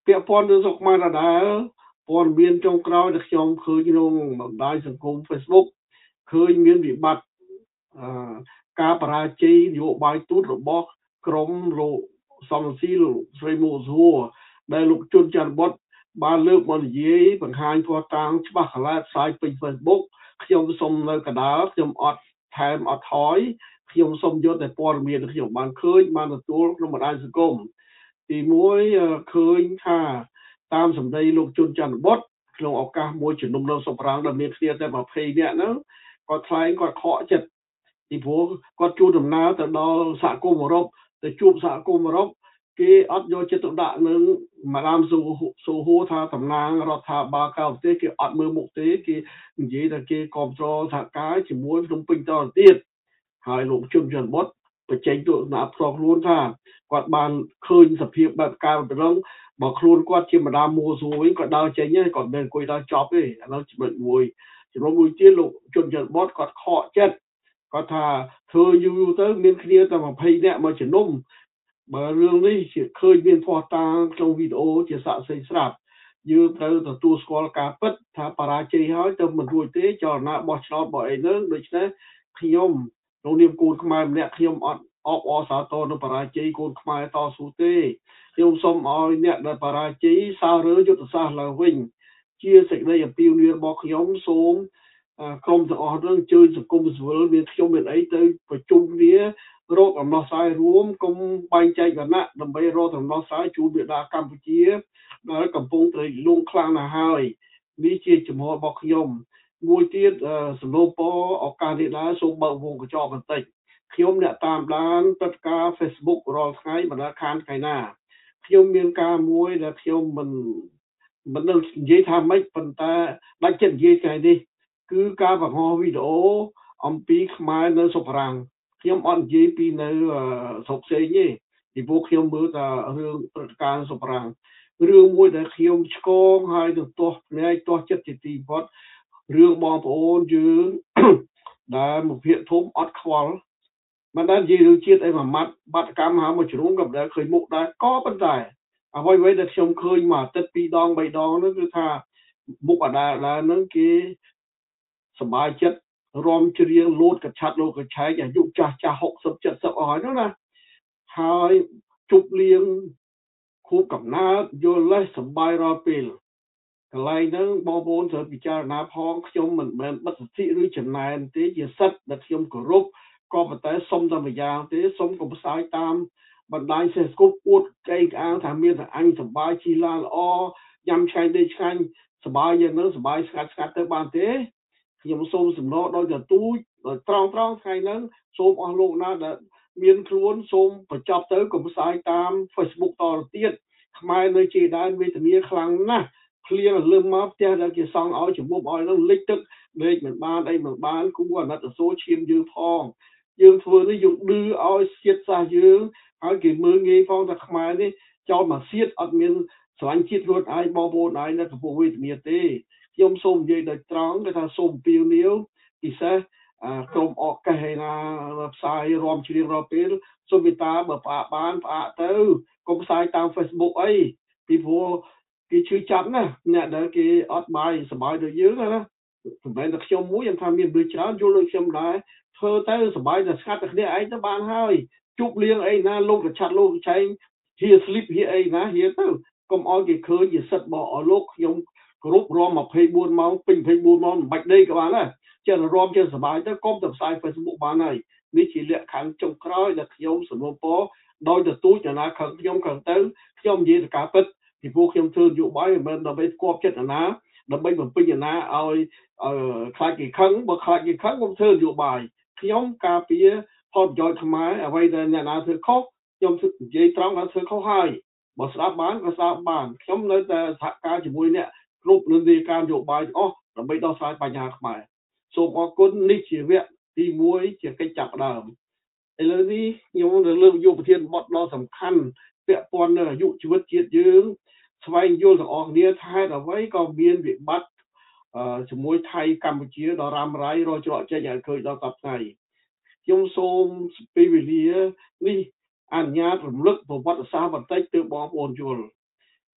ពាក់ព័ន្ធនឹងស្រុកខ្មែរដដែលព័ត៌មានចុងក្រោយដែលខ្ញុំឃើញក្នុងបណ្ដាញសង្គម Facebook ឃើញមានវិបត្តិការបរាជ័យនយោបាយទូតរបស់ក្រុមលោកសំរងស៊ីលោកស្រីមូស៊ូដែលលោកជុនច័ន្ទបុត្របានលើកមកនិយាយបង្ហាញផ្ោះតាំងច្បាស់កន្លែផ្សាយពេញ Facebook ខ្ញុំសូមនៅកណ្ដាលខ្ញុំអត់ថែមអត់ថយខ្ញុំសូមយកតែព័ត៌មានខ្ញុំបានឃើញបានទទួលក្នុងបណ្ដាញសង្គមទី1ឃើញថាតាមសម្ដីលោកជុនច័ន្ទបុត្រក្នុងឱកាសមួយជំនុំនៅសុប្រាំងដែលមានគ្នាតែ20នាក់ហ្នឹងគាត់ថ្លែងគាត់ខកចិត្តពីព្រោះគាត់ជួលដំណើរទៅដល់សហគមន៍អឺរ៉ុបទៅជួបសហគមន៍អឺរ៉ុបគេអត់យកចិត្តទុកដាក់នឹងម៉ាដាមស៊ូហូថាតំណាងរដ្ឋាភិបាលក្រៅប្រទេសគេអត់មើលមុខទេគេនិយាយថាគេគ្រប់គ្រងសហការជាមួយក្នុងពេញតទៅទៀតហើយលោកជុនច័ន្ទបុត្របញ្ចេញទស្សនៈផ្ទាល់ខ្លួនថាគាត់បានឃើញសភាពបែបការប្រឡងបើខ្លួនគាត់ជាម្ដាមមូស៊ូវិញគាត់ដើរចេញហើយគាត់មិនអង្គុយដើរចប់ទេអានោះចំណុចមួយទៀតលោកជុនច័ន្ទបុត្រគាត់ខកចិត្តគាត់ថាធ្វើយូរទៅមានគ្នាតែ20នាក់មកជំនុំបើរឿងនេះឃើញមានផ្ោះតាងក្នុងវីដេអូជាសាក់សេស្រាប់យើងត្រូវទទួលស្គាល់ការពិតថាបរាជ័យហើយទៅមិនរួចទេចលនាបោះឆ្នោតរបស់អីហ្នឹងដូច្នេះខ្ញុំក្នុងនាមកូនខ្មែរម្នាក់ខ្ញុំអត់អបអរសាទរនឹងបរាជ័យកូនខ្មែរតស៊ូទេខ្ញុំសូមឲ្យអ្នកដែលបរាជ័យសាររើយុទ្ធសាស្ត្រឡើងវិញជាសេចក្តីអំពាវនាវរបស់ខ្ញុំសូមក្រុមទាំងអស់នឹងជួយសង្គមស៊ីវិលមានខ្ញុំមានអីទៅប្រជុំគ្នារកអំណោះស្រាយរួមកុំបែងចែកវណ្ណៈដើម្បីរកអំណោះស្រាយជូនបិតាកម្ពុជាដែលកំពុងត្រូវលងខ្លាំងណាស់ហើយនេះជាចំហរបស់ខ្ញុំមួយទៀតសំណូមពរឱកាសនេះដែរសូមបើកវងកញ្ចក់បន្តិចខ្ញុំអ្នកតាមដានព្រឹត្តិការណ៍ Facebook រាល់ថ្ងៃមិនដែលខានថ្ងៃណាខ្ញុំមានការមួយដែលខ្ញុំមិននឹងនិយាយថាម៉េចប៉ុន្តែដាច់ចិត្តនិយាយថ្ងៃនេះគឺការបង្ហោះវីដេអូអំពីខ្មែរនៅសុបារាំងខ្ញុំអត់និយាយពីនៅស្រុកផ្សេងទេពីព្រោះខ្ញុំមើលតែរឿងព្រឹត្តិការណ៍សុបារាំងរឿងមួយដែលខ្ញុំឆ្កងហើយទៅទាស់ភ្នែកទាស់ចិត្តជាទីបំផុតរឿងបងប្អូនយើងដែលមួយភាគធំអត់ខ្វល់មិនដែលនិយាយរឿងជាតិអីមួយម៉ាត់បាតកម្មហៅមួយជ្រុងក៏មិនដែលឃើញមុខដែរក៏ប៉ុន្តែអ្វីដែលខ្ញុំឃើញមួយអាទិត្យ2ដង3ដងនោះគឺថាមុខអាដាហ្នឹងគេសប្បាយចិត្តរំច្រៀងលោតកឆាត់លោតកឆែកអាយុចាស់60 70អស់ហើយនោះណាហើយជប់លៀងខួបកំណើតយល់លេសសប្បាយរាល់ពេលកន្លែងហ្នឹងបងប្អូនត្រូវពិចារណាផងខ្ញុំមិនមែនបិទសិទ្ធិឬចំណែនទេជាសិទ្ធិដែលខ្ញុំគោរពក៏ប៉ុន្តែសុំតែម្យ៉ាងទេសុំកុំផ្សាយតាមបណ្ដាញ Facebook អួតកេងក្អាងថាមានតែអញសប្បាយជីឡាល្អញ៉ាំឆ្ងាញ់ដេកឆ្ងាញ់សប្បាយយ៉ាងហ្នឹងសប្បាយស្ងាត់ទៅបានទេខ្ញុំសូមសំណរដោយទទូចត្រង់ថ្ងៃហ្នឹងសូមអស់លោកណាដែលមានខ្លួនសូមបញ្ចប់ទៅកុំផ្សាយតាម Facebook តទៅទៀតខ្មែរនៅជាដែនវេទនាខ្លាំងណាស់ភ្លៀងលឹមមកផ្ទះដែលគេសង់ឲ្យជំនួបឲ្យហ្នឹងលិចទឹកលេខមិនបានអីមិនបានគូអាណិតសូឈាមយើងផងយើងធ្វើនេះយើងឌឺឲ្យជាតិសាសន៍យើងហើយគេមើលងាយផងថាខ្មែរនេះចោលមកសៀតអត់មានស្រឡាញ់ជាតិខ្លួនឯងបងប្អូនឯងនៅកំពុងវេទនាទេខ្ញុំសូមនិយាយដោយត្រង់គេថាសូមពីវនាវពិសេសក្រុមអកេះឯណាផ្សាយរំច្រៀងរាល់ពេលសូមមេត្តាបើផ្អាកបានផ្អាកទៅកុំផ្សាយតាម Facebook អីពីព្រោះគេឈឺចាប់ណាអ្នកដែលគេអត់បាយសប្បាយដូចយើងណាសម្រាប់តែខ្ញុំមួយខ្ញុំថាមានដូចច្រើនយល់ដូចខ្ញុំដែរធ្វើទៅសប្បាយតែស្ងាត់តែគ្នាឯងទៅបានហើយជប់លៀងអីណាលោកកឆាត់លោកចែងហៀស្លីបហៀអីណាហៀទៅកុំឲ្យគេឃើញជាសិទ្ធិរបស់លោកខ្ញុំគ្រប់រំ24ម៉ោងពេញ24ម៉ោងមិនបាច់ដេកក៏បានដែរចេះរំចេះសប្បាយទៅកុំទៅផ្សាយ Facebook បានហើយនេះជាលក្ខខណ្ឌចុងក្រោយដែលខ្ញុំសំណូមពរដោយទទូចចំណាខឹងខ្ញុំខឹងទៅខ្ញុំនិយាយទៅការពិតពីព្រោះខ្ញុំធ្វើនយោបាយមិនមែនដើម្បីគប់ចិត្តណាដើម្បីបំពេញណាឲ្យខ្លាចគេខឹងបើខ្លាចគេខឹងខ្ញុំធ្វើនយោបាយខ្ញុំការពារផលប្រយោជន៍ខ្មែរអ្វីដែលអ្នកណាធ្វើខុសខ្ញុំនិយាយត្រង់ថាធ្វើខុសហើយបើស្ដាប់បានក៏ស្ដាប់បានខ្ញុំនៅតែសហការជាមួយអ្នកគ្រប់និន្នាការនយោបាយទាំងអស់ដើម្បីដោះស្រាយបញ្ហាខ្មែរសូមអរគុណនេះជាវគ្គទី1ជាកិច្ចចាប់ផ្ដើមឥឡូវនេះខ្ញុំនឹងលើកយកប្រធានបទដ៏សំខាន់ពាក់ព័ន្ធនឹងអាយុជីវិតជាតិយើងស្វែងយល់ទាំងអស់គ្នាថាហេតុអ្វីក៏មានវិបត្តិជាមួយថៃកម្ពុជាដ៏រ៉ាំរ៉ៃរកច្រកចេញឲ្យឃើញដល់សប្តាហ៍ខ្ញុំសូមពេលវេលានេះអនុញ្ញាតរំលឹកប្រវត្តិសាស្ត្របន្តិចទៅបងប្អូនយល់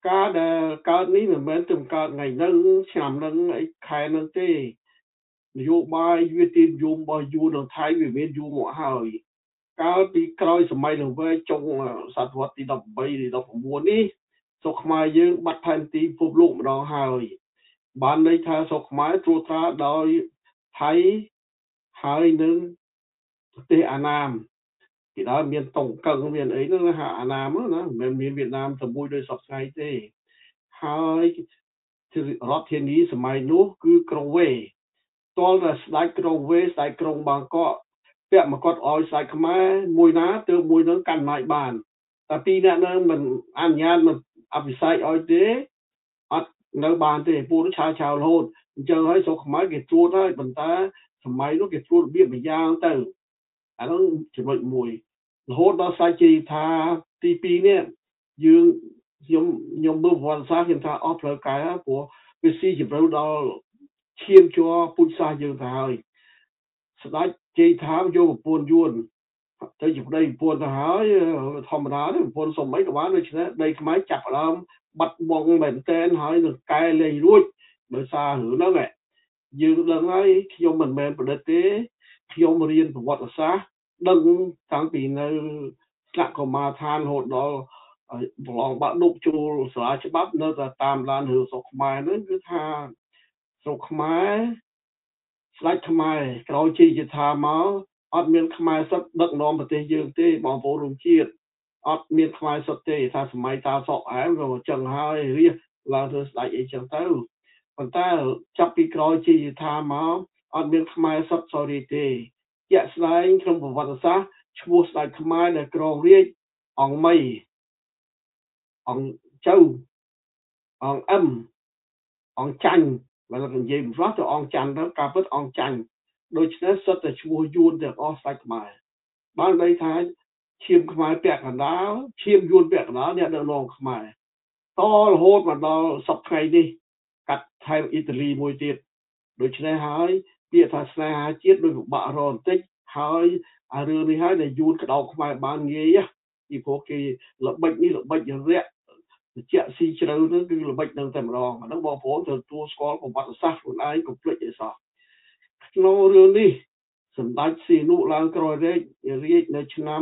ការដែលកើតនេះមិនមែនតែកើតថ្ងៃហ្នឹងឆ្នាំហ្នឹងអីខែហ្នឹងទេនយោបាយវាទីនិយមរបស់យួននៅថៃវាមានយូរមកហើយកាលពីក្រោយសម័យលង្វែកចុងសតវត្សទី18ឬ19នេះស្រុកខ្មែរយើងបាត់ផែនទីពិភពលោកម្ដងហើយបានន័យថាស្រុកខ្មែរត្រួតត្រាដោយថៃហើយនឹងប្រទេសអាណាមពីដើមមានតុងកឹងមានអីហ្នឹងហាអាណាមណាមិនមានវៀតណាមតែមួយដោយសពថ្ងៃទេហើយរដ្ឋធានីសម័យនោះគឺក្រុងវេតលតែស្ដេចក្រុងវេស្ដេចក្រុងបាងកកពាក់មកគាត់ឲ្យស្ដេចខ្មែរមួយណាទៅមួយនឹងកាន់អំណាចបានតែពីរអ្នកនឹងមិនអនុញ្ញាតមិនអភិសេកឲ្យទេអត់នៅបានទេពូឆាវរហូតអញ្ចឹងហើយស្រុកខ្មែរគេត្រួតហើយប៉ុន្តែសម័យនោះគេត្រួតរបៀបម្យ៉ាងទៅអានោះចំណុចមួយរហូតដល់សាច់ជ័យថាទី2នេះយើងខ្ញុំមើលប្រវត្តិសាស្ត្រខ្ញុំថាអស់ផ្លូវកែព្រោះវាស៊ីជម្រៅដល់ឈាមជ័រពុជសាសយើងទៅហើយស្ដេចជ័យថាយកប្រពន្ធយួនទៅជាប្តីប្រពន្ធទៅហើយធម្មតាទេប្រពន្ធសុំអីក៏បានដូច្នេះដីខ្មែរចាប់ដើមបាត់បង់មែនតែនហើយនឹងកែលែងរួចដោយសាររឿងហ្នឹងយើងដឹងហើយខ្ញុំមិនមែនប្រឌិតទេខ្ញុំរៀនប្រវត្តិសាស្ត្រដឹងតាំងពីនៅថ្នាក់កុមារឋានរហូតដល់ប្រឡងបាក់ឌុបចូលសាលាច្បាប់នៅតែតាមដានរឿងស្រុកខ្មែរហ្នឹងគឺថាស្រុកខ្មែរស្ដេចខ្មែរក្រោយជ័យជេដ្ឋាមកអត់មានខ្មែរសុទ្ធដឹកនាំប្រទេសយើងទេបងប្អូនរួមជាតិអត់មានខ្មែរសុទ្ធទេថាសម័យតាសក់អែមក៏អញ្ចឹងហើយរៀសឡើងធ្វើស្ដេចអីចឹងទៅប៉ុន្តែចាប់ពីក្រោយជ័យជេដ្ឋាមកអត់មានខ្មែរសុទ្ធsorryទេជាក់ស្ដែងក្នុងប្រវត្តិសាស្ត្រឈ្មោះស្ដេចខ្មែរដែលគ្រងរាជ្យអង្គមីអង្គចៅអង្គអឹមអង្គចាញ់បើនិយាយម្លោះទៅអង្គច័ន្ទទៅការពិតអង្គចាញ់ដូច្នេះសិតតែឈ្មោះយួនទាំងអស់ស្ដេចខ្មែរបានន័យថាឈាមខ្មែរពាក់កណ្ដាលឈាមយួនពាក់កណ្ដាលអ្នកដឹកនាំខ្មែរតរហូតមកដល់សប្តាហ៍ថ្ងៃនេះកាត់ថែមអ៊ីតាលីមួយទៀតដូច្នេះហើយពាក្យថាស្នេហាជាតិដោយពិបាករបន្តិចហើយអារឿងនេះហើយដែលយួនក្តោបខ្មែរបានងាយពីព្រោះគេល្បិចនេះល្បិចរយៈជាក់ស៊ីជ្រៅនោះគឺល្បិចនឹងតែម្ដងអាហ្នឹងបងប្អូនត្រូវទទួលស្គាល់ប្រវត្តិសាស្ត្រខ្លួនឯងកុំភ្លេចអីសោះក្នុងរឿងនេះសម្ដេចសីហនុឡើងក្រោយរាជនៅឆ្នាំ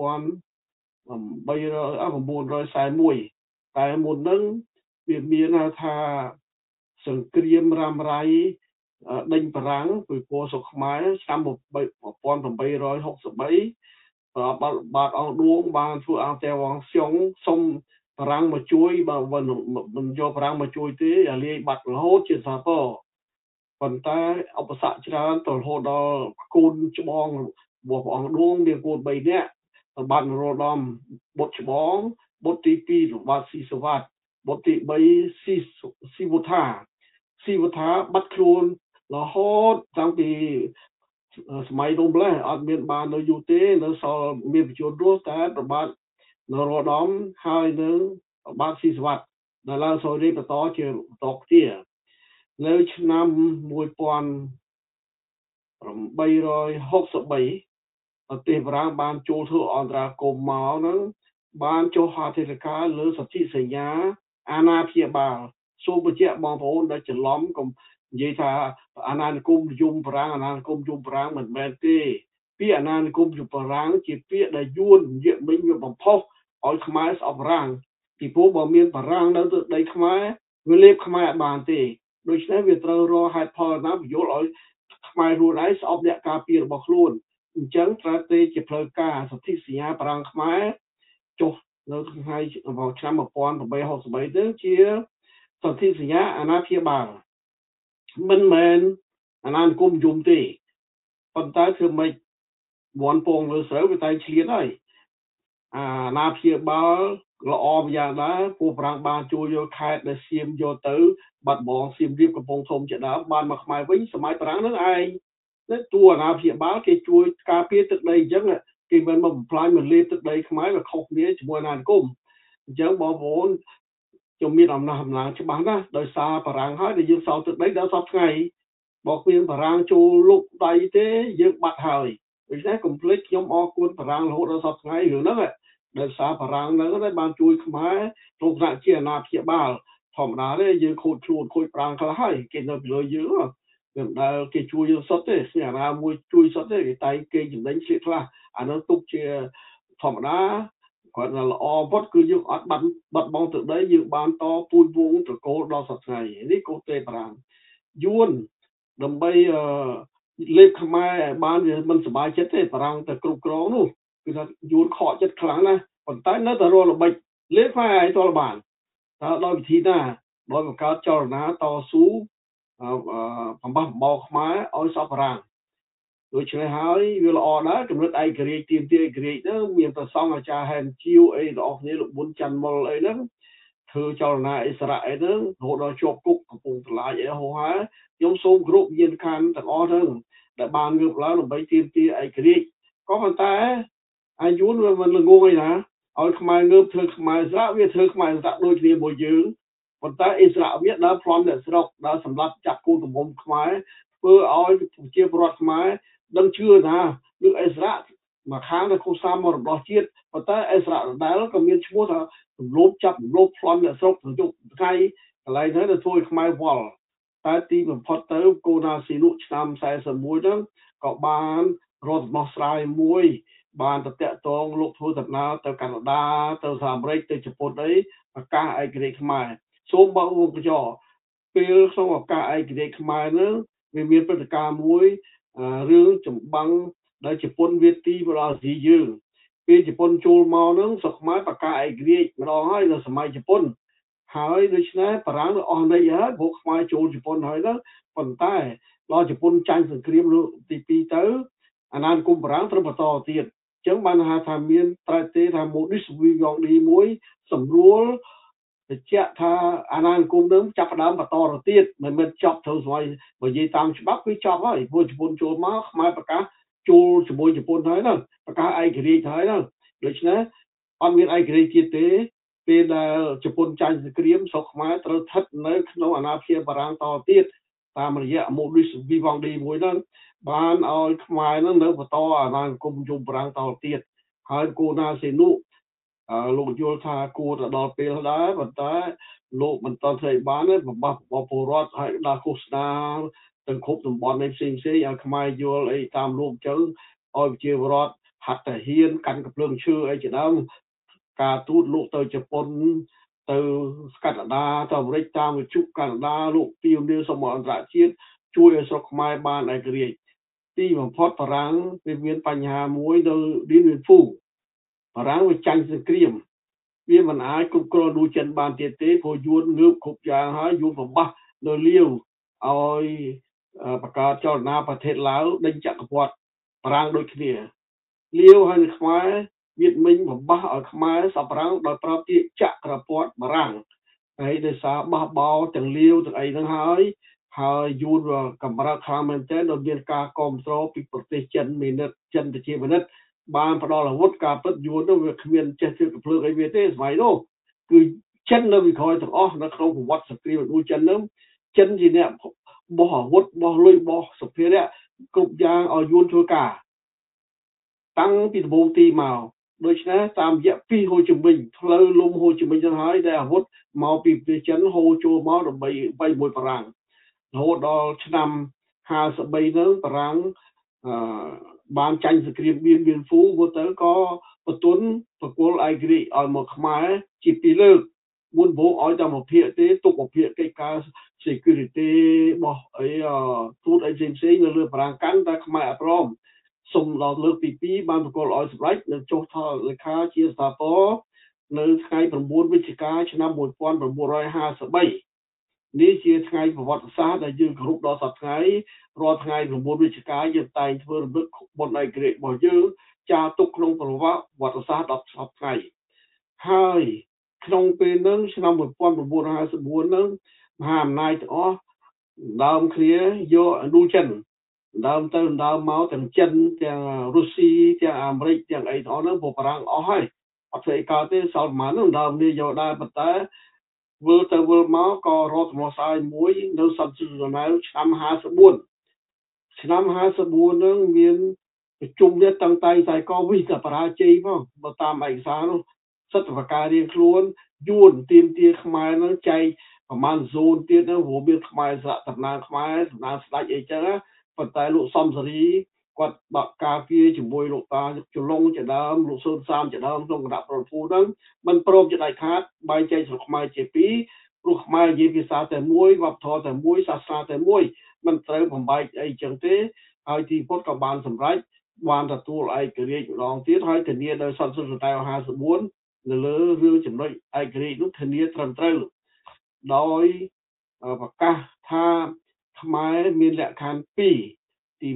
1941តែមុនហ្នឹងវាមានថាសង្គ្រាមរ៉ាំរ៉ៃដេញបារាំងពីព្រោះស្រុកខ្មែរឆ្នាំ1863បាទអង្គឌួងបានធ្វើអង្គតែវងស្យងសុំបារាំងមកជួយបើមិនយកបារាំងមកជួយទេអាលាយបាត់រហូតជាសាពប៉ុន្តែឧបសគ្គច្រើនទៅរហូតដល់កូនច្បងរបស់ព្រះអង្គឌួងមានកូន3នាក់បាទនរោត្តមបុត្រច្បងបុត្រទី2របស់ស៊ីសវ័តបុត្រទី3ស៊ីវុថាបាត់ខ្លួនរហូតតាំងពីសម័យនោះម្លេះអត់មានបាននៅយូរទេនៅសល់មានបញ្ជនរស់តែប្របាទនរោត្តមហើយនឹងបាទស៊ីសវ័តដែលឡើងសូរីបន្តជាបន្តទៀតនៅឆ្នាំ1863ប្រទេសបារាំងបានចូលធ្វើអន្តរាគមន៍មកហ្នឹងបានចុះហត្ថលេខាលើសន្ធិសញ្ញាអាណាព្យាបាលសូមបញ្ជាក់បងប្អូនដែលច្រឡំកុំនិយាយថាអាណានិគមនិយមបារាំងអាណានិគមនិយមបារាំងមិនមែនទេពាក្យអាណានិគមនិយមបារាំងជាពាក្យដែលយួននិយាយមិញវាបំផុសឲ្យខ្មែរស្អប់បារាំងពីព្រោះបើមានបារាំងនៅលើដីខ្មែរវាលេបខ្មែរអត់បានទេដូច្នេះវាត្រូវរកហេតុផលណាបញ្យល់ឲ្យខ្មែរខ្លួនឯងស្អប់អ្នកការពាររបស់ខ្លួនអញ្ចឹងត្រូវទេជាផ្លូវការសន្ធិសញ្ញាបារាំងខ្មែរចុះនៅថ្ងៃឆ្នាំ1863ទៅជាសន្ធិសញ្ញាអាណាព្យាបាលមិនមែនអាណានិគមនិយមទេប៉ុន្តែធ្វើម៉េចវ៉ាន់ពងលើស្រូវវាតែឆ្លៀតហើយអាណាព្យាបាលល្អយ៉ាងដែរពួកបារាំងបានជួយយកខេត្តដែលសៀមយកទៅបាត់បងសៀមរាបកំពង់ធំជាដើមបានមកខ្មែរវិញសម័យបារាំងនឹងឯងនេះតួអាណាព្យាបាលគេជួយការពារទឹកដីអញ្ចឹងគេមិនមកបំផ្លាញមកលេបទឹកដីខ្មែរវាខុសគ្នាជាមួយអាណានិគមអញ្ចឹងបងប្អូនខ្ញុំមានអំណះអំណាងច្បាស់ណាស់ដោយសារបារាំងហើយដែលយើងសល់ទឹកដីដល់សពថ្ងៃបើគ្មានបារាំងចូលលុកដៃទេយើងបាត់ហើយដូច្នេះកុំភ្លេចខ្ញុំអរគុណបារាំងរហូតដល់សពថ្ងៃរឿងហ្នឹងដែលសារបារាំងហ្នឹងដែលបានជួយខ្មែរក្នុងថ្នាក់ជាអាណាព្យាបាលធម្មតាទេយើងខូចខ្លួនខូចប្រាំងខ្លះហើយគេនៅពីលើយើងមិនដែលគេជួយយើងសុទ្ធទេស្មានអាណាមួយជួយសុទ្ធទេគេតែគេចំណេញជាខ្លះអានោះទុកជាធម្មតាគាត់ល្អបំផុតគឺយើងអត់បាត់បង់ទឹកដីយើងបានតពូជវងត្រកូលដល់សប្តាហ៍នេះកូទេបារាំងយួនដើម្បីលេបខ្មែរបានវាមិនសប្បាយចិត្តទេបារាំងតែគ្រប់គ្រងនោះគឺថាយួនខកចិត្តខ្លាំងណាស់ប៉ុន្តែនៅតែរលល្បិចលេបខ្មែរឲ្យទាល់បានតើដោយវិធីណាដោយបង្កើតចលនាតស៊ូបំបះបំបោខ្មែរឲ្យសពបារាំងដូច្នេះហើយវាល្អដែរចំណុចឯករាជ្យទាមទារឯករាជ្យហ្នឹងមានប្រសងអាចារ្យហែនជាវអីបងប្អូនលោកប៊ុនច័ន្ទមុលអីហ្នឹងធ្វើចលនាអិសរៈអីហ្នឹងរហូតដល់ជាប់គុកកំពុងឆ្លាយអីហោហាខ្ញុំសូមគ្រប់វិញ្ញាណក្ខន្ធទាំងអស់ហ្នឹងដែលបានងើបឡើងដើម្បីទាមទារឯករាជ្យក៏ប៉ុន្តែអាយុនវាមិនល្ងងអីណាឲ្យខ្មែរងើបធ្វើខ្មែរស្រាក់វាធ្វើខ្មែរស្រាក់ដូចគ្នាមួយយើងប៉ុន្តែអិសរៈវាដើរប្លន់អ្នកស្រុកដើរសម្លាប់ចាប់គូទំហំខ្មែរធ្វើឲ្យប្រជាពលរដ្ឋខ្មែរដឹងជឿថានឹងអិសរៈមកខាងទៅគូសាមរតកជាតិប៉ុន្តែអិសរៈដដែលក៏មានឈ្មោះថារំលោភចាប់រំលោភប្លន់អ្នកស្រុកទៅយុគថ្ងៃកន្លែងហ្នឹងទៅធ្វើឲ្យខ្មែរវល់តែទីបំផុតទៅកូណាស៊ីនុឆ្នាំ41ហ្នឹងក៏បានរដ្ឋបោះស្រាយមួយបានទៅតាក់ទងលោកធ្វើដំណើរទៅកាណាដាទៅសហអាមេរិកទៅជប៉ុនអីឱកាសឯករាជ្យខ្មែរសូមបើកវងកញ្ចក់ពេលក្នុងឱកាសឯករាជ្យខ្មែរហ្នឹងវាមានព្រឹត្តិការណ៍មួយរឿងចម្បាំងដែលជប៉ុនវាទីបរាស៊ីយើងពេលជប៉ុនចូលមកហ្នឹងស្រុកខ្មែរប្រកាសឯករាជ្យម្ដងហើយនៅសម័យជប៉ុនហើយដូច្នេះបារាំងអស់នៃហើយពួកខ្មែរចូលជប៉ុនហើយហ្នឹងប៉ុន្តែដល់ជប៉ុនចាញ់សង្គ្រាមទី2ទៅអាណានិគមបារាំងត្រូវបន្តទៀតអញ្ចឹងបានហៅថាមានត្រែកទេថា modus vivendi មួយសម្រួលបញ្ជាក់ថាអាណានិគមនឹងចាប់ផ្ដើមបន្តទៅទៀតមិនមែនចប់ទៅស្វ័យបើនិយាយតាមច្បាប់គឺចប់ហើយព្រោះជប៉ុនចូលមកខ្មែរប្រកាសចូលជាមួយជប៉ុនហើយហ្នឹងប្រកាសឯករាជ្យហើយហ្នឹងដូច្នេះអត់មានឯករាជ្យទៀតទេពេលដែលជប៉ុនចាញ់សង្គ្រាមស្រុកខ្មែរត្រូវស្ថិតនៅក្នុងអាណាព្យាបាលបារាំងតទៀតតាមរយៈ modus vivendi មួយហ្នឹងបានឲ្យខ្មែរហ្នឹងនៅបន្តអាណានិគមយមបារាំងតទៀតហើយគូណាសេនុលោកយល់ថាគួរទៅដល់ពេលដែរប៉ុន្តែលោកមិនតន់ធ្វើបានទេបំបត្តិពលរដ្ឋហើយដល់ឃោសនាទាំងគ្រប់តំបន់នៃផ្សេងៗឲ្យខ្មែរយល់អីតាមលោកអញ្ចឹងឲ្យប្រជាពលរដ្ឋហាត់តែហ៊ានកាន់កំភ្លើងឈើអីជាដើមការទូតលោកទៅជប៉ុនទៅកាណាដាទៅអាមេរិកតាមវិទ្យុកាណាដាលោកពីមនាសមអន្តរជាតិជួយឲ្យស្រុកខ្មែរបានឯករាជ្យទីបំផុតបារាំងវាមានបញ្ហាមួយនៅឌីនវិនហ្វូបារាំងវាចាញ់សង្គ្រាមវាមិនអាចគ្រប់គ្រងឌូចិនបានទៀតទេព្រោះយួនងើបគ្រប់យ៉ាងហើយយួនបំបះនៅលាវឲ្យបង្កើតចលនាប្រទេសឡាវដេញចក្រពត្តិបារាំងដូចគ្នាលាវហើយខ្មែរវៀតមិញបំបះឲ្យខ្មែរសពបារាំងដោយប្រើពាក្យចក្រពត្តិបារាំងហើយដោយសារបះបោទាំងលាវទាំងអីហ្នឹងហើយយួនកម្រិតខ្លាំងមែនទែនដោយមានការគ្រប់គ្រងពីប្រទេសចិនមីនិតចិនប្រជាមានិតបានផ្ដល់អាវុធការពិតយួននោះវាគ្មានចេះធ្វើកំភ្លើងអីវាទេសម័យនោះគឺចិននៅវិក្រោយទាំងអស់នៅក្នុងប្រវត្តិសង្គ្រាមដូចចិនហ្នឹងចិនជាអ្នកបោះអាវុធបោះលុយបោះសភារៈគ្រប់យ៉ាងឲ្យយួនធ្វើការតាំងពីដំបូងទីមកដូច្នេះតាមរយៈពីហូជីមិញផ្លូវលំហូជីមិញទៅហើយដែលអាវុធមកពីប្រទេសចិនហូចូលមកដើម្បីមួយបារាំងរហូតដល់ឆ្នាំ53ហ្នឹងបារាំងបានចាញ់សង្គ្រាមបៀនហ្វូមកទៅក៏បន្ទន់ប្រគល់ឯករាជ្យឲ្យមកខ្មែរជាពីរលើកមុនបងឲ្យតែមួយភាគទេទុកមួយភាគកិច្ចការ security របស់អីទូតអីផ្សេងៗនៅលើបារាំងកាន់តែខ្មែរអត់ព្រមសុំដល់លើកទី2បានប្រគល់ឲ្យសម្ដេចនៅចុះថតលេខាជាស្ថាពរនៅថ្ងៃ9វិច្ឆិកាឆ្នាំ1953នេះជាថ្ងៃប្រវត្តិសាស្ត្រដែលយើងគោរពដល់សប្តាហ៍រាល់ថ្ងៃ9វិច្ឆិកាយើងតែងធ្វើរំលឹកបុណ្យឯករាជ្យរបស់យើងចារទុកក្នុងប្រវត្តិសាស្ត្រ10សប្តាហ៍ហើយក្នុងពេលហ្នឹងឆ្នាំ1954ហ្នឹងមហាអំណាចទាំងអស់ដើមគ្នាយកឥណ្ឌូចិនដើមទៅដើមមកទាំងចិនទាំងរុស្ស៊ីទាំងអាមេរិកទាំងអីទាំងអស់ហ្នឹងពួកបារាំងអស់ហើយអត់ធ្វើអីកើតទេសល់ប្រហែលហ្នឹងដើមនេះយកដែរប៉ុន្តែវិលទៅវិលមកក៏រកដំណោះស្រាយមួយនៅសន្តិសុខណៅឆ្នាំ54ឆ្នាំ54ហ្នឹងមានប្រជុំនេះតាំងតែខ្សែកវិញតែបរាជ័យផងបើតាមឯកសារនោះសិទ្ធិប្រការរៀងខ្លួនយួនទៀមទាខ្មែរនឹងចែកប្រមាណហ្សូនទៀតហ្នឹងព្រោះមានខ្មែរស្រៈតំណាងខ្មែរតំណាងស្ដេចអីចឹងណាប៉ុន្តែលោកសំសេរីគាត់បកការពារជាមួយលោកតាជលងជាដើមលោកស៊ុនសាមជាដើមក្នុងគណៈប្រពន្ធហ្នឹងមិនព្រមជាដាច់ខាតបែងចែកស្រុកខ្មែរជាពីរព្រោះខ្មែរនិយាយភាសាតែមួយវប្បធម៌តែមួយសាសនាតែមួយមិនត្រូវបំបែកអីចឹងទេហើយទីពុតក៏បានសម្រេចបានទទួលឯករាជ្យម្ដងទៀតហើយធានាដោយសន្តិសុខតែ54នៅលើរឿងចំណុចឯករាជ្យនោះធានាត្រឹមត្រូវដោយប្រកាសថាខ្មែរមានលក្ខខណ្ឌ2ទី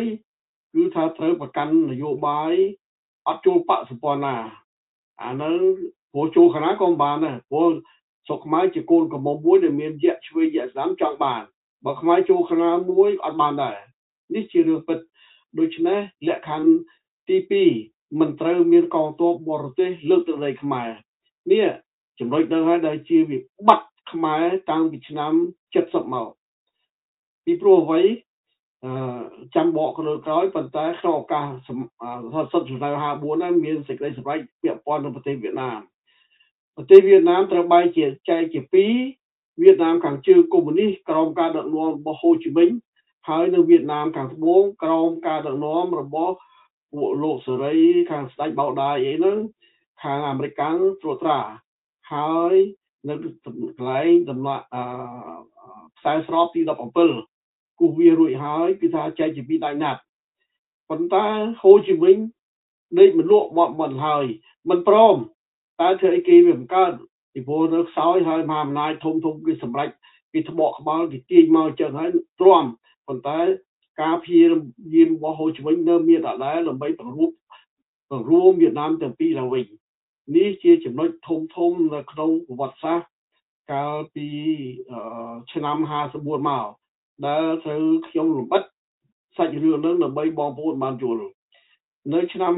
1គឺថាត្រូវប្រកាន់នយោបាយអត់ចូលបកសម្ព័ន្ធណាអានឹងព្រោះចូលគណៈក៏បានដែរព្រោះស្រុកខ្មែរជាកូនកំមុំមួយដែលមានយៈឆ្វេងយៈស្ដាំចង់បានបើខ្មែរចូលគណៈមួយអត់បានដែរនេះជារឿងពិតដូច្នេះលក្ខខណ្ឌទី2មិនត្រូវមានកងទ័ពបរទេសលើកទឹកដីខ្មែរនេះចំណុចហ្នឹងហើយដែលជាវិបត្តិខ្មែរតាំងពីឆ្នាំ70មកពីព្រោះអ្វីចាំបកលើក្រោយប៉ុន្តែក្នុងឱកាសសិទ្ធិចំណៅ54ហ្នឹងមានសេចក្តីសម្រេចពាក់ព័ន្ធនឹងប្រទេសវៀតណាមត្រូវបែងចែកជាពីរវៀតណាមខាងជើងកុម្មុយនីសក្រោមការដឹកនាំរបស់ហូជីមិញហើយនៅវៀតណាមខាងត្បូងក្រោមការដឹកនាំរបស់ពួកលោកសេរីខាងស្ដេចបៅដាយអីហ្នឹងខាងអាមេរិកត្រួតត្រាហើយនៅកន្លែងដំណាក់ខ្សែស្របទី17គូវារួចហើយគឺថាចែកជាពីរដៃណាត់ប៉ុន្តែហូជីមិញដេកមិនលក់មិនហើយមិនព្រមតែធ្វើអីគេវាមិនកើតពីព្រោះនៅខ្សោយហើយមហាអំណាចធំគេសម្រេចគេថ្បកក្បាលគេទាញមកចឹងហើយទ្រាំប៉ុន្តែការព្យាយាមរបស់ហូជីមិញនៅមានដដែលដើម្បីបង្រួមវៀតណាមទាំងពីរឡើងវិញនេះជាចំណុចធំនៅក្នុងប្រវត្តិសាស្ត្រកាលពីឆ្នាំ54មកដែលត្រូវខ្ញុំលម្អិតសាច់រឿងហ្នឹងដើម្បីបងប្អូនបានយល់នៅឆ្នាំ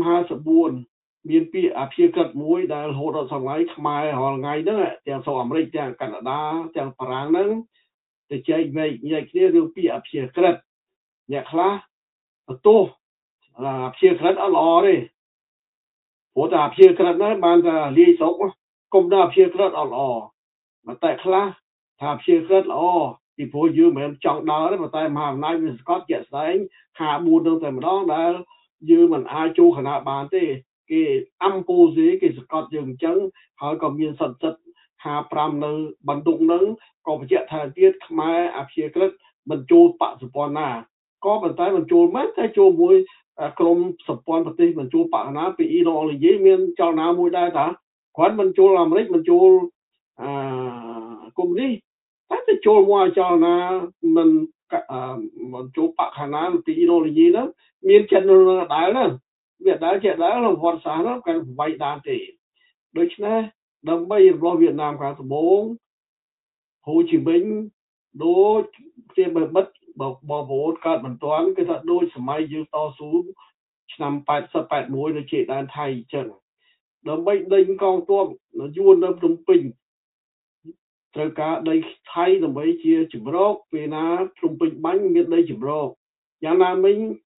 54មានពាក្យអភិក្រិតមួយដែលរហូតដល់សប្តាហ៍ខ្មែររាល់ថ្ងៃហ្នឹងទាំងស្រុកអាមេរិកទាំងកាណាដាទាំងបារាំងហ្នឹងទៅចែកវែកញែកគ្នារឿងពាក្យអភិក្រិតអ្នកខ្លះបន្ទោសអភិក្រិតអត់ល្អទេព្រោះតែអភិក្រិតហ្នឹងបានតែលាយស្រុកគុំដល់អភិក្រិតអត់ល្អតែខ្លះថាអភិក្រិតល្អពីព្រោះយើងមិនមែនចង់ដើរទេប៉ុន្តែមហាអំណាចវាស្កត់ជាក់ស្ដែង54នឹងតែម្ដងដែលយើងមិនអាចចូលគណៈបានទេគេអំពូស៊ីគេស្កត់យើងអញ្ចឹងហើយក៏មានសន្តិ55នៅបន្ទុកនឹងក៏បញ្ជាក់ថាទៀតខ្មែរអភិក្រិតមិនចូលបកសម្ព័ន្ធណាក៏ប៉ុន្តែមិនចូលមែនតែចូលមួយក្រមសម្ព័ន្ធប្រទេសមិនចូលបកណាពីអ៊ីរ៉ង់និយាយមានចលនាមួយដែរថាគាត់មិនចូលអាមេរិកមិនចូលកុម្មុយនីសតែទៅចូលមកចលនាមិនចូលបកខាណាពីអ៊ីរ៉ង់និយាយហ្នឹងមានចិត្តនៅដែរហ្នឹងវាដែរជាដែរក្នុងវត្តសាស្ត្រហ្នឹងគាត់ប្រវាយដានទេដូច្នេះដើម្បីរបស់វៀតណាមខាងត្បូងហូជីមិញដូចជាបិទបងប្អូនកើតមិនទាន់គឺថាដូចសម័យយើងតស៊ូឆ្នាំ80 81នៅជ័យដែនថៃអញ្ចឹងដើម្បីដេញកងទ័ពយួននៅភ្នំពេញត្រូវការដីថៃដើម្បីជាជំរកពេលណាភ្នំពេញបាញ់មានដីជំរកយ៉ាងណាមិញ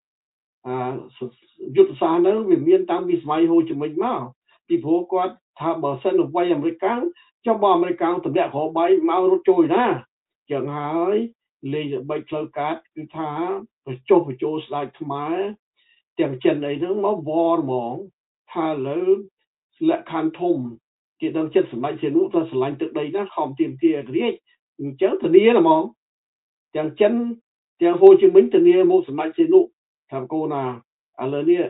យុទ្ធសាស្ត្រហ្នឹងវាមានតាំងពីសម័យហូជីមិញមកពីព្រោះគាត់ថាបើសិនអ្វីអាមេរិកចុះបើអាមេរិកតម្លាក់ក្របីមករត់ជួយណាចឹងហើយលេខល្បិចផ្លូវកាត់គឺថាបញ្ចុះបញ្ចូលស្ដេចខ្មែរទាំងចិនអីហ្នឹងមកវល់ហ្មងថាលើលក្ខខណ្ឌធំគេដឹងចិត្តសម្ដេចសៀនុថាស្រឡាញ់ទឹកដីណាខំទាមទាររាជអញ្ចឹងធានាហ្មងទាំងចិនទាំងហូជីមិញធានាមកសម្ដេចសៀនុថាកូនណាឥឡូវនេះ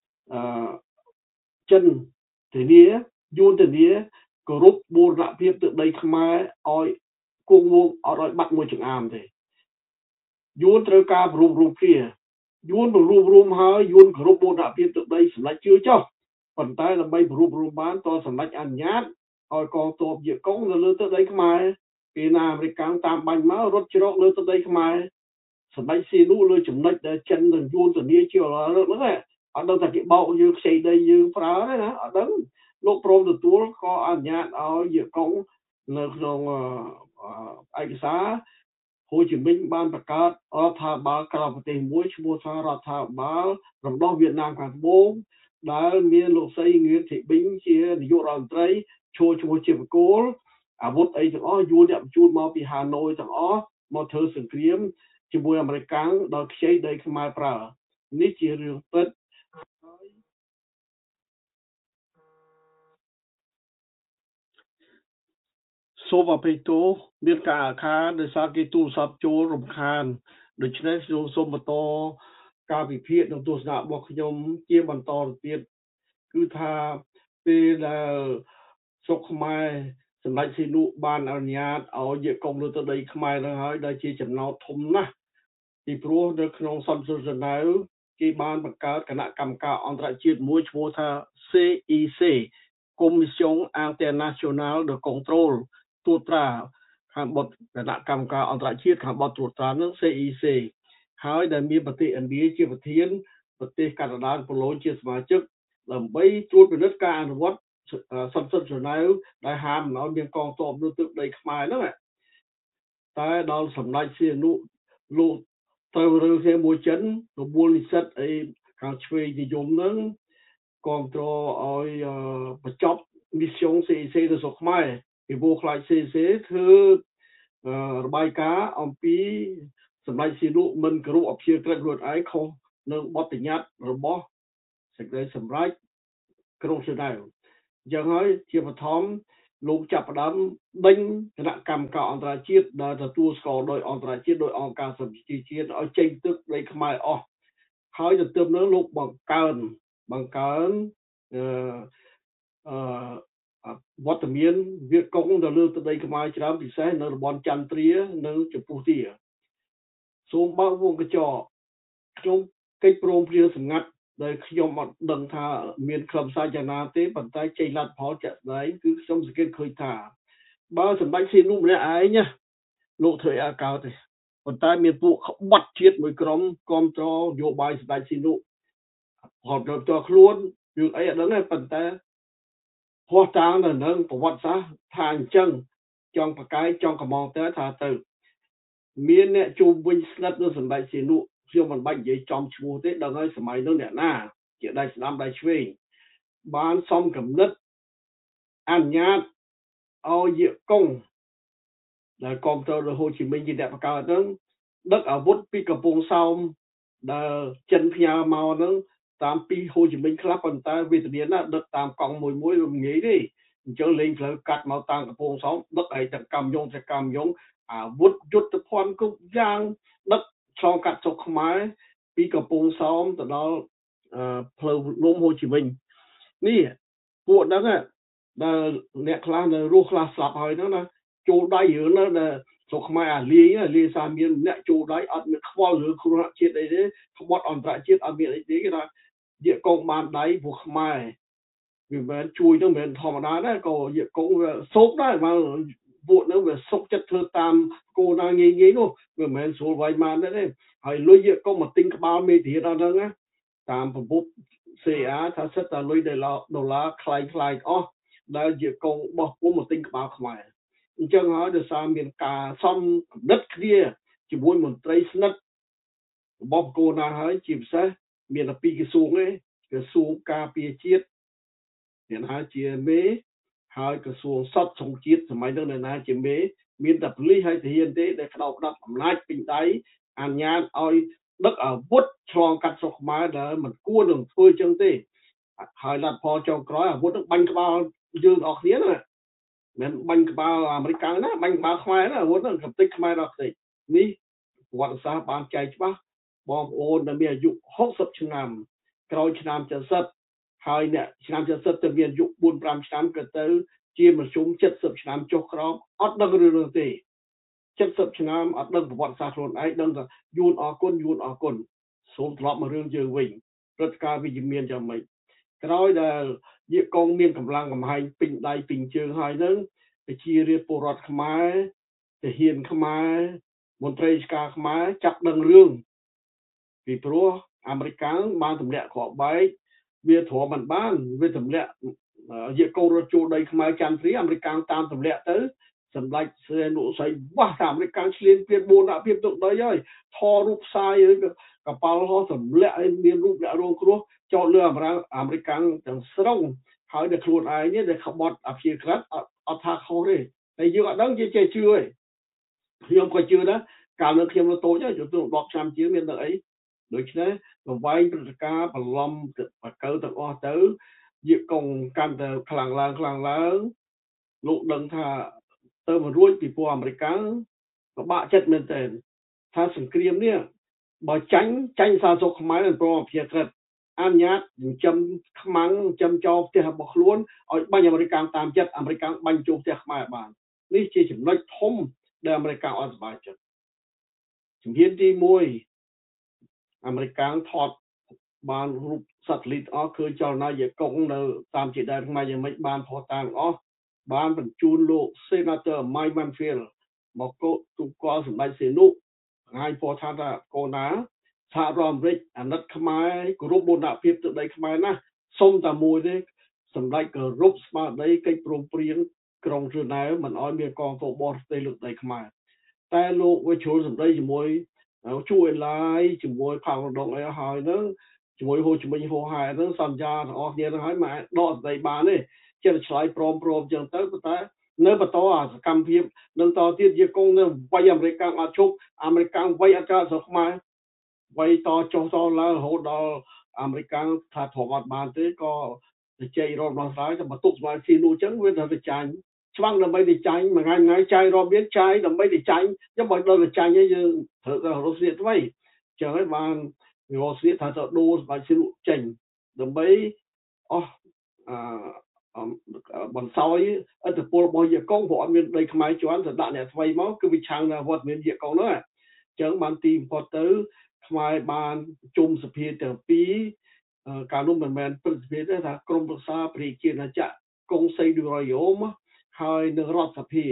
ចិនធានាយួនធានាគោរពបូរណភាពទឹកដីខ្មែរឲ្យគង់វងអត់ឲ្យបាត់មួយចង្អាមទេយួនត្រូវការព្រមរួមគ្នាយួនព្រមរួមហើយយួនគោរពបូរណភាពទឹកដីសម្ដេចជឿចុះប៉ុន្តែដើម្បីព្រមរួមបានតសម្ដេចអនុញ្ញាតឲ្យកងទ័ពជាកុងនៅលើទឹកដីខ្មែរពេលណាអាមេរិកតាមបាញ់មករត់ជ្រកលើទឹកដីខ្មែរសម្ដេចសៀនុលើចំណុចដែលចិននិងយួនធានាជាហ្នឹងអត់ដឹងថាគេបោកយើងខ្ចីដីយើងប្រើទេណាអត់ដឹងលោកព្រមទទួលក៏អនុញ្ញាតឲ្យជាកុងនៅក្នុងឯកសារហូជីមិញបានបង្កើតរដ្ឋាភិបាលក្រៅប្រទេសមួយឈ្មោះថារដ្ឋាភិបាលរំដោះវៀតណាមខាងត្បូងដែលមានលោកស្រីងឿនធីប៊ីងជានាយករដ្ឋមន្ត្រីចូលឈ្មោះជាបកគោលអាវុធអីទាំងអស់យួនអ្នកបញ្ជូនមកពីហាណូយទាំងអស់មកធ្វើសង្គ្រាមជាមួយអាមេរិកដល់ខ្ចីដីខ្មែរប្រើនេះជារឿងពិតសូមអភ័យទោសមានការអាឃាតដោយសារគេទូរស័ព្ទចូលរំខានដូច្នេះខ្ញុំសូមបន្តការវិភាគនិងទស្សនៈរបស់ខ្ញុំជាបន្តទៅទៀតគឺថាពេលដែលស្រុកខ្មែរសម្ដេចសីហនុបានអនុញ្ញាតឲ្យយកកុំលើទៅដីខ្មែរនឹងហើយដែលជាចំណោទធំណាស់ពីព្រោះនៅក្នុងសន្តិសុខណៅគេបានបង្កើតគណៈកម្មការអន្តរជាតិមួយឈ្មោះថា CEC Commission Internationale de Contrôle ត្រួតត្រាខាងបទគណៈកម្មការអន្តរជាតិខាងបទត្រួតត្រានឹង CEC ហើយដែលមានប្រទេសឥណ្ឌាជាប្រធានប្រទេសកាណាដានិងប៉ូឡូញជាសមាជិកដើម្បីត្រួតពិនិត្យការអនុវត្តសន្តិសុខចណៅដែលហាមមិនឲ្យមានកងទ័ពលើទឹកដីខ្មែរហ្នឹងតែដល់សម្ដេចសីហនុលោកត្រូវរើគ្នាមួយចិនរបួលនិស្សិតអីខាងឆ្វេងនិយមហ្នឹងគ្រប់គ្រងឲ្យបញ្ចប់មីស្យង CEC ទៅស្រុកខ្មែរពីព្រោះខ្លាច CEC ធ្វើរបាយការណ៍អំពីសម្ដេចសីហនុមិនគោរពអព្យាក្រឹតខ្លួនឯងខុសនឹងបទបញ្ញត្តិរបស់សេចក្តីសម្រេចក្រុងហ្សឺណែវអញ្ចឹងហើយជាបឋមលោកចាប់ផ្ដើមដេញគណៈកម្មការអន្តរជាតិដែលទទួលស្គាល់ដោយអន្តរជាតិដោយអង្គការសហប្រជាជាតិឲ្យចេញទឹកដីខ្មែរអស់ហើយទៅទើបនឹងលោកបង្កើនវត្តមានវាកុងទៅលើទឹកដីខ្មែរច្រើនពិសេសនៅតំបន់ចន្ទទ្រានិងចំពោះទាសូមបើកវងកញ្ចក់ខ្ញុំកិច្ចព្រមព្រៀងសម្ងាត់ដែលខ្ញុំអត់ដឹងថាមានខ្លឹមសារយ៉ាងណាទេប៉ុន្តែចេញលទ្ធផលជាក់ស្ដែងគឺខ្ញុំសង្កេតឃើញថាបើសម្ដេចសីហនុម្នាក់ឯងណាលោកធ្វើអកោតទេប៉ុន្តែមានពួកក្បត់ជាតិមួយក្រុមគ្រប់គ្រងនយោបាយសម្ដេចសីហនុផលប្រយោជន៍ខ្លួនរឿងអីអត់ដឹងទេប៉ុន្តែហោះតាំងនៅនឹងប្រវត្តិសាស្ត្រថាអញ្ចឹងចង់ប្រកែកចង់កំងទៅថាទៅមានអ្នកជុំវិញស្និទ្ធនឹងសម្ដេចសីហនុខ្ញុំមិនបាច់និយាយចំឈ្មោះទេដឹងហើយសម័យនោះអ្នកណាជាដៃស្ដាំដៃឆ្វេងបានសំកំណត់អនុញ្ញាតឲ្យយកកុងដែលគ្រប់គ្រងដោយហូជីមិញជាអ្នកបង្កើតហ្នឹងដឹកអាវុធពីកំពង់សោមដែលចិនផ្ញើមកហ្នឹងតាមពីហូជីមិញខ្លះប៉ុន្តែវេទនាណាដឹកតាមកង់មួយរំងាយទេអញ្ចឹងលេងផ្លូវកាត់មកតាមកំពង់សោមដឹកឲ្យទាំងកម្មយងអាវុធយុទ្ធភ័ណ្ឌគ្រប់យ៉ាងដឹកឆ្លងកាត់ស្រុកខ្មែរពីកំពង់សោមទៅដល់ផ្លូវលំហូជីមិញនេះពួកហ្នឹងដែលអ្នកខ្លះនៅរស់ខ្លះស្លាប់ហើយហ្នឹងណាចូលដៃរឿងហ្នឹងដែលស្រុកខ្មែរអាលាយសារមានអ្នកចូលដៃអត់មានខ្វល់ឬគ្រោះជាតិអីទេក្បត់អន្តរជាតិអត់មានអីទេគេថាយកកងបានដៃពួកខ្មែរវាមិនជួយទៅមិនធម្មតាដែរក៏យកកងវាសោកដែរបើពួកហ្នឹងវាសុកចិត្តធ្វើតាមគោលណាងាយនោះវាមិនមែនស្រួលវាយបានទេហើយលុយយកកងមកទិញក្បាលមេធាដល់ហ្នឹងណាតាមប្រភព CA ថាសិតតែលុយដុល្លារខ្លាយអស់ដែលយកកងបោះពុំមកទិញក្បាលខ្មែរអញ្ចឹងហើយដោយសារមានការសំកំណត់គ្នាជាមួយមន្ត្រីស្និទ្ធរបស់គោលណាហើយជាពិសេសមានតែពីរក្រសួងទេក្រសួងការពារជាតិអ្នកណាជាមេហើយក្រសួងសត្វសង្ជាតិសម័យនោះអ្នកណាជាមេមានតែប៉ូលីសហើយទាហានទេដែលក្តោបក្តាប់អំណាចពេញដៃអនុញ្ញាតឲ្យដឹកអាវុធឆ្លងកាត់ស្រុកខ្មែរដែលមិនគួរនឹងធ្វើចឹងទេហើយលទ្ធផលចុងក្រោយអាវុធនឹងបាញ់ក្បាលយើងអស់គ្នាណាមិនបាញ់ក្បាលអាមេរិកណាបាញ់ក្បាលខ្មែរណាអាវុធនឹងកំទេចខ្មែរដល់ផ្ទៃនេះប្រវត្តិសាស្ត្របានចែកច្បាស់បងប្អូនដែលមានអាយុ60ឆ្នាំក្រោយឆ្នាំ70ហើយអ្នកឆ្នាំ70ទៅមានអាយុ 4-5 ឆ្នាំក៏ទៅជាមធ្យម70ឆ្នាំចុះក្រោមអត់ដឹងរឿងទេ70ឆ្នាំអត់ដឹងប្រវត្តិសាស្ត្រខ្លួនឯងដឹងតែយួនអរគុណសូមត្រឡប់មករឿងយើងវិញព្រឹត្តិការណ៍វិជ្ជមានយ៉ាងម៉េចក្រោយដែលយកកងមានកម្លាំងកំហែងពេញដៃពេញជើងហើយនឹងប្រជារាស្ត្រពលរដ្ឋខ្មែរទាហានខ្មែរមន្ត្រីរាជការខ្មែរចាប់ដឹងរឿងពីព្រោះអាមេរិកបានទម្លាក់គ្រាប់បែកវាទ្រាំមិនបានវាទម្លាក់យកកងរត់ចូលដីខ្មែរចន្ទទ្រាអាមេរិកតាមទម្លាក់ទៅសម្ដេចសៀនុស័យវាស់តាមអាមេរិកឆ្លៀនពៀនបូនដាក់ភាពទុកដីហើយថតរូបផ្សាយកប៉ាល់ហោះសម្លាក់ឲ្យមានរូបអ្នករងគ្រោះចោតលើអាមេរិកទាំងស្រុងហើយតែខ្លួនឯងនេះដែលក្បត់អភិក្រិតអត់ថាខុសទេតែយើងអត់ដឹងជាជឿទេខ្ញុំក៏ជឿដែរកាលនៅខ្ញុំនៅតូចទៅ10ឆ្នាំជាងមានតែអីដូច្នេះប្រវែងព្រឹត្តិការណ៍បន្លំបកើទាំងអស់ទៅយកកងកាន់តែខ្លាំងឡើងលោកដឹងថាទៅមិនរួចពីពួកអាមេរិកពិបាកចិត្តមែនទែនថាសង្គ្រាមនេះបើចាញ់សាសុខខ្មែរមិនព្រមអភិក្រិតអនុញ្ញាតចិញ្ចឹមខ្មាំងចិញ្ចឹមចោលផ្ទះរបស់ខ្លួនឲ្យបាញ់អាមេរិកតាមចិត្តអាមេរិកបាញ់ចូលផ្ទះខ្មែរបាននេះជាចំណុចធំដែលអាមេរិកអត់សប្បាយចិត្តជំហានទី1អាមេរិកថតបានរូប satellite អស់គឺចលនាយកកុងនៅតាមជាដែនខ្មែរយ៉ាងម៉េចបានផុសតាងអស់បានបញ្ជូនលោក Senator Mike Mansfield មកទូកលសម្ដេចសៀនុថ្ងៃពោលថាកូនណាសហរដ្ឋអាមេរិកអាណិតខ្មែរគោរពបូរណភាពទឹកដីខ្មែរណាសុំតែមួយទេសម្ដេចគោរពស្មារតីកិច្ចព្រមព្រៀងក្រុងរ៉ឺណែវមិនឲ្យមានកងទ័ពបរទេសលើដីខ្មែរតែលោកវិជ្ជុលសម្ដីជាមួយជួយឡាយជាមួយផាវដងអីហើយនឹងជាមួយហូជីមិញហូហែនឹងសន្យាទាំងអស់គ្នានឹងហើយមកដកដីបានទេចិត្តឆ្លើយព្រមចឹងទៅតែនៅបន្តអាសកម្មភាពនឹងតទៀតជាគង់នៅវាយអាមេរិកអត់ជប់អាមេរិកវាយអត់កើតស្រុកខ្មែរវាយតចុះតឡើងរហូតដល់អាមេរិកថាធំអត់បានទេក៏ទៅជ័យរត់មកស្រាយតែបន្ទុកស្វាយស៊ីនោះចឹងវាទៅចាញ់ច្បាំងដើម្បីទៅចាញ់មួយថ្ងៃចាយរាប់មានចាយដើម្បីទៅចាញ់ខ្ញុំបើដល់ទៅចាញ់ហើយយើងត្រូវទៅរស់ស្រីថ្មីចឹងហើយបានរស់ស្រីថាទៅដូរស្បែកស៊ីនោះចេញដើម្បីអស់បន្សោយឥទ្ធិពលរបស់យកកងព្រោះអត់មានដីខ្មែរជាន់ទៅដាក់អ្នកថ្មីមកគឺវាឆាំងនៅវត្តមានយកកងនោះអញ្ចឹងបានទីបំផុតទៅខ្មែរបានប្រជុំសភាទាំងពីរកាលនោះមិនមែនព្រឹទ្ធសភាទេថាក្រមប្រឹក្សាព្រះជាណាចក្រកុងសីឌូរ៉ាយ៉ូមហើយនឹងរដ្ឋសភា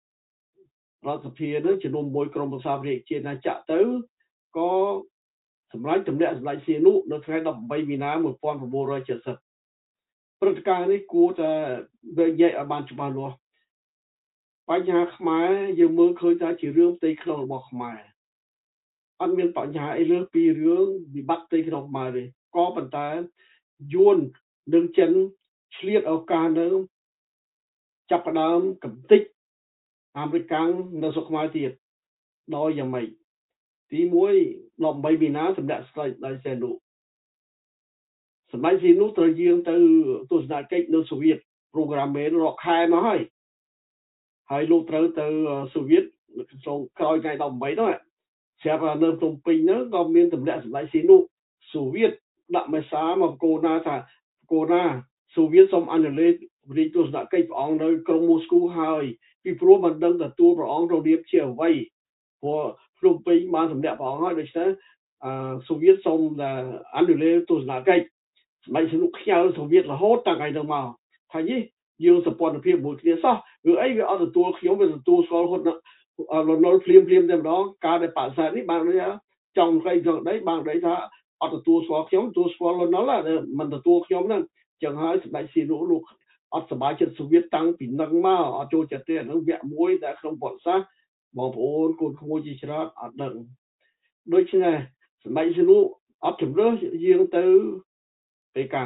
នឹងជំនុំមួយក្រមប្រឹក្សាព្រះជាណាចក្រទៅក៏សម្រាប់ទម្លាក់សម្ដេចសៀនុនៅថ្ងៃ18មីនា1970ព្រឹត្តិការណ៍នេះគួរតែនិយាយឲ្យបានច្បាស់លាស់បញ្ហាខ្មែរយើងមើលឃើញថាជារឿងផ្ទៃក្នុងរបស់ខ្មែរអត់មានបញ្ហាអីលើសពីរឿងវិបត្តិផ្ទៃក្នុងខ្មែរទេក៏ប៉ុន្តែយួននឹងចិនឆ្លៀតឱកាសនៅចាប់ផ្ដើមកំទេចអាមេរិកនៅស្រុកខ្មែរទៀតដោយយ៉ាងម៉េចទី1 18មីនាសម្ដេចស្ដេចដៃសែនុសម្ដេចសៀនុត្រូវយាងទៅទស្សនកិច្ចនៅសូវៀតប្រូក្រាមមែនរកខែមកហើយលោកត្រូវទៅសូវៀតក្នុងក្រោយថ្ងៃ18នោះស្រាប់តែនៅភ្នំពេញហ្នឹងក៏មានទម្លាក់សម្ដេចសៀនុសូវៀតដាក់មេសាមកកូណាថាកូណាសូវៀតសូមអនុលេខវិទស្សនកិច្ចព្រះអង្គនៅក្រុងមូស្គូហើយពីព្រោះមិនដឹងទទួលព្រះអង្គរបៀបជាអ្វីព្រោះភ្នំពេញបានទម្លាក់ព្រះអង្គហើយដូច្នេះសូវៀតសូមអនុលេខទស្សនកិច្ចសម្ដេចសៀនុខ្ញៅសូវៀតរហូតតាំងថ្ងៃនោះមកថាយីយើងសម្ព័ន្ធភាពមួយគ្នាសោះឬអីវាអត់ទទួលខ្ញុំវាទទួលស្គាល់ហ៊ុនលន់ភ្លាមតែម្ដងការដែលបសាទនេះបានចង់ស្អីចង់ដីបានដីថាអត់ទទួលស្គាល់ខ្ញុំទទួលស្គាល់លន់មិនទទួលខ្ញុំហ្នឹងចឹងហើយសម្ដេចសៀនុលោកអត់សប្បាយចិត្តសូវៀតតាំងពីនឹងមកអត់ចូលចិត្តទេហ្នឹងវគ្គមួយដែលក្នុងប្រវត្តិសាស្ត្របងប្អូនកូនក្មួយជាច្រើនអត់ដឹងដូច្នេះសម្ដេចសៀនុអត់ជំរឿសយាងទៅពេកាំង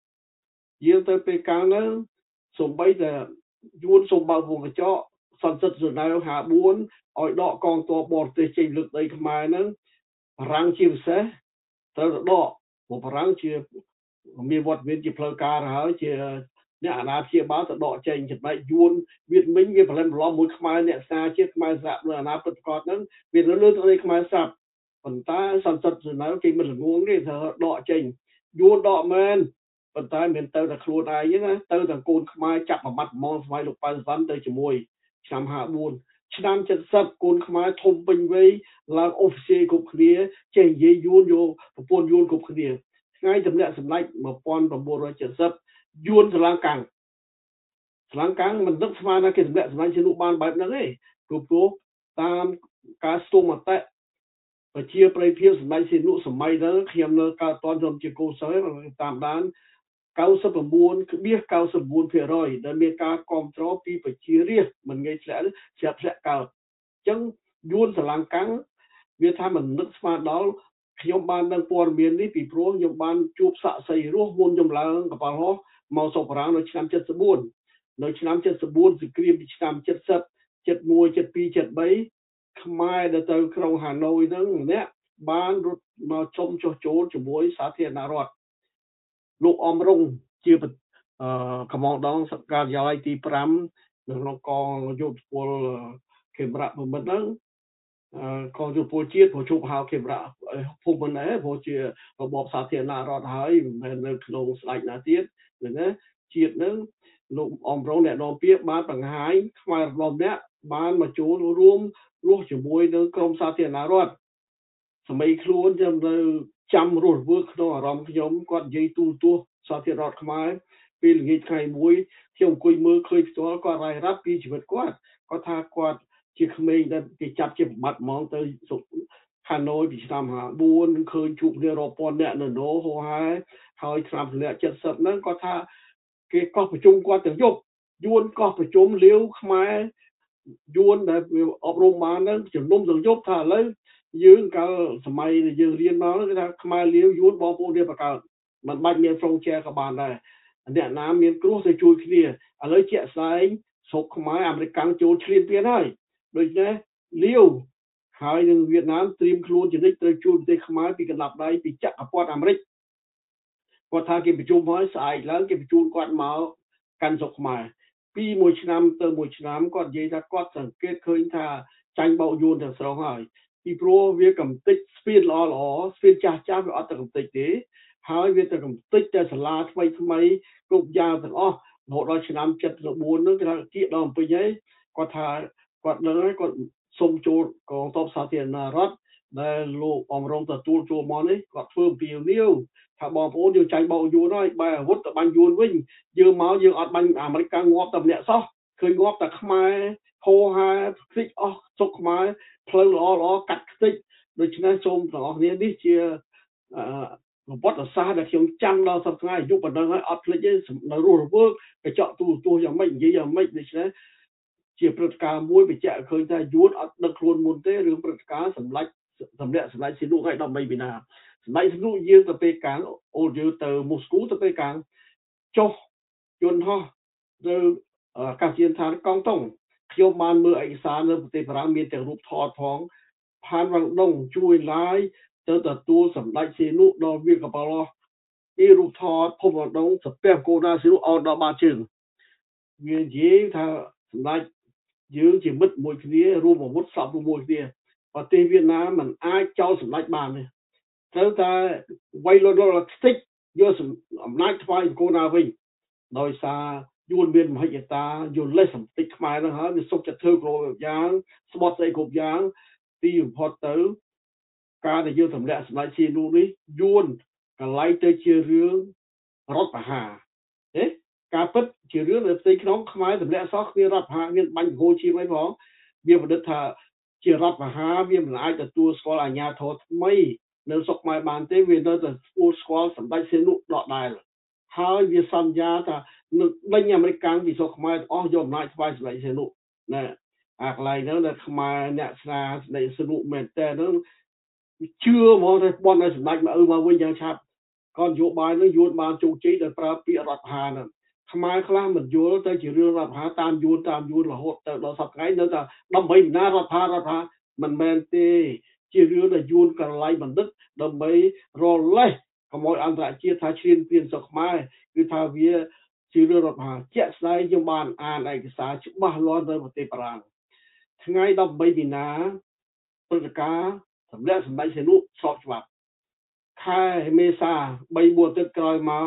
ហ្នឹងសូម្បីតែយួនសូមបើកវងកញ្ចក់សន្តិសុខរណៅ54ឲ្យដកកងទ័ពបរទេសចេញលើកដីខ្មែរហ្នឹងបារាំងជាពិសេសត្រូវទៅដកព្រោះបារាំងជាមានវត្តមានជាផ្លូវការហើយជាអ្នកអាណាព្យាបាលទៅដកចេញចំណែកយួនវៀតមិញវាប្រឡំមួយខ្មែរអ្នកសារជាតិខ្មែរស្រាប់នៅអាណាពិតប្រកបហ្នឹងវានៅលើទឹកដីខ្មែរស្រាប់ប៉ុន្តែសន្តិសុខរណៅគេមិនល្ងងទេថាដកចេញយួនដកមែនប៉ុន្តែមានទៅតែខ្លួនឯងណាទៅតែកូនខ្មែរចាប់មួយបាត់ហ្មងស្វ័យលោកប៉ៅសវណ្ណទៅជាមួយឆ្នាំ54ឆ្នាំ70កូនខ្មែរធំពេញវ័យឡើងអូហ្វីសេគ្រប់គ្នាចេះនិយាយយួនយកប្រពន្ធយួនគ្រប់គ្នាថ្ងៃទម្លាក់សម្ដេច1970យួនស្រឡាំងកាំងមិននឹកស្មានថាគេទម្លាក់សម្ដេចសៀនុបានបែបហ្នឹងទេព្រោះតាមការស្ទង់មតិប្រជាប្រិយភាពសម្ដេចសៀនុសម័យហ្នឹងខ្ញុំនៅកើតតន់ខ្ញុំជាកូនសិស្សតាមដាន 99.99% ដែលមានការគ្រប់គ្រងពីប្រជារាស្ត្រមិនងាយធ្លាក់ជាប់ធ្លាក់កើតអញ្ចឹងយួនស្រឡាំងកាំងវាថាមិននឹកស្មានដល់ខ្ញុំបានដឹងព័ត៌មាននេះពីព្រោះខ្ញុំបានជួបសាក់សីរស់មុនខ្ញុំឡើងកប៉ាល់ហោះមកសុកបារាំងនៅឆ្នាំ74នៅឆ្នាំ74សង្គ្រាមពីឆ្នាំ70 71 72 73ខ្មែរដែលទៅក្រុងហាណូយហ្នឹងម្នាក់បានរត់មកចុំចុះចូលជាមួយសាធារណរដ្ឋលោកអមរុងជាកំងដងសកាលយាល័យទី5នៅក្នុងកងយោធពលខេមរៈប្រមិត្តហ្នឹងកងយោធពលជាតិព្រោះជួបហៅខេមរៈភូមិមិនដែរព្រោះជារបបសាធារណរដ្ឋហើយមិនមែននៅក្នុងស្ដេចណាទៀតណាជាតិហ្នឹងលោកអមរុងអ្នកនាំពាក្យបានបង្ហាញខ្មែររបស់អ្នកបានមកចូលរួមរស់ជាមួយនឹងក្រមសាធារណរដ្ឋសម័យខ្លួនចាំនៅចាំរស់ធ្វើក្នុងអារម្មណ៍ខ្ញុំគាត់និយាយទូទស្សន៍សាធារណរដ្ឋខ្មែរពេលល្ងាចថ្ងៃមួយខ្ញុំអង្គុយមើលឃើញផ្ទាល់គាត់រាយរាប់ពីជីវិតគាត់ថាគាត់ជាក្មេងដែលគេចាប់ជាប្របាត់ហ្មងទៅហាណូយពីឆ្នាំ54ឃើញជួបគ្នារាប់ពាន់អ្នកនៅណូហោហើយឆ្នាំធ្លាក់70ហ្នឹងគាត់ថាគេកោះប្រជុំគាត់ទាំងយប់យួនកោះប្រជុំលាវខ្មែរយួនដែលអប់រំបានហ្នឹងជំនុំទាំងយប់ថាឥឡូវយើងកាលសម័យដែលយើងរៀនមកគឺថាខ្មែរលាវយួនបងប្អូនគ្នាបកើតមិនបាច់មានហ្វ្រង់ជែក៏បានដែរអ្នកណាមានគ្រោះទៅជួយគ្នាឥឡូវជាក់ស្ដែងស្រុកខ្មែរអាមេរិកចូលឈ្លានពានហើយដូច្នេះលាវហើយនឹងវៀតណាមត្រៀមខ្លួនជានិច្ចត្រូវជួយប្រទេសខ្មែរពីកណ្ដាប់ដៃពីចក្រពត្តិអាមេរិកគាត់ថាគេប្រជុំហើយស្អែកឡើងគេបញ្ជូនគាត់មកកាន់ស្រុកខ្មែរពីមួយឆ្នាំទៅមួយឆ្នាំគាត់និយាយថាគាត់សង្កេតឃើញថាចាញ់បោកយួនទាំងស្រុងហើយពីព្រោះវាកំតិចស្ពានល្អស្ពានចាស់វាអត់ទៅកំតិចទេហើយវាទៅកំតិចតែសាលាថ្មីគ្រប់យ៉ាងទាំងអស់រហូតដល់ឆ្នាំ74នោះគេថាគៀកដល់អំពីហើយគាត់ថាគាត់ដឹងហើយគាត់សុំចូលកងទ័ពសាធារណរដ្ឋដែលលោកអមរងទទួលចូលមកនេះគាត់ធ្វើពីលាវថាបងប្អូនយើងចាញ់បោកយួនហើយបែរអាវុធទៅបាញ់យួនវិញយើងមកយើងអត់បាញ់អាមេរិកងាប់តែម្នាក់សោះឃើញងាប់តែខ្មែរហោហាខ្ទេចអស់សុកខ្មែរផ្លូវល្អកាត់ខ្ទេចដូច្នេះសូមទាំងអស់គ្នានេះជាប្រវត្តិសាស្ត្រដែលខ្ញុំចាំដល់សប្តាហ៍អាយុប៉ុណ្ណឹងហើយអត់ភ្លេចទេនៅរស់រវើកកញ្ចក់ទូរទស្សន៍យ៉ាងម៉េចនិយាយយ៉ាងម៉េចដូច្នេះជាព្រឹត្តិការណ៍មួយបញ្ជាក់ឃើញថាយួនអត់ដឹកខ្លួនមុនទេរឿងព្រឹត្តិការណ៍សម្លាក់សម្លាច់ស៊ីនុថ្ងៃ13មីនាសម្លាច់ស៊ីនុយើងទៅពេលកាំងអូនយើងទៅមូស្គូទៅពេលកាំងចុះយន្តហោះទៅអាកាសយានដ្ឋានកងតុងខ្ញុំបានមើលឯកសារនៅប្រទេសបារាំងមានទាំងរូបថតផងផានវ៉ាងដុងជួយឡាយទៅទទួលសម្ដេចស៊ីនុដល់វាកប៉ាល់ពីរូបថតភពវ៉ាងដុងស្ពះគោណាស៊ីនុអោនដល់បាតជើងវានិយាយថាសម្ដេចយើងជាមិត្តមួយគ្នារួមអាវុធសពមួយគ្នាប្រទេសវៀតណាមមិនអាចចោលសម្ដេចបានទេត្រូវតែវាយលុលខ្ទេចយកអំណាចថ្វាយអង្គណាវិញដោយសារយួនមានមហិច្ឆតាយល់លេសសម្តិចខ្មែរហ្នឹងហើយវាសុខចិត្តធ្វើគ្រប់យ៉ាងស្បត់ស្អីគ្រប់យ៉ាងទីបំផុតទៅការដែលយើងទម្លាក់សម្ដេចស៊ីនុនេះយួនកន្លែងទៅជារឿងរដ្ឋប្រហារទេការពិតជារឿងនៅផ្ទៃក្នុងខ្មែរទម្លាក់សោះគ្មានរដ្ឋប្រហារមានបាញ់ហូរឈាមអីផងវាប្រឌិតថាជារដ្ឋប្រហារវាមិនអាចទទួលស្គាល់អាជ្ញាធរថ្មីនៅស្រុកខ្មែរបានទេវានៅតែទទួលស្គាល់សម្ដេចស៊ីនុដដែលហើយវាសន្យាថានឹងដេញអាមេរិកពីស្រុកខ្មែរអស់យកអំណាចថ្វាយសម្ដេចស៊ីនុណាអាកន្លែងហ្នឹងដែលខ្មែរអ្នកស្នាសម្ដេចស៊ីនុមែនតែហ្នឹងជឿហ្មងថាបន់ឲ្យសម្ដេចមកវិញយ៉ាងឆាប់ក៏នយោបាយនឹងយួនបានជោគជ័យដោយប្រើពាក្យរដ្ឋប្រហារហ្នឹងខ្មែរខ្លះមិនយល់ទៅជារឿងរដ្ឋប្រហារតាមយួនរហូតទៅដល់សប្តាហ៍នៅតែដើម្បីវិណារដ្ឋប្រហារមិនមែនទេជារឿងដែលយួនកន្លែងបណ្ឌិតដើម្បីរលេះកុំឲ្យអន្តរជាតិថាឈ្លានពានស្រុកខ្មែរគឺថាវាជារឿងរដ្ឋប្រហារជាក់ស្ដែងខ្ញុំបានអានឯកសារច្បាស់លាស់នៅប្រទេសបារាំងថ្ងៃ13មីនាព្រឹត្តិការណ៍សម្លាក់សម្ដេចស៊ីនុស្របច្បាប់ខែមេសា 3-4 អាទិត្យក្រោយមក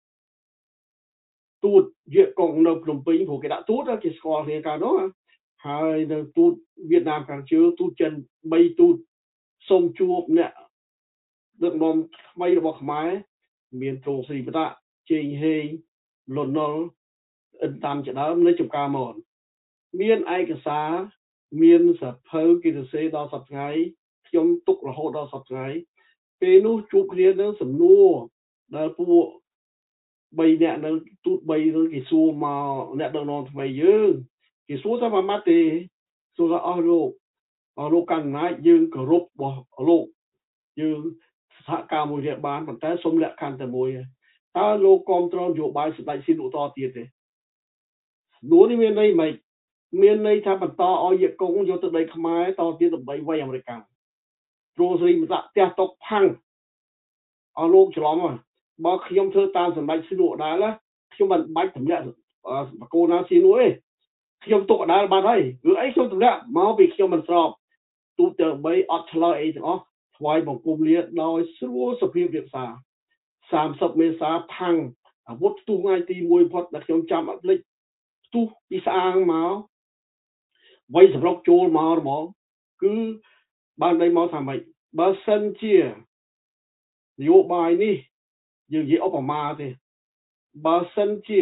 ទូតវៀតកុងនៅភ្នំពេញព្រោះគេដាក់ទូតគេស្គាល់គ្នាកាលនោះហើយនៅទូតវៀតណាមខាងជើងទូតចិន3ទូតសូមជួបអ្នកដឹកនាំថ្មីរបស់ខ្មែរមានទ្រង់ស្រីបតាជេងហេងលន់ណុលអិនតាមជាដើមនៅចំការមកមានឯកសារមានសភៅគេសរសេរដល់សប្តាហ៍ខ្ញុំទុករហូតដល់សប្តាហ៍ពេលនោះជួបគ្នានឹងសំណួរដែលពួក 3អ្នកនៅទូត3នឹងគេសួរមកអ្នកដឹកនាំថ្មីយើងគេសួរថាមួយម៉ាត់ទេសួរថាអស់លោកកណ្ដាលអំណាចយើងគោរពរបស់លោកយើងសហការមួយគ្នាបានប៉ុន្តែសូមលក្ខខណ្ឌតែមួយតើលោកគ្រប់គ្រងនយោបាយសម្ដេចស៊ីនុតទៀតទេនោះនេះមានន័យមិនមានន័យថាបន្តឲ្យយកកងយកទៅដីខ្មែរតទៀតដើម្បីវាយអាមេរិកព្រោះស្រីមិនដាក់ផ្ទះຕົកផាំងអស់លោកច្រឡំហើយបើខ្ញុំធ្វើតាមសម្ដេចស៊ីនុដែរណាខ្ញុំមិនបាច់តម្លាក់បកគោណាស៊ីនុទេខ្ញុំទុកដែរបាត់ហើយឬអីខ្ញុំតម្លាក់មកពីខ្ញុំមិនស្របទូទៅបីអត់ឆ្លើយអីទាំងអស់ថ្វាយបង្គំលាដោយស្រួលសុភាពរៀបសារ30មេសាផាំងអាវុធផ្ទុះថ្ងៃទី1ផុតដែលខ្ញុំចាំអត់ភ្លេចផ្ទុះពីស្អាងមកវាយសម្រុកចូលមកហ្មងគឺបានដីមកថាម៉េចបើសិនជានយោបាយនេះយើងនិយាយឧបមាទេបើសិនជា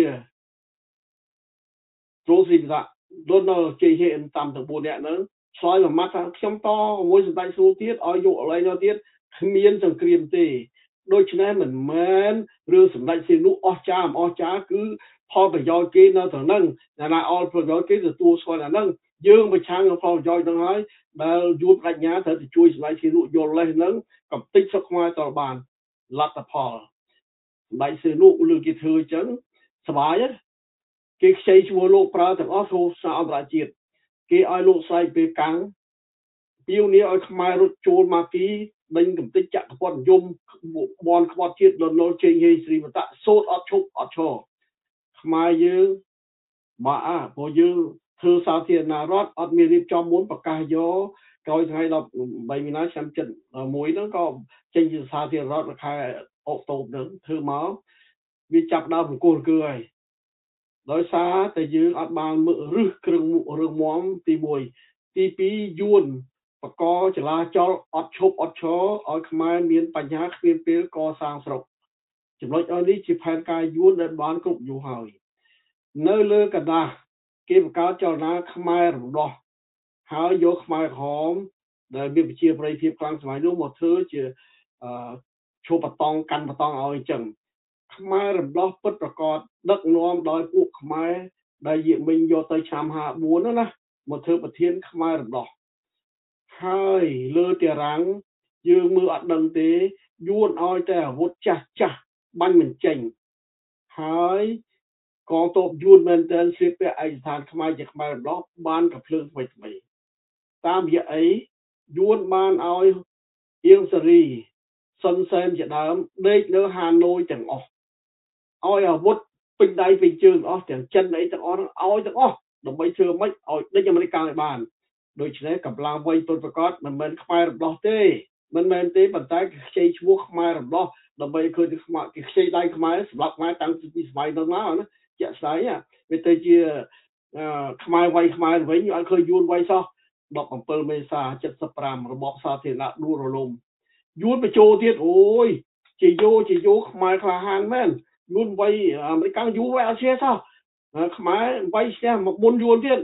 ចូលស៊ីវិសាDonald J. Hayden តាមទាំង4នាក់ហ្នឹងឆ្លើយមួយម៉ាត់ថាខ្ញុំតមួយសម្ដេចស្រួលទៀតឲ្យយកអីនោះទៀតគ្មានសង្គ្រាមទេដូច្នេះមិនមែនរឿងសម្ដេចស៊ីនុអស់ចាអស់ចាគឺផលប្រយោជន៍គេនៅត្រឹងហ្នឹងណាអល់ប្រយោជន៍គេទទួលស្គាល់អាហ្នឹងយើងប្រឆាំងនឹងផលប្រយោជន៍ហ្នឹងហើយដែលយួនប្រាជ្ញាត្រូវទៅជួយសម្ដេចស៊ីនុយល់លេសហ្នឹងកំតិចសុខខ្មែរតបានលទ្ធផលសម្ដេចស៊ីនុលើគេធ្វើអញ្ចឹងសบายទេគេខ្ចីឈ្មោះលោកប្រើទាំងអស់ចូលសារអន្តរជាតិគេឲ្យលោកស្រីពេលកាំងពីវនេះឲ្យខ្មែររត់ចូលមកពីដេញកំតិចចក្រពត្តិនិយមបនក្បត់ជាតិដល់ជេងហេស្រីមតៈសូត្រអត់ឈប់អត់ឈរខ្មែរយើងបាទព្រោះយើងធ្វើសាធារណរដ្ឋអត់មានរៀបចំមុនប្រកាសយកក្រោយថ្ងៃ13មីនាឆ្នាំ71ហ្នឹងក៏ចេញជាសាធារណរដ្ឋខែអុកតូបហ្នឹងធ្វើមកវាចាប់ដើមអង្គរគឺហើយដោយសារតែយើងអត់បានមើលរឹសគ្រឿងរឿងមមទី1ទី2យួនបកចលាចលអត់ឈប់អត់ឈរឲ្យខ្មែរមានបញ្ហាគ្មានពេលកសាងស្រុកចំណុចឲ្យនេះជាផែនការយួនដែលបានគ្រប់យូរហើយនៅលើកណ្ដាស់គេបង្កើតចលនាខ្មែររំដោះហើយយកខ្មែរក្រហមដែលមានប្រជាប្រិយភាពខ្លាំងសម័យនោះមកធ្វើជាឈប់បតង់កាន់បតង់ឲ្យអញ្ចឹងខ្មែររំដោះពិតប្រកបដឹកនាំដោយពួកខ្មែរដែលយាមិញយកទៅឆ្នាំ54នោះណាមកធ្វើប្រធានខ្មែររំដោះហើយលើតារាំងយើងមើលអត់ដឹងទេយួនឲ្យតែអាវុធចាស់បាញ់មិនចេញហើយកងទ័ពយួនមែនទែនស្លៀកពាក់ឯកស្ថានខ្មែរជាខ្មែររំដោះបានកំភ្លើងថ្មីតាមរយៈអីយួនបានឲ្យអៀងសេរីសុនសែនជាដើមដេកនៅហាណូយទាំងអស់ឲ្យអាវុធពេញដៃពេញជើងអស់ទាំងចិនអីទាំងអស់ឲ្យទាំងអស់ដើម្បីធ្វើម៉េចឲ្យដេញអាមេរិកឲ្យបានដូច្នេះកម្លាំងវៃពិតប្រកបមិនមែនខ្មែររំដោះទេមិនមែនទេប៉ុន្តែខ្ចីឈ្មោះខ្មែររំដោះដើម្បីឃើញខ្មែរគេខ្ចីដៃខ្មែរសម្រាប់ខ្មែរតាំងពីសម័យនោះមកណាជាក់ស្ដែងវាទៅជាខ្មែរវៃខ្មែរវិញអត់ឃើញយួនវៃសោះ17មេសា75របបសាធារណៈដួលរលំយួនបញ្ចូលទៀតអូយជាយោខ្មែរក្លាហានមែនយួនវៃអាមេរិកយួនវៃអត់ឈ្នះសោះខ្មែរវៃឈ្នះមកមុនយួនទៀត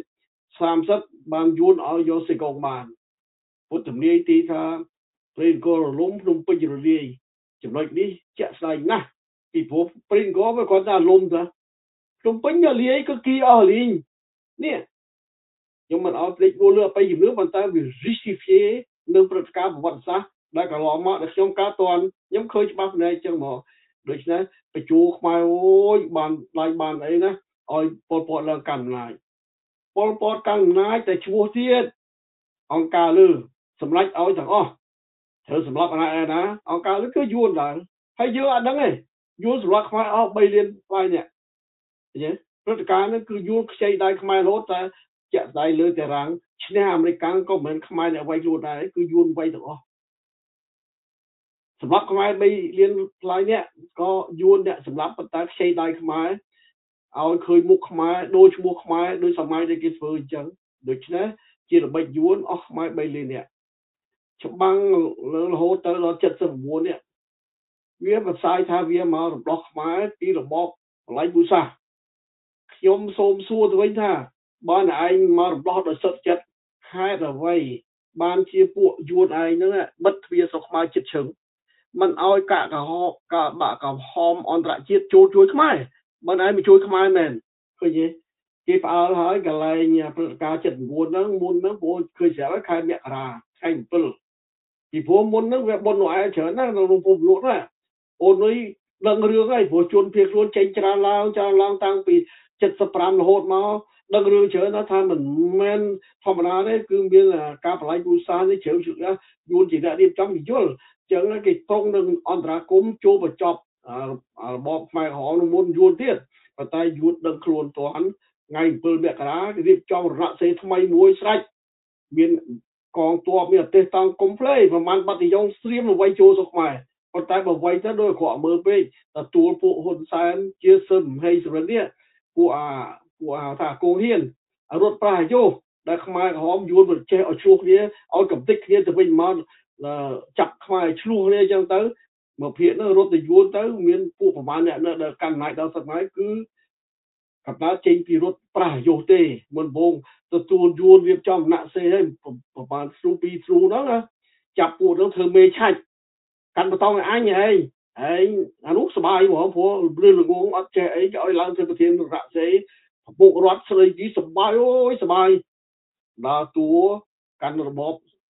30បានយួនឲ្យយកសេកងបានពុទ្ធនាយទីថាព្រៃអង្គររលំភ្នំពេញរលាយចំណុចនេះជាក់ស្ដែងណាស់ពីព្រោះព្រៃអង្គរវាគាត់ថាលំតាភ្នំពេញរលាយគឺគីអស់លីងនេះខ្ញុំមិនអត់ភ្លេចvôលើអបិយជំនឿប៉ុន្តែវា justify នឹងព្រឹត្តិការណ៍ប្រវត្តិសាស្ត្រដែលកន្លងមកដែលខ្ញុំកាត់តន់ខ្ញុំឃើញច្បាស់ពីអញ្ចឹងមកដូច្នេះបញ្ជូខ្មែរអូយបានដៃបានអីណាឲ្យពលពតឡើងកាន់អំណាចពលពតកាន់អំណាចតែឈ្មោះទៀតអង្គការលើសម្រាប់ឲ្យទាំងអស់ត្រូវសម្រាប់ណាអង្គការលើគឺយួនដែរហើយយើងអត់ដឹងទេយួនសម្រាប់ខ្មែរអស់3លានបាយនេះឃើញព្រឹត្តិការណ៍នេះគឺយួនខ្ចីដៃខ្មែររហូតតែជាក់ស្ដែងលើតារាងឈ្នះអាមេរិកក៏មិនមែនខ្មែរអ្នកវាយខ្លួនដែរគឺយួនវាយទាំងអស់សម្រាប់ខ្មែរ3លានផ្លាយនេះក៏យួនអ្នកសម្រាប់ប៉ុន្តែខ្ចីដៃខ្មែរឲ្យឃើញមុខខ្មែរដូចឈ្មោះខ្មែរដូចសម័យដែលគេធ្វើអញ្ចឹងដូច្នេះជាល្បិចយួនអស់ខ្មែរ3លាននេះច្បាំងរហូតទៅដល់79នេះវាបន្សាយថាវាមករំដោះខ្មែរពីរបបបលែងបុសាខ្ញុំសូមសួរទៅវិញថាបើណែឯងមករំដោះដោយសុទ្ធចិត្តហេតុអ្វីបានជាពួកយួនឯងហ្នឹងបិទទ្វារស្រុកខ្មែរចិត្តឈឹងมันเอากะกะหอบกะบะกะหอมอันตรจิตช่วยខ្មែរมันไอ้ไม่ช่วยខ្មែរแม่นคือยังគេផ្អើលហើយកន្លែងព្រឹត្តិការណ៍79ហ្នឹងមុនហ្នឹងព្រោះឃើញស្រាប់ហើយខែមករាខែ7ពីព្រោះមុនហ្នឹងវាបុណ្យនោះឯងច្រើនណាស់ក្នុងភូមិលោកណាអូននេះដឹងរឿងហើយព្រោះជនភៀសខ្លួនចេញច្រើនឡើងតាំងពី75រហូតមកដឹងរឿងច្រើនណាស់ថាមិនមែនធម្មតាទេគឺមានការបលែងពូសានេះជ្រៅជ្រៅយួនជាអ្នករៀបចំយល់ចឹងគេប្រុងនឹងអន្តរាគមចូលបញ្ចប់របបខ្មែរក្រហមមុនយួនទៀតប៉ុន្តែយួនដឹងខ្លួនទាន់ថ្ងៃ7មករាគេរៀបចំរណសេរីថ្មីមួយស្រេចមានកងទ័ពមានអទេសតង់កុំភ្លេប្រមាណបាត់ទីយ៉ងស្រៀមអ្វីចូលស្រុកខ្មែរប៉ុន្តែបើអ្វីទៅដោយក្រក់មើលពេកទទួលពួកហ៊ុនសែនជាសឹមហេសរិននេះពួកថាគងហ៊ានរត់ប្រះយោដែលខ្មែរក្រហមយួនប្រជែកឲ្យឆ្លោះគ្នាឲ្យកំទេចគ្នាទៅវិញមកចាប់ខ្មែរឆ្លោះគ្នាអញ្ចឹងទៅមកភាគនោះរត់ទៅយួនទៅមានពួកប្រមាណអ្នកនៅដល់កាន់អំណាចដល់សប្តាហ៍គឺកំណើតចេញពីរត់ប្រះយោទេមុនបងទទួលយួនរៀបចំណាក់សេឲ្យប្រមាណស្រូ2ស្រូហ្នឹងចាប់ពួកហ្នឹងធ្វើមេឆាច់កាន់បតងឲ្យអញឯងអានោះសុបាយហ្មងព្រោះលឿនល្ងងអត់ចេះអីគេឲ្យឡើងធ្វើប្រធានរកសេពុករត់ស្រីទីសុបាយអូយសុបាយដល់តួកាន់របប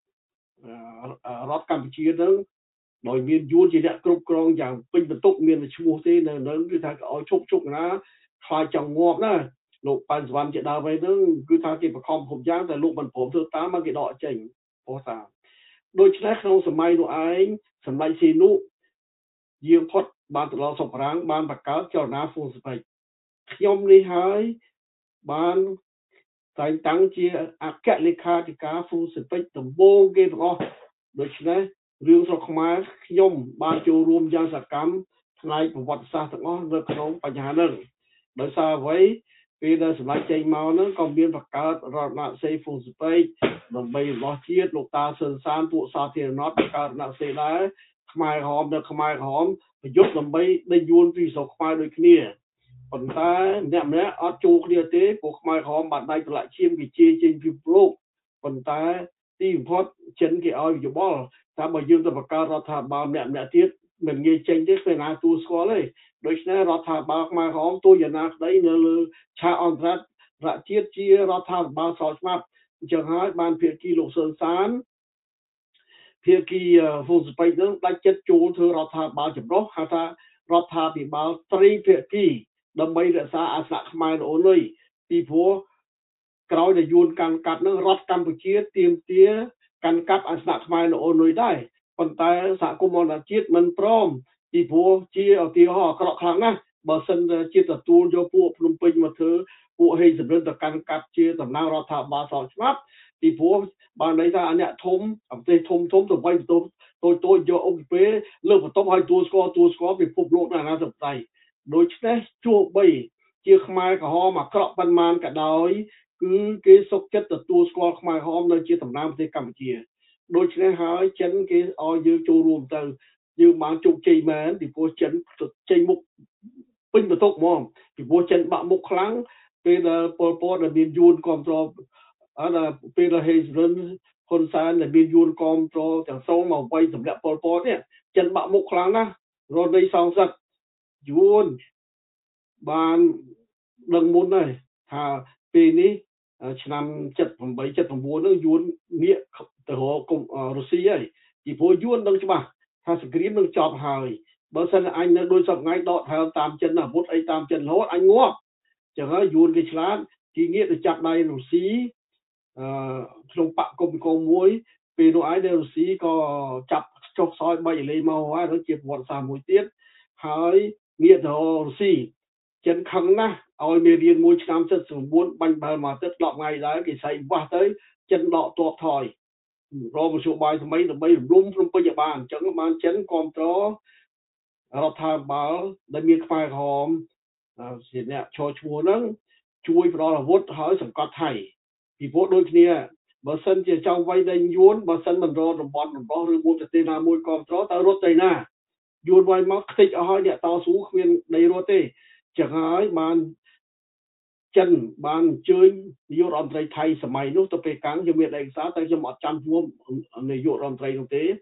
រដ្ឋកម្ពុជាហ្នឹងដោយមានយួនជាអ្នកគ្រប់គ្រងយ៉ាងពេញបន្ទុកមានឈ្មោះទេនៅនឹងគឺថាឲ្យជុកណាខ្លាចចង់ងាប់ណាលោកប៉ែនសវណ្ណជាដើមហ្នឹងគឺថាគេបខំគ្រប់យ៉ាងតែលោកមិនព្រមធ្វើតាមមកគេដកចេញព្រោះថាដូច្នេះក្នុងសម័យនោះឯងសម្ដេចស៊ីនុយាងផុតបានទៅដល់សុកប្រាំងបានបង្កើតចលនាហ្វូស្បេកខ្ញុំនេះហើយបានតែងតាំងជាអគ្គលេខាធិការហ្វូស្បេកដំបូងគេទាំងអស់ដូច្នេះរឿងស្រុកខ្មែរខ្ញុំបានចូលរួមយ៉ាងសកម្មផ្នែកប្រវត្តិសាស្ត្រទាំងអស់នៅក្នុងបញ្ហានេះដោយសារអ្វីពេលដែលសម្ដេចចេញមកហ្នឹងក៏មានបង្កើតរដ្ឋណសេរីហ្វូស្បេកដើម្បីរបស់ជាតិលោកតាស៊ិនសានពួកសាធារណរដ្ឋបង្កើតរដ្ឋណសេរីដែរខ្មែរក្រហមនៅខ្មែរក្រហមប្រយុទ្ធដើម្បីដេញយួនពីស្រុកខ្មែរដូចគ្នាប៉ុន្តែអ្នកម្នាក់អត់ចូលគ្នាទេពួកខ្មែរក្រហមបានដៃប្រឡាក់ឈាមគេជេរចេញពីលោកប៉ុន្តែទីបំផុតចិនគេឲ្យយោបល់ថាបើយើងទៅបង្កើតរដ្ឋាភិបាលម្នាក់ទៀតមិនងាយចេញទេគឺណាទូស្គាល់ទេដូច្នេះរដ្ឋាភិបាលខ្មែរក្រហមទូយ៉ាងណាក្តីនៅលើឆាកអន្តរជាតិជារដ្ឋាភិបាលស្របច្បាប់អញ្ចឹងហើយបានភាគីលោកស៊ុនសានភាគីហ្វូស្បេកនឹងដាច់ចិត្តចូលធ្វើរដ្ឋាភិបាលចម្រុះហៅថារដ្ឋាភិបាលត្រីភាគីដើម្បីរក្សាអាសនៈខ្មែរនៅអូននេះពីព្រោះក្រោយដែលយួនកាន់កាប់នឹងរដ្ឋកម្ពុជាទាមទារកាន់កាប់អាសនៈខ្មែរនៅអូននេះដែរប៉ុន្តែសហគមន៍អន្តរជាតិមិនព្រមពីព្រោះជាឧទាហរណ៍អាក្រក់ខ្លាំងណាស់បើសិនជាទទួលយកពួកភ្នំពេញមកធ្វើពួកហេសម្រិនទៅកាន់កាប់ជាតំណាងរដ្ឋាភិបាលស្របច្បាប់ពីព្រោះបានន័យថាអ្នកធំប្រទេសធំទៅវិញទៅតូចយកអង្គពេលលើកបន្ទប់ឲ្យទួលស្គាល់ពិភពលោកនៅអនាគតដៃដូច្នេះទោះបីជាខ្មែរក្រហមអាក្រក់ប៉ុន្មានក៏ដោយគឺគេសុខចិត្តទទួលស្គាល់ខ្មែរក្រហមនៅជាតំណាងប្រទេសកម្ពុជាដូច្នេះហើយចិនគេឲ្យយើងចូលរួមទៅយើងបានជោគជ័យមែនពីព្រោះចិនចេញមុខពេញបន្ទុកហ្មងពីព្រោះចិនបាក់មុខខ្លាំងពេលដែលប៉ុលពតដែលមានយួនគ្រប់គ្រងពេលដែលហេសរិនហ៊ុនសែនដែលមានយួនគ្រប់គ្រងទាំងស្រុងមកវាយសម្លាប់ប៉ុលពតនេះចិនបាក់មុខខ្លាំងណាស់រត់នៃសងសឹកយួនបានដឹងមុនហើយថាពេលនេះឆ្នាំ78 79នោះយួនងាកទៅរករុស្ស៊ីហើយពីព្រោះយួនដឹងច្បាស់ថាសង្គ្រាមនឹងចប់ហើយបើសិនអញនៅដូចសពថ្ងៃដកថែមតាមចិនអាវុធអីតាមចិនរហូតអញងាប់ចឹងហើយយួនគេឆ្លាតគេងាកទៅចាប់ដៃរុស្ស៊ីក្នុងបកគុំកងមួយពេលនោះឯងរុស្ស៊ីក៏ចាប់ចុះសោយ3លេមកហើយនោះជាប្រវត្តិសាស្ត្រមួយទៀតហើយងាកទៅរុស្ស៊ីចិនខឹងណាស់ឲ្យមេរៀនមួយឆ្នាំ79បាញ់បែរមកទឹក10ថ្ងៃដែរគេស្អីវាស់ទៅចិនដកទ័ពថយរកមធ្យោបាយថ្មីដើម្បីរំលំភ្នំពេញឲ្យបានអញ្ចឹងបានចិនគ្រប់គ្រងរដ្ឋាភិបាលដែលមានខ្មែរក្រហមជាអ្នកឈរឈ្មោះហ្នឹងជួយផ្ដល់អាវុធឲ្យសង្កត់ថៃពីព្រោះដូចគ្នាបើសិនជាចង់វាយដេញយួនបើសិនមិនរកតំបន់របស់ឬមួយប្រទេសណាមួយគ្រប់គ្រងទៅរត់ទៅណាយួនវាយមកខ្ទេចអស់ហើយអ្នកតស៊ូគ្មានដីរត់ទេចឹងហើយបានចិនបានអញ្ជើញនាយករដ្ឋមន្ត្រីថៃសម័យនោះទៅពេលកាំងខ្ញុំមានឯកសារតែខ្ញុំអត់ចាំជួបនាយករដ្ឋមន្ត្រីនោះទេ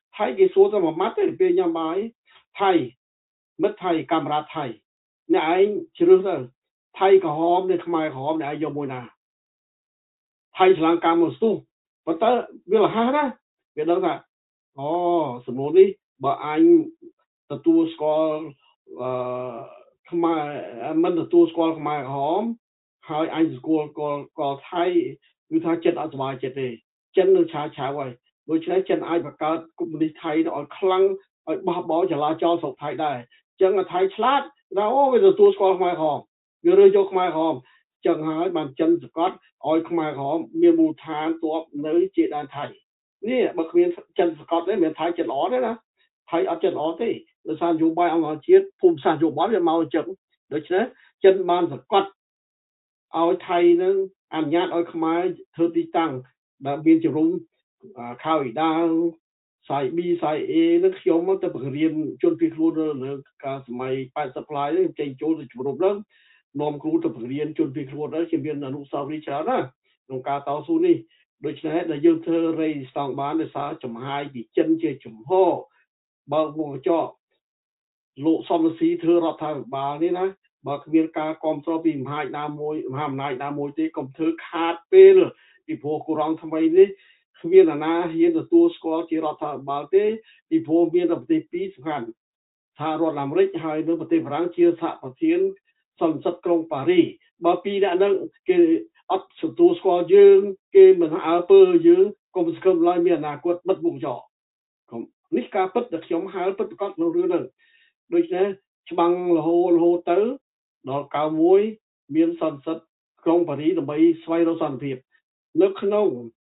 Thai cái số tao mà mắt ấy về nhà máy Thai mất Thai camera Thai nè anh chưa rồi Thai cái hòm này không ai hòm này ai dùng mùi nào Thai sang cam một số và ta biết là ha đó biết đâu cảสมมตินี่บ่อันទទួលស្គាល់ខ្មែរមិនទទួលស្គាល់ខ្មែរក្រហមហើយអញស្គាល់ក៏ថៃគឺថាចិត្តអត់សុបាយចិត្តទេចិននឹងឆាវហើយដូច្នេះចិនអាចបង្កើតកុម្មុយនីសថៃឲ្យខ្លាំងឲ្យបោះបោចលាចលស្រុកថៃដែរអញ្ចឹងថៃឆ្លាតថាអូវាទទួលស្គាល់ខ្មែរក្រហមវារើសយកខ្មែរក្រហមអញ្ចឹងហើយបានចិនសង្កត់ឲ្យខ្មែរក្រហមមានមូលដ្ឋានទ័ពនៅជាដែនថៃនេះបើគ្មានចិនសង្កត់ទេមានថៃចិត្តល្អទេណាថៃអត់ចិត្តល្អទេដោយសារនយោបាយអង្គការជាតិភូមិសាស្ត្រយោបល់វាមកអញ្ចឹងដូច្នេះចិនបានសង្កត់ឲ្យថៃនឹងអនុញ្ញាតឲ្យខ្មែរធ្វើទីតាំងដែលមានជំរុំខៅអ៊ីដាសាយ B សាយ A នឹងខ្ញុំទៅបង្រៀនជនភៀសខ្លួននៅកាលសម័យ80ផ្លាយនេះចេញចូលទៅជំរុំហ្នឹងនាំគ្រូទៅបង្រៀនជនភៀសខ្លួនហ្នឹងជាមានអនុស្សាវរីយ៍ច្រើនណាក្នុងការតស៊ូនេះដូច្នេះដែលយើងធ្វើរៃស្តង់បានដោយសារចំហាយពីចិនជាចំហបើវងចោលោកសំស៊ីធ្វើរដ្ឋាភិបាលនេះណាបើគ្មានការគ្រប់គ្រងពីមហាអំណាចណាមួយទេកុំធ្វើខាតពេលពីព្រោះកូរ៉ង់ថ្មីនេះគ្មានអាណាហ៊ានទទួលស្គាល់ជារដ្ឋាភិបាលទេពីព្រោះមានប្រទេសពីរសំខាន់សហរដ្ឋអាមេរិកហើយនៅប្រទេសបារាំងជាសហប្រធានសន្និសីទក្រុងប៉ារីបើពីរអ្នកហ្នឹងគេអត់ទទួលស្គាល់យើងគេមិនអើពើយើងកុំស្គមឡើយមានអនាគតបិទមុខចោលនេះការពិតដែលខ្ញុំហៅពិតប្រកបនៅរឿងហ្នឹងដូច្នេះច្បាំងរហូតទៅដល់91មានសន្និសីទក្រុងប៉ារីដើម្បីស្វែងរកសន្តិភាពនៅក្នុង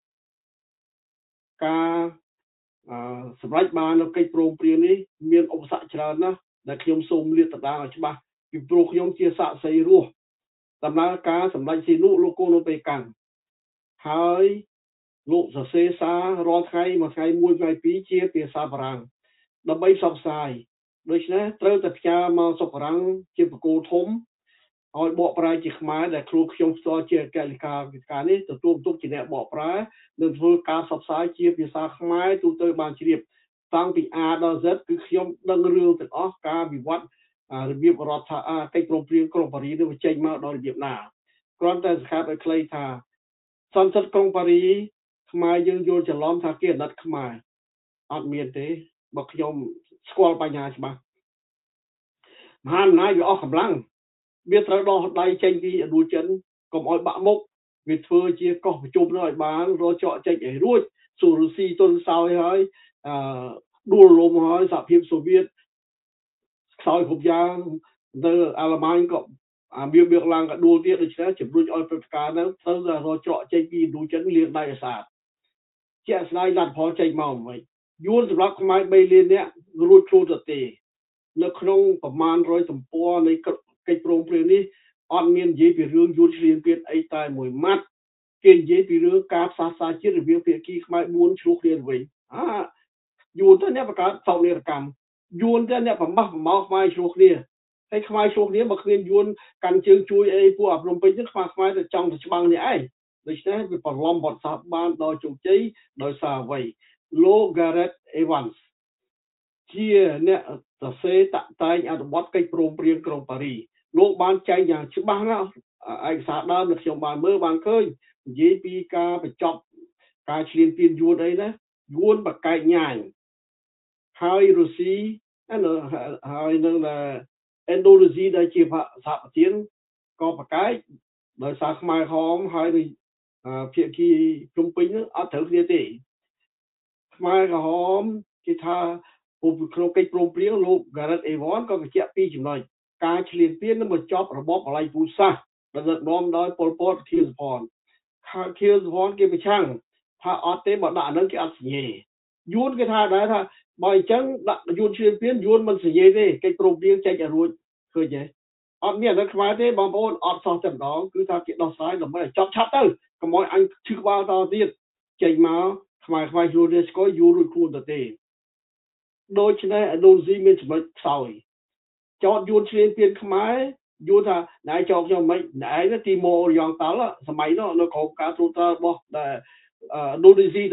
ការសម្រេចបាននៅកិច្ចព្រមព្រៀងនេះមានឧបសគ្គច្រើនណាស់ដែលខ្ញុំសូមលាតត្រដាងឲ្យច្បាស់ពីព្រោះខ្ញុំជាសាក្សីរស់ដំណើរការសម្ដេចស៊ីនុលោកកូននៅពេលកាំងហើយលោកសរសេរសាររាល់ថ្ងៃមួយថ្ងៃមួយថ្ងៃពីរជាភាសាបារាំងដើម្បីផ្សព្វផ្សាយដូច្នេះត្រូវតែផ្ញើមកសុខបារាំងជាបកគោធំឲ្យបកប្រែជាខ្មែរដែលគ្រូខ្ញុំផ្ទាល់ជាអគ្គលេខាធិការនេះទទួលបន្ទុកជាអ្នកបកប្រែនិងធ្វើការផ្សព្វផ្សាយជាភាសាខ្មែរទូទៅបានជ្រាបតាំងពី A ដល់ Z គឺខ្ញុំដឹងរឿងទាំងអស់ការវិវត្តរបៀបរដ្ឋកិច្ចព្រមព្រៀងក្រុងប៉ារីនេះវាចេញមកដល់របៀបណាគ្រាន់តែសង្ខេបឲ្យខ្លីថាសន្និសីទក្រុងប៉ារីខ្មែរយើងយល់ច្រឡំថាគេអាណិតខ្មែរអត់មានទេបើខ្ញុំស្គាល់បញ្ហាច្បាស់មហាអំណាចវាអស់កម្លាំងវាត្រូវដោះដៃចេញពីអនុចិនកុំឲ្យបាក់មុខវាធ្វើជាកោះប្រជុំនោះឲ្យបានរកចកចេញឲ្យរួចសូរុស៊ីទុនសោយហើយដួលលំហើយសហភាពសូវៀតខ្សោយគ្រប់យ៉ាងនៅអាល្លឺម៉ង់ក៏វាឡើងក៏ដួលទៀតដូច្នេះជំរុញឲ្យព្រឹត្តិការណ៍ហ្នឹងត្រូវតែរកចកចេញពីអនុចិនលាងដៃឲ្យស្អាតជាក់ស្ដែងលទ្ធផលចេញមកមិនយួនសម្រាប់ខ្មែរ3លាននាក់រួចខ្លួនទៅទេនៅក្នុងប្រមាណ100ទំព័រនៃកិច្ចព្រមព្រៀងនេះអត់មាននិយាយពីរឿងយួនឈ្លានពានអីតែមួយម៉ាត់គេនិយាយពីរឿងការផ្សះផ្សាជាតិរវាងភាគីខ្មែរ4ឆ្លោះគ្នាវិញយួនទៅអ្នកបង្កើតសោកនាដកម្មយួនទៅអ្នកប្រមាស់ប្រមោខ្មែរឆ្លោះគ្នាហើយខ្មែរឆ្លោះគ្នាបើគ្មានយួនកាន់ជើងជួយអីពួកអាភ្នំពេញហ្នឹងខ្មែរទៅចង់ទៅច្បាំងនេះឯងដូច្នេះវាប្រឡំបត់សាស្ត្របានដល់ជោគជ័យដោយសារអ្វីលោក Gareth Evans ជាអ្នកសរសេរតាក់តែងអនុបទកិច្ចព្រមព្រៀងក្រុងប៉ារីលោកបានចែងយ៉ាងច្បាស់ណាស់ឯកសារដើមដែលខ្ញុំបានមើលបានឃើញនិយាយពីការបញ្ចប់ការឈ្លានពានយួនអីណាយួនបកែកញ៉ាញហើយរុស្ស៊ីហើយនឹងឥណ្ឌូនេស៊ីដែលជាសហប្រធានក៏បកែកដោយសារខ្មែរក្រហមហើយភាគីភ្នំពេញហ្នឹងអត់ត្រូវគ្នាទេខ្មែរក្រហមគេថាក្នុងកិច្ចព្រមព្រៀងលោក Gareth Evans ក៏បញ្ជាក់ពីចំណុចការឈ្លានពាននឹងបញ្ចប់របបបល្ល័ង្កពូជសាសន៍ដែលដឹកនាំដោយប៉ុល ពត ខៀវសុភ័ណ្ឌគេប្រឆាំងថាអត់ទេបើដាក់អានឹងគេអត់សញ្ញេយួនគេថាដែរថាបើអញ្ចឹងដាក់យួនឈ្លានពានយួនមិនសញ្ញេទេកិច្ចព្រមព្រៀងចេញឲ្យរួចឃើញទេអត់មានអានឹងខ្មែរទេបងប្អូនអត់សោះតែម្ដងគឺថាគេដោះស្រាយដើម្បីឲ្យចប់ឆាប់ទៅកុំឲ្យអញឈឺក្បាលតទៀតចេញមកខ្មែរយួននេះស្គយយួនរួចខ្លួនទៅទេដូច្នេះឥណ្ឌូនេស៊ីមានចំណុចខ្សោយចោតយួនឈ្លានពានខ្មែរយួនថាណែចោតខ្ញុំមិនណែទីម៉ូរីយ៉ង់តាល់សម័យនោះនៅក្រោមការត្រួតត្រារបស់ដែលឥណ្ឌូនេស៊ីតា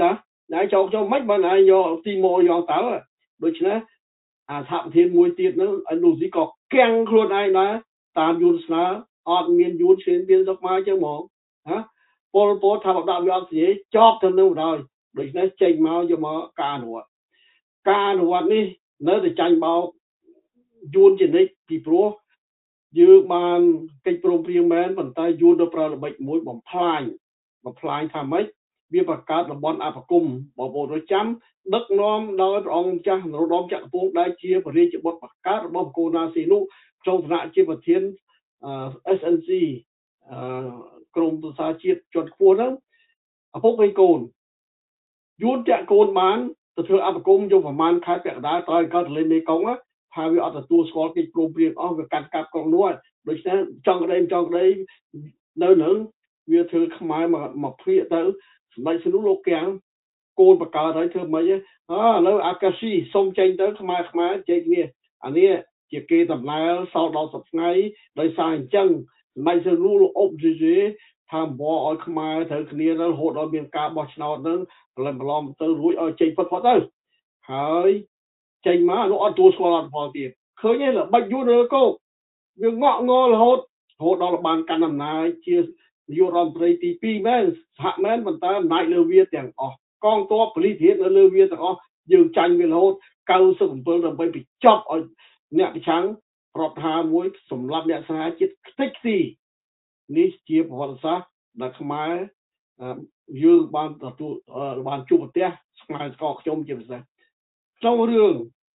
ណៃចូលមិនបានណៃយកទីម៉ូយកតើដូច្នេះអាថាប្រធានមួយទៀតនោះឥណ្ឌូស៊ីក៏កាំងខ្លួនឯងដែរតាមយួនស្នើអត់មានយួនឈានមានសុខមកចឹងហ្មងណាពលពតថាបដាក់វាអត់ស្រីចប់ទៅនឹងបណ្ដោយដូច្នេះចេញមកយកមកការអនុវត្តនេះនៅតែចាញ់បោកយួនជានិច្ចពីព្រោះយើងបានកិច្ចព្រមព្រៀងមែនប៉ុន្តែយួនទៅប្រើល្បិចមួយបំផ្លាញថាម៉េចវាបង្កើតតំបន់អបគមបងប្អូនរចាំដឹកនាំដោយព្រះអង្គម្ចាស់នរោត្តមចក្រពងដែលជាព្រះរាជបុត្របង្កើតរបស់កូណាស៊ីនោះក្នុងឋានៈជាប្រធានSNC ក្រមប្រសាជាតិជាន់ខ្ពស់ហ្នឹងឪពុកឯកូនយួនចាក់កូនបានទៅធ្វើអបគមយកប្រមាណខែពាក់កណ្ដាលតើកើតទន្លេមេគង្គថាវាអត់ទទួលស្គាល់កិច្ចព្រមព្រៀងអស់វាកាត់កាប់ក្រុងនោះដូច្នេះចង់ក្តីនៅនឹងវាធ្វើខ្មែរមកព្រាកទៅសម្ដេចសនុលោកកាំងកូនបកកើតហើយធ្វើម៉េចឥឡូវអាកាស៊ីសុំចេញទៅខ្មែរជ័យគ្នាអានេះជាគេដំណើរសល់ដល់10ថ្ងៃដោយសារអញ្ចឹងសម្ដេចសនុលោកអុបស៊ីសេថាបោឲ្យខ្មែរត្រូវគ្នារហូតដល់មានការបោះឆ្នោតនឹងប្រឡំទៅរួចឲ្យចេញផុតទៅហើយចេញមកនោះអត់ទទួលស្គាល់អត់ផលទៀតឃើញទេល្បិចយួនរើគោកវាងក់ងរហូតដល់បានកាន់អំណាចជានាយករដ្ឋមន្ត្រីទី2មែនសហមែនប៉ុន្តែអំណាចលើវាទាំងអស់កងទ័ពប៉ូលីសធាននៅលើវាទាំងអស់យើងចាញ់វារហូត97ដើម្បីបញ្ចប់ឲ្យអ្នកប្រឆាំងរដ្ឋាមួយសម្រាប់អ្នកស្នេហាជាតិខ្ទេចខ្ទីនេះជាប្រវត្តិសាស្ត្រដែលខ្មែរយើងបានជួបប្រទះស្មារតីស្គាល់ខ្ញុំជាពិសេសក្នុងរឿង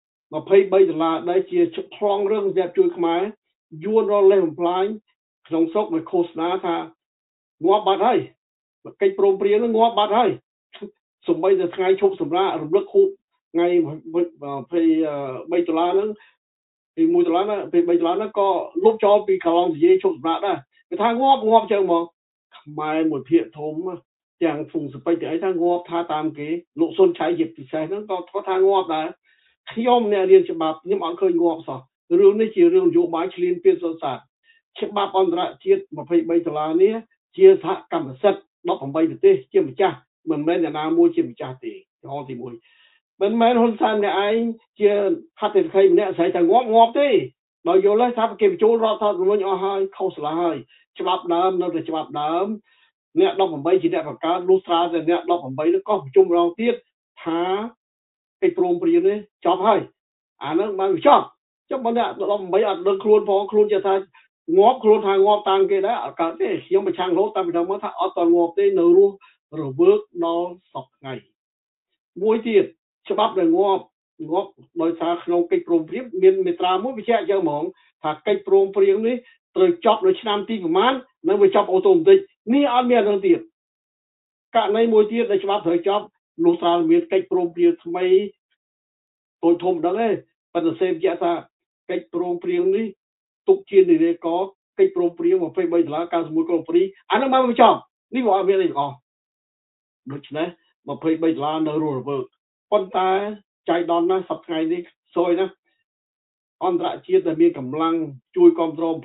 $23ដែលជាឆ្លងរឿងសម្រាប់ជួយខ្មែរយួនរលេះបំផ្លាញក្នុងស្រុកមួយឃោសនាថាងាប់បាត់ហើយកិច្ចព្រមព្រៀងនឹងងាប់បាត់ហើយសំបីតែថ្ងៃឈប់សម្រាករំលឹកខួបថ្ងៃ$23ហ្នឹងពី$1ណាពី$3ហ្នឹងក៏លុបចោលពីកន្លងនិយាយឈប់សម្រាកដែរគេថាងាប់ចឹងហ្មងខ្មែរមួយភាគធំទាំងភូមិសពេចទាំងអីថាងាប់ថាតាមគេលោកសុនឆៃជាពិសេសហ្នឹងក៏គាត់ថាងាប់ដែរខ្ញុំអ្នករៀនច្បាប់ខ្ញុំអត់ឃើញងាប់សោះរឿងនេះជារឿងនយោបាយឈ្លានពានសុទ្ធសាធច្បាប់អន្តរជាតិ$23នេះជាសហកម្មសិទ្ធិ18ប្រទេសជាម្ចាស់មិនមែនអ្នកណាមួយជាម្ចាស់ទេចំទី1មិនមែនហ៊ុនសែនម្នាក់ឯងជាហត្ថលេខីម្នាក់ស្រីតែងាប់ទេដោយយល់ថាគេបញ្ចូលរដ្ឋធម្មនុញ្ញអស់ហើយខុសឆ្លាស់ហើយច្បាប់ដើមនៅតែច្បាប់ដើមអ្នក18ជាអ្នកបង្កើតលុះត្រាតែអ្នក18នោះក៏ប្រជុំម្ដងទៀតថាកិច្ចព្រមព្រៀងនេះចប់ហើយអានឹងបានចប់ចុះបើអ្នក18អត់ដឹងខ្លួនផងខ្លួនចេះថាងាប់ខ្លួនថាងាប់តាមគេដែរអត់កើតទេខ្ញុំប្រឆាំងរហូតតាមពីដើមមកថាអត់តងាប់ទេនៅរស់រវើកដល់សពថ្ងៃមួយទៀតច្បាប់ដែលងាប់ដោយសារក្នុងកិច្ចព្រមព្រៀងមានមាត្រាមួយបញ្ជាក់យ៉ាងហ្មងថាកិច្ចព្រមព្រៀងនេះត្រូវចប់នៅឆ្នាំទីប្រមាណនឹងវាចប់អូតូម៉ាទិកនេះអត់មានរឿងទៀតករណីមួយទៀតដែលច្បាប់ត្រូវចប់លុះត្រាមានកិច្ចព្រមព្រៀងថ្មីតូចធំដឹងទេប៉ុន្តែសេបញ្ជាក់ថាកិច្ចព្រមព្រៀងនេះទុកជានិរេកកិច្ចព្រមព្រៀង$23 91ក្រុងព្រីអានោះមកបញ្ចប់នេះវាអត់មានអីទាំងអស់ដូច្នេះ$23នៅរស់រវើកប៉ុន្តែចៃដន្យណាស់សប្តាហ៍ថ្ងៃនេះសយណាអន្តរជាតិដែលមានកម្លាំងជួយគ្រប់គ្រង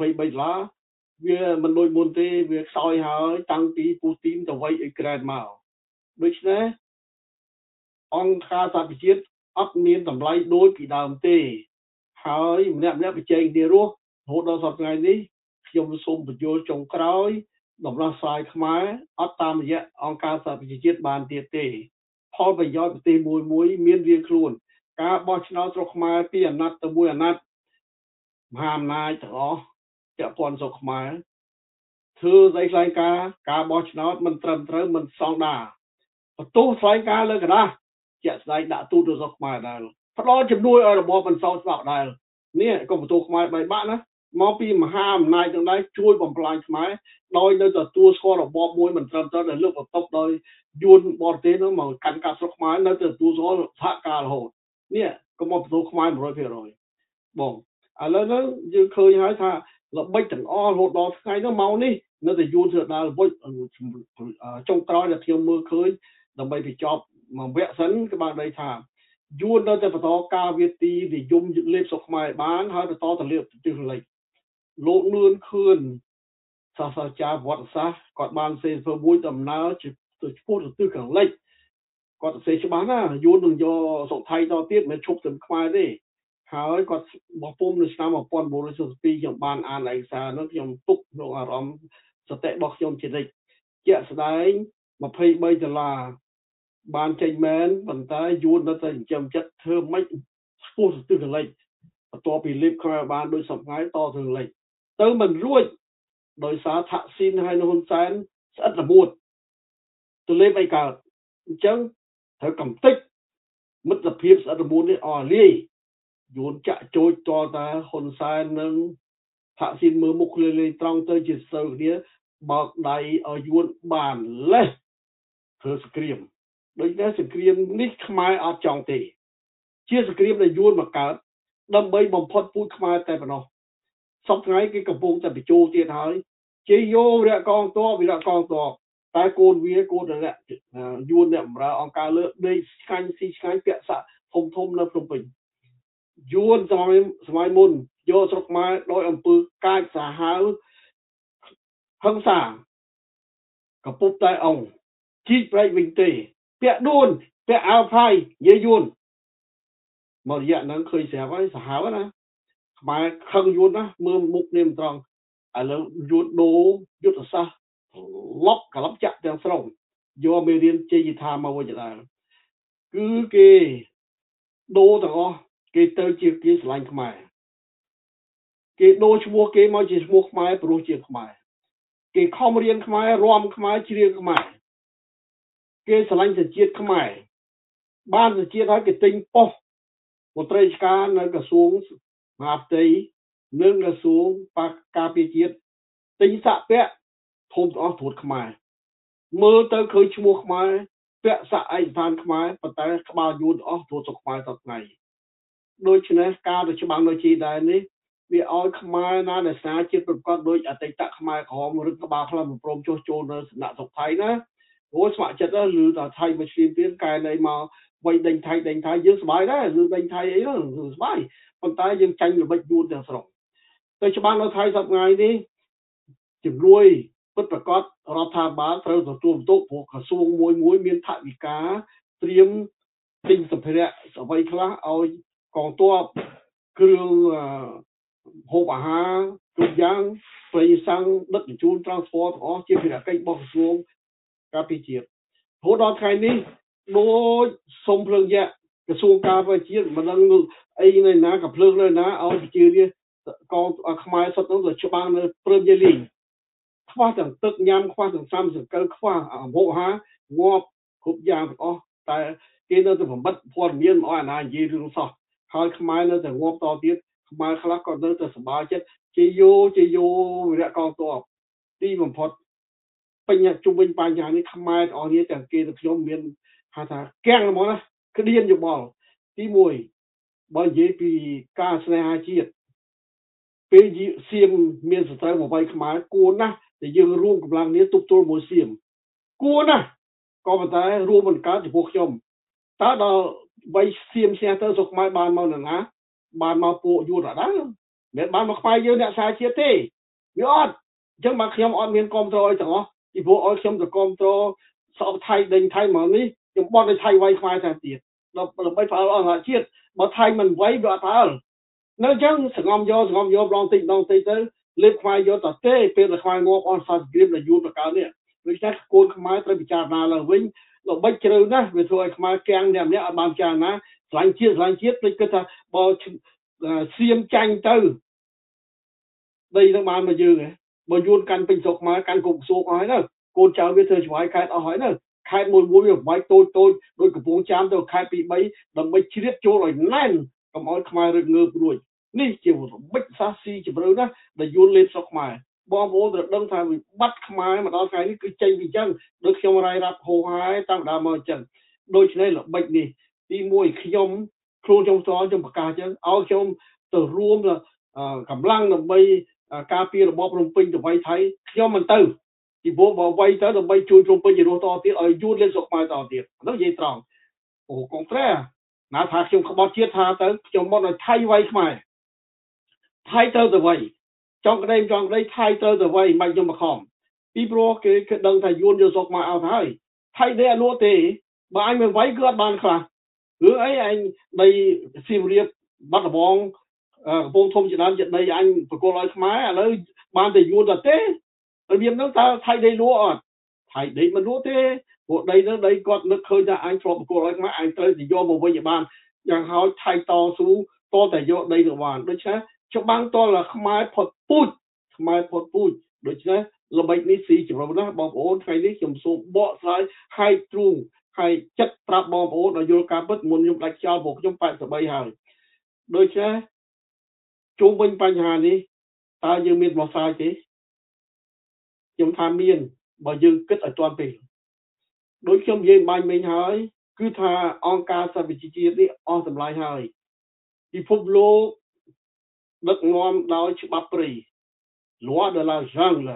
$23វាមិនដូចមុនទេវាខ្សោយហើយតាំងពីពូទីនទៅវាយអ៊ុយក្រែនមកដូច្នេះអង្គការសហប្រជាជាតិអត់មានតម្លៃដូចពីដើមទេហើយម្នាក់បញ្ចេញគ្នារស់រហូតដល់សប្តាហ៍ថ្ងៃនេះខ្ញុំសូមបញ្យល់ចុងក្រោយដំណោះស្រាយខ្មែរអត់តាមរយៈអង្គការសហប្រជាជាតិបានទៀតទេផលប្រយោជន៍ប្រទេសមួយមានរៀងខ្លួនការបោះឆ្នោតស្រុកខ្មែរពីអាណត្តិទៅមួយអាណត្តិមហាអំណាចទាំងអស់ពាក់ព័ន្ធស្រុកខ្មែរធ្វើស្ដីថ្លែងការបោះឆ្នោតមិនត្រឹមត្រូវមិនស្តង់ដារបន្ទោសថ្លែងការលើกระดาษជាក់ស្ដែងដាក់ទូទៅស្រុកខ្មែរដែរផ្ដល់ជំនួយឲ្យរបបមិនសោតច្បាប់ដែរនេះក៏បន្ទោសខ្មែរបែបបាក់ណាមកពីមហាអំណាចទាំងដែរជួយបំផ្លាញខ្មែរដោយនៅទទួលស្គាល់របបមួយមិនត្រឹមត្រូវដែលលើកបន្ទប់ដោយយួនបរទេសនោះមកកាន់កាប់ស្រុកខ្មែរនៅទទួលស្គាល់សហការរហូតនេះក៏មកបន្ទោសខ្មែរ 100% បងឥឡូវហ្នឹងយើងឃើញហើយថាល្បិចទាំងអស់រហូតដល់ថ្ងៃនេះមកនេះនៅតែយួនធ្វើដើរល្បិចចុងក្រោយដែលខ្ញុំមើលឃើញដើម្បីបញ្ចប់មួយវគ្គសិនគឺបានន័យថាយួននៅតែបន្តការវាទីនិយមលេបស្រុកខ្មែរបានហើយបន្តទៅលេបទិសលិចលោកនឿនខឿនសាស្ត្រាចារ្យវត្តសាស្ត្រគាត់បានសេសមួយដំណើរទៅឆ្ពោះទៅទិសខាងលិចគាត់ទៅសេច្បាស់ណាយួននឹងយកស្រុកថៃតទៀតមិនឈប់ទៅខ្មែរទេហើយគាត់បោះពុំនៅឆ្នាំ1942ខ្ញុំបានអានឯកសារនោះខ្ញុំទុកក្នុងអារម្មណ៍សតិរបស់ខ្ញុំជានិច្ចជាក់ស្ដែង$23បានចេញមែនប៉ុន្តែយួននៅតែចិញ្ចឹមចិត្តធ្វើម៉េចស្ពោះទៅទិសលិចបន្ទាប់ពីលេបខ្មែរបានដោយសពថ្ងៃតទៅលិចទៅមិនរួចដោយសារថាក់ស៊ីនហើយនៅហ៊ុនសែនស្អិតល្មួតទៅលេបអីកើតអញ្ចឹងត្រូវកំទេចមិត្តភាពស្អិតល្មួតនេះអស់លាយយួនចាក់ចោចតតែហ៊ុនសែននឹងថាក់ស៊ីនមើលមុខលេងត្រង់ទៅជាសើគ្នាបើកដៃឲ្យយួនបានលេះធ្វើសង្គ្រាមដូចនេះសង្គ្រាមនេះខ្មែរអត់ចង់ទេសង្គ្រាមដែលយួនមកកើតដើម្បីបំផុតពូជខ្មែរតែប៉ុណ្ណោះសពថ្ងៃគេកំពុងតែបញ្ចូលទៀតហើយជ័យយោវរៈកងទ័ពវិរៈកងទ័ពតែកូនវាកូនរៈយួនអ្នកបម្រើអង្គការលើដេកឆ្កាញ់ស៊ីឆ្កាញ់ពាក់សាក់ធំនៅភ្នំពេញយួនសម័យមុនយកស្រុកខ្មែរដោយអំពើកាចសាហាវហឹង្សាកពុបតែអង្គជីកប្រែកវិញទេពាក់ដួនពាក់អាវផាយនិយាយយួនមករយៈហ្នឹងឃើញស្រាប់ហើយសាហាវណាខ្មែរខឹងយួនណាមើលមុខនេះមិនត្រង់ឥឡូវយួនដូរយុទ្ធសាស្ត្រលប់កលប់ចាក់ទាំងស្រុងយកមេរៀនជ័យថាមកវិញដែរគឺគេដូរទាំងអស់គេទៅជាគេស្រឡាញ់ខ្មែរគេដូរឈ្មោះគេមកជាឈ្មោះខ្មែរព្រោះជាខ្មែរគេខំរៀនខ្មែររំខ្មែរជ្រៀងខ្មែរគេស្រឡាញ់សជាតិខ្មែរបានសជាតិហើយគេទិញប៉ុស្តិ៍មន្ត្រីរាជការនៅក្រសួងមហាផ្ទៃនិងក្រសួងការពារជាតិទិញសាក់ពាក់ធំទាំងអស់ត្រួតខ្មែរមើលទៅឃើញឈ្មោះខ្មែរពាក់សាក់ឯកស្ថានខ្មែរប៉ុន្តែក្បាលយួនអស់ត្រួតសុខខ្មែរសពថ្ងៃដូច្នេះការទៅច្បាំងនៅជីដែរនេះវាឲ្យខ្មែរណាដែលស្នាជាតិប្រកបដោយអតីតខ្មែរក្រហមឬក្បាលខ្លះមិនព្រមចុះចូលនៅសំណាក់ស្រុកថៃណាអូស្ម័គ្រចិត្តឬថាថៃមកឈ្លានពានកែនៃមកវៃដេញថៃយើងសប្បាយដែរឬដេញថៃអីហ្នឹងសប្បាយប៉ុន្តែយើងចាញ់ល្បិចយួនទាំងស្រុងទៅច្បាំងនៅថៃសប្ថ្ងៃនេះជំនួយពិតប្រាកដរដ្ឋាភិបាលត្រូវទទួលបន្ទុកព្រោះក្រសួងមួយមានថវិកាត្រៀមទិញសម្ភារៈអ្វីខ្លះឲ្យកងទ័ពគ្រឿងហូបអាហារគ្រប់យ៉ាងប្រៃសាំងដឹកជញ្ជូន transport ទាំងអស់ជាភារកិច្ចរបស់ក្រសួងការពារជាតិព្រោះដល់ថ្ងៃនេះដូចសុំភ្លើងយៈក្រសួងការពារជាតិមិនដឹងអីនៅណាក៏ភ្លើងនៅណាឲ្យប្រជារាស្ត្រកងខ្មែរសុទ្ធនោះទៅច្បាំងនៅព្រឹមយេលីងខ្វះទាំងទឹកញ៉ាំខ្វះទាំងសាំសង្កលខ្វះអាវុអាហារងាប់គ្រប់យ៉ាងទាំងអស់តែគេនៅតែបំបត្តិព័ត៌មានមកឲ្យអាណានិយាយរឿងសោះហើយខ្មែរនៅតែងាប់តទៀតខ្មែរខ្លះក៏នៅតែសប្បាយចិត្តជាយោវិរៈកងទ័ពទីបំផុតបញ្ហាជុំវិញបញ្ហានេះខ្មែរទាំងអស់នេះទាំងគេទាំងខ្ញុំមានហៅថាកៀងហ្មងណាក្តៀនយោបល់ទី1បើនិយាយពីការស្នេហាជាតិពេលសៀមមានសត្រូវមកវាយខ្មែរគួរណាស់ដែលយើងរួមកម្លាំងនេះទប់ទល់មួយសៀមគួរណាស់ក៏ប៉ុន្តែរួមមិនកើតចំពោះខ្ញុំតើដល់វាយសៀមឈ្នះទៅសុខខ្មែរបានមកណាបានមកពួកយួនអត់ដែរមិនបានមកខ្មែរយើងអ្នកសារជាតិទេវាអត់អញ្ចឹងមកខ្ញុំអត់មានគ្រប់គ្រងអីទាំងអស់ពីព្រោះឲ្យខ្ញុំទៅគ្រប់គ្រងសពថៃដេញថៃមកនេះខ្ញុំបត់ឲ្យថៃវាយខ្មែរតែទៀតដើម្បីផ្អើលអន្តរជាតិបើថៃមិនវាយវាអត់ផ្អើលនៅអញ្ចឹងសង្ងំយកម្ដងតិចទៅលេបខ្មែរយកតទេពេលតែខ្មែរងាប់អស់សាស្ត្រគ្រាមដែលយួនបកកើតនេះដូច្នេះកូនខ្មែរត្រូវពិចារណាឡើងវិញល្បិចជ្រៅណាស់វាធ្វើឲ្យខ្មែរកៀងអ្នកម្នាក់អត់បានពិចារណាឆ្លាញ់ជាតិភ្លេចគិតថាបើសៀមចាញ់ទៅដីនឹងបានមកយើងបើយួនកាន់ពេញស្រុកខ្មែរកាន់គ្រប់សួកអស់ហើយទៅកូនចៅវាធ្វើច្បាយខេត្តអស់ហើយទៅខេត្តមួយវាវាយតូចដោយកំពង់ចាមទៅខេត្ត2 3ដើម្បីជ្រៀតចូលឲ្យណែនកុំឲ្យខ្មែររឹកងើបរួចនេះជារបិចសាសស៊ីជម្រៅណាស់ដែលយួនលេបស្រុកខ្មែរបងប្អូនត្រូវដឹងថាវិបត្តិខ្មែរមកដល់ថ្ងៃនេះគឺចេញពីអញ្ចឹងដូចខ្ញុំរាយរាប់ហោហាយតាមដើមមកអញ្ចឹងដូច្នេះល្បិចនេះទី1ខ្ញុំខ្លួនខ្ញុំផ្ទាល់ខ្ញុំប្រកាសអញ្ចឹងឲ្យខ្ញុំទៅរួមកម្លាំងដើម្បីការពាររបបភ្នំពេញទៅវាយថៃខ្ញុំមិនទៅពីព្រោះបើវាយទៅដើម្បីជួយភ្នំពេញរស់តទៀតឲ្យយួនលេបស្រុកខ្មែរតទៀតនោះនិយាយត្រង់អូកុងត្រែណាថាខ្ញុំក្បត់ជាតិថាទៅខ្ញុំមកឲ្យថៃវាយខ្មែរថៃទៅទៅវាយចង់ក្តីថៃត្រូវទៅវាយមិនខ្ញុំមកខំពីព្រោះគេដឹងថាយួនយកស្រុកមកអត់ហើយថៃទេអនុទេបើអញមិនវាយគឺអត់បានខ្លះឬអីអញដីសៀមរាបបាត់ដំបងកំពង់ធំជាដើមចិត្តដីអញបកគលឲ្យខ្មែរឥឡូវបានតែយួនតែទេរបៀបហ្នឹងតើថៃដីលួអត់ថៃដីមិនលួទេពួកដីហ្នឹងដីគាត់នឹកឃើញថាអញធ្លាប់បកគលឲ្យខ្មែរអញត្រូវទៅយកមកវិញឲ្យបានយ៉ាងហោចថៃតស៊ូតតែយកដីទៅបានដូច្នេះច្បាំងតលខ្មែរផុតពូជដូច្នេះល្បិចនេះស៊ីចម្រុះណាស់បងប្អូនថ្ងៃនេះខ្ញុំសូមបកស្រាយហើយទ្រូងហើយចិត្តប្រាប់បងប្អូនឲ្យយល់ការពិតមុនខ្ញុំដាច់ខ្យល់ពួកខ្ញុំ83ហើយដូច្នេះជុំវិញបញ្ហានេះតើយើងមានបោះស្រាយទេខ្ញុំថាមានបើយើងគិតឲ្យទាន់ពេលដូចខ្ញុំនិយាយបាញ់មិញហើយគឺថាអង្គការសហប្រជាជាតិនេះអស់តម្លៃហើយពិភពលោកដឹកនាំដោយច្បាប់ព្រៃ loi de la jungle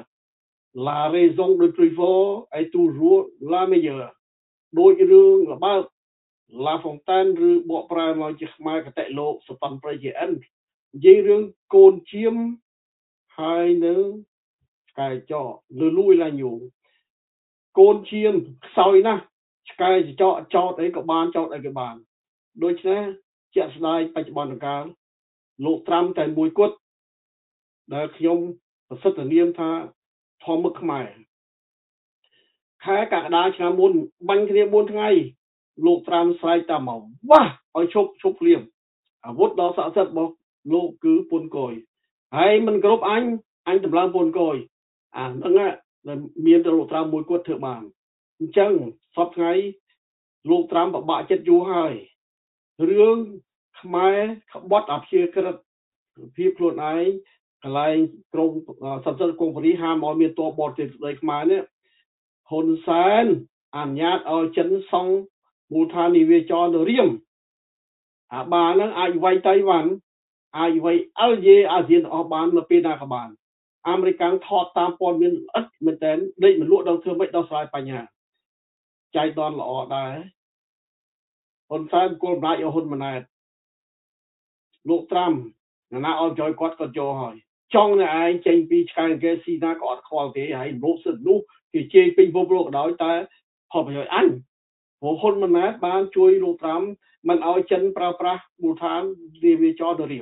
la raison de prévoir est toujours la meilleure ដូចរឿងល្បើក La Fontaine ឬបកប្រែមកជាខ្មែរកតិលោកសតន្ត្រជាអិននិយាយរឿងកូនឈាមហើយនៅឆ្កែចកលឺលួយឡាញូកូនឈាមខ្សោយណាស់ឆ្កែចកចោតអីក៏បានចោតអីក៏បានដូច្នេះជាក់ស្ដែងបច្ចុប្បន្នកាលលោកត្រាំតែមួយគត់ដែលខ្ញុំប្រសិទ្ធនាមថាធម្មខ្មែរខែកក្កដាឆ្នាំមុនបាញ់គ្នា4ថ្ងៃលោកត្រាំស្រែកតាមមកវ៉ាឲ្យឈប់ភ្លាមអាវុធដ៏ស័ក្តិសិទ្ធិរបស់លោកគឺពុនកយហើយមិនគ្រប់អញតម្លើងពុនកយអាហ្នឹងដែលមានលោកត្រាំមួយគាត់ធ្វើបានអញ្ចឹងសពថ្ងៃលោកត្រាំបបាក់ចិត្តយូរហើយរឿងខ្មែរក្បត់អព្យាក្រឹតភាពខ្លួនឯងកន្លែងក្រមសន្តិសុខគង់ពរីហាមឲ្យមានតបបរទេសស្ដីខ្មែរនេះហ៊ុនសែនអនុញ្ញាតឲ្យចិនសង់មូលដ្ឋាននាវាចរនៅរៀមអាបាហ្នឹងអាចវាយតៃវ៉ាន់អាចវាយអល់យេអាស៊ានអស់បាននៅពេលណាក៏បានអាមេរិកថតតាមព័ត៌មានល្អិតមែនតើដេកមិនលក់ដល់ធ្វើម៉េចដល់ស្រាយបញ្ហាចៃដន្យល្អដែរហ៊ុនសែនគោលអំណាចឲ្យហ៊ុនម៉ាណែតលោកត្រាំណាឲ្យចយគាត់យកហើយចង់តែឯងចេញពីឆ្កែកេស៊ីណាក៏អត់ខ្វល់ទេហើយលោកសិទ្ធនោះគេជេរពេញពិភពលោកដោយតែផលប្រយោជន៍អញព្រោះហ៊ុនម៉ាណែតបានជួយលោកត្រាំមិនឲ្យចិនប្រើប្រាស់មូលដ្ឋាននាវាចរទៅរៀ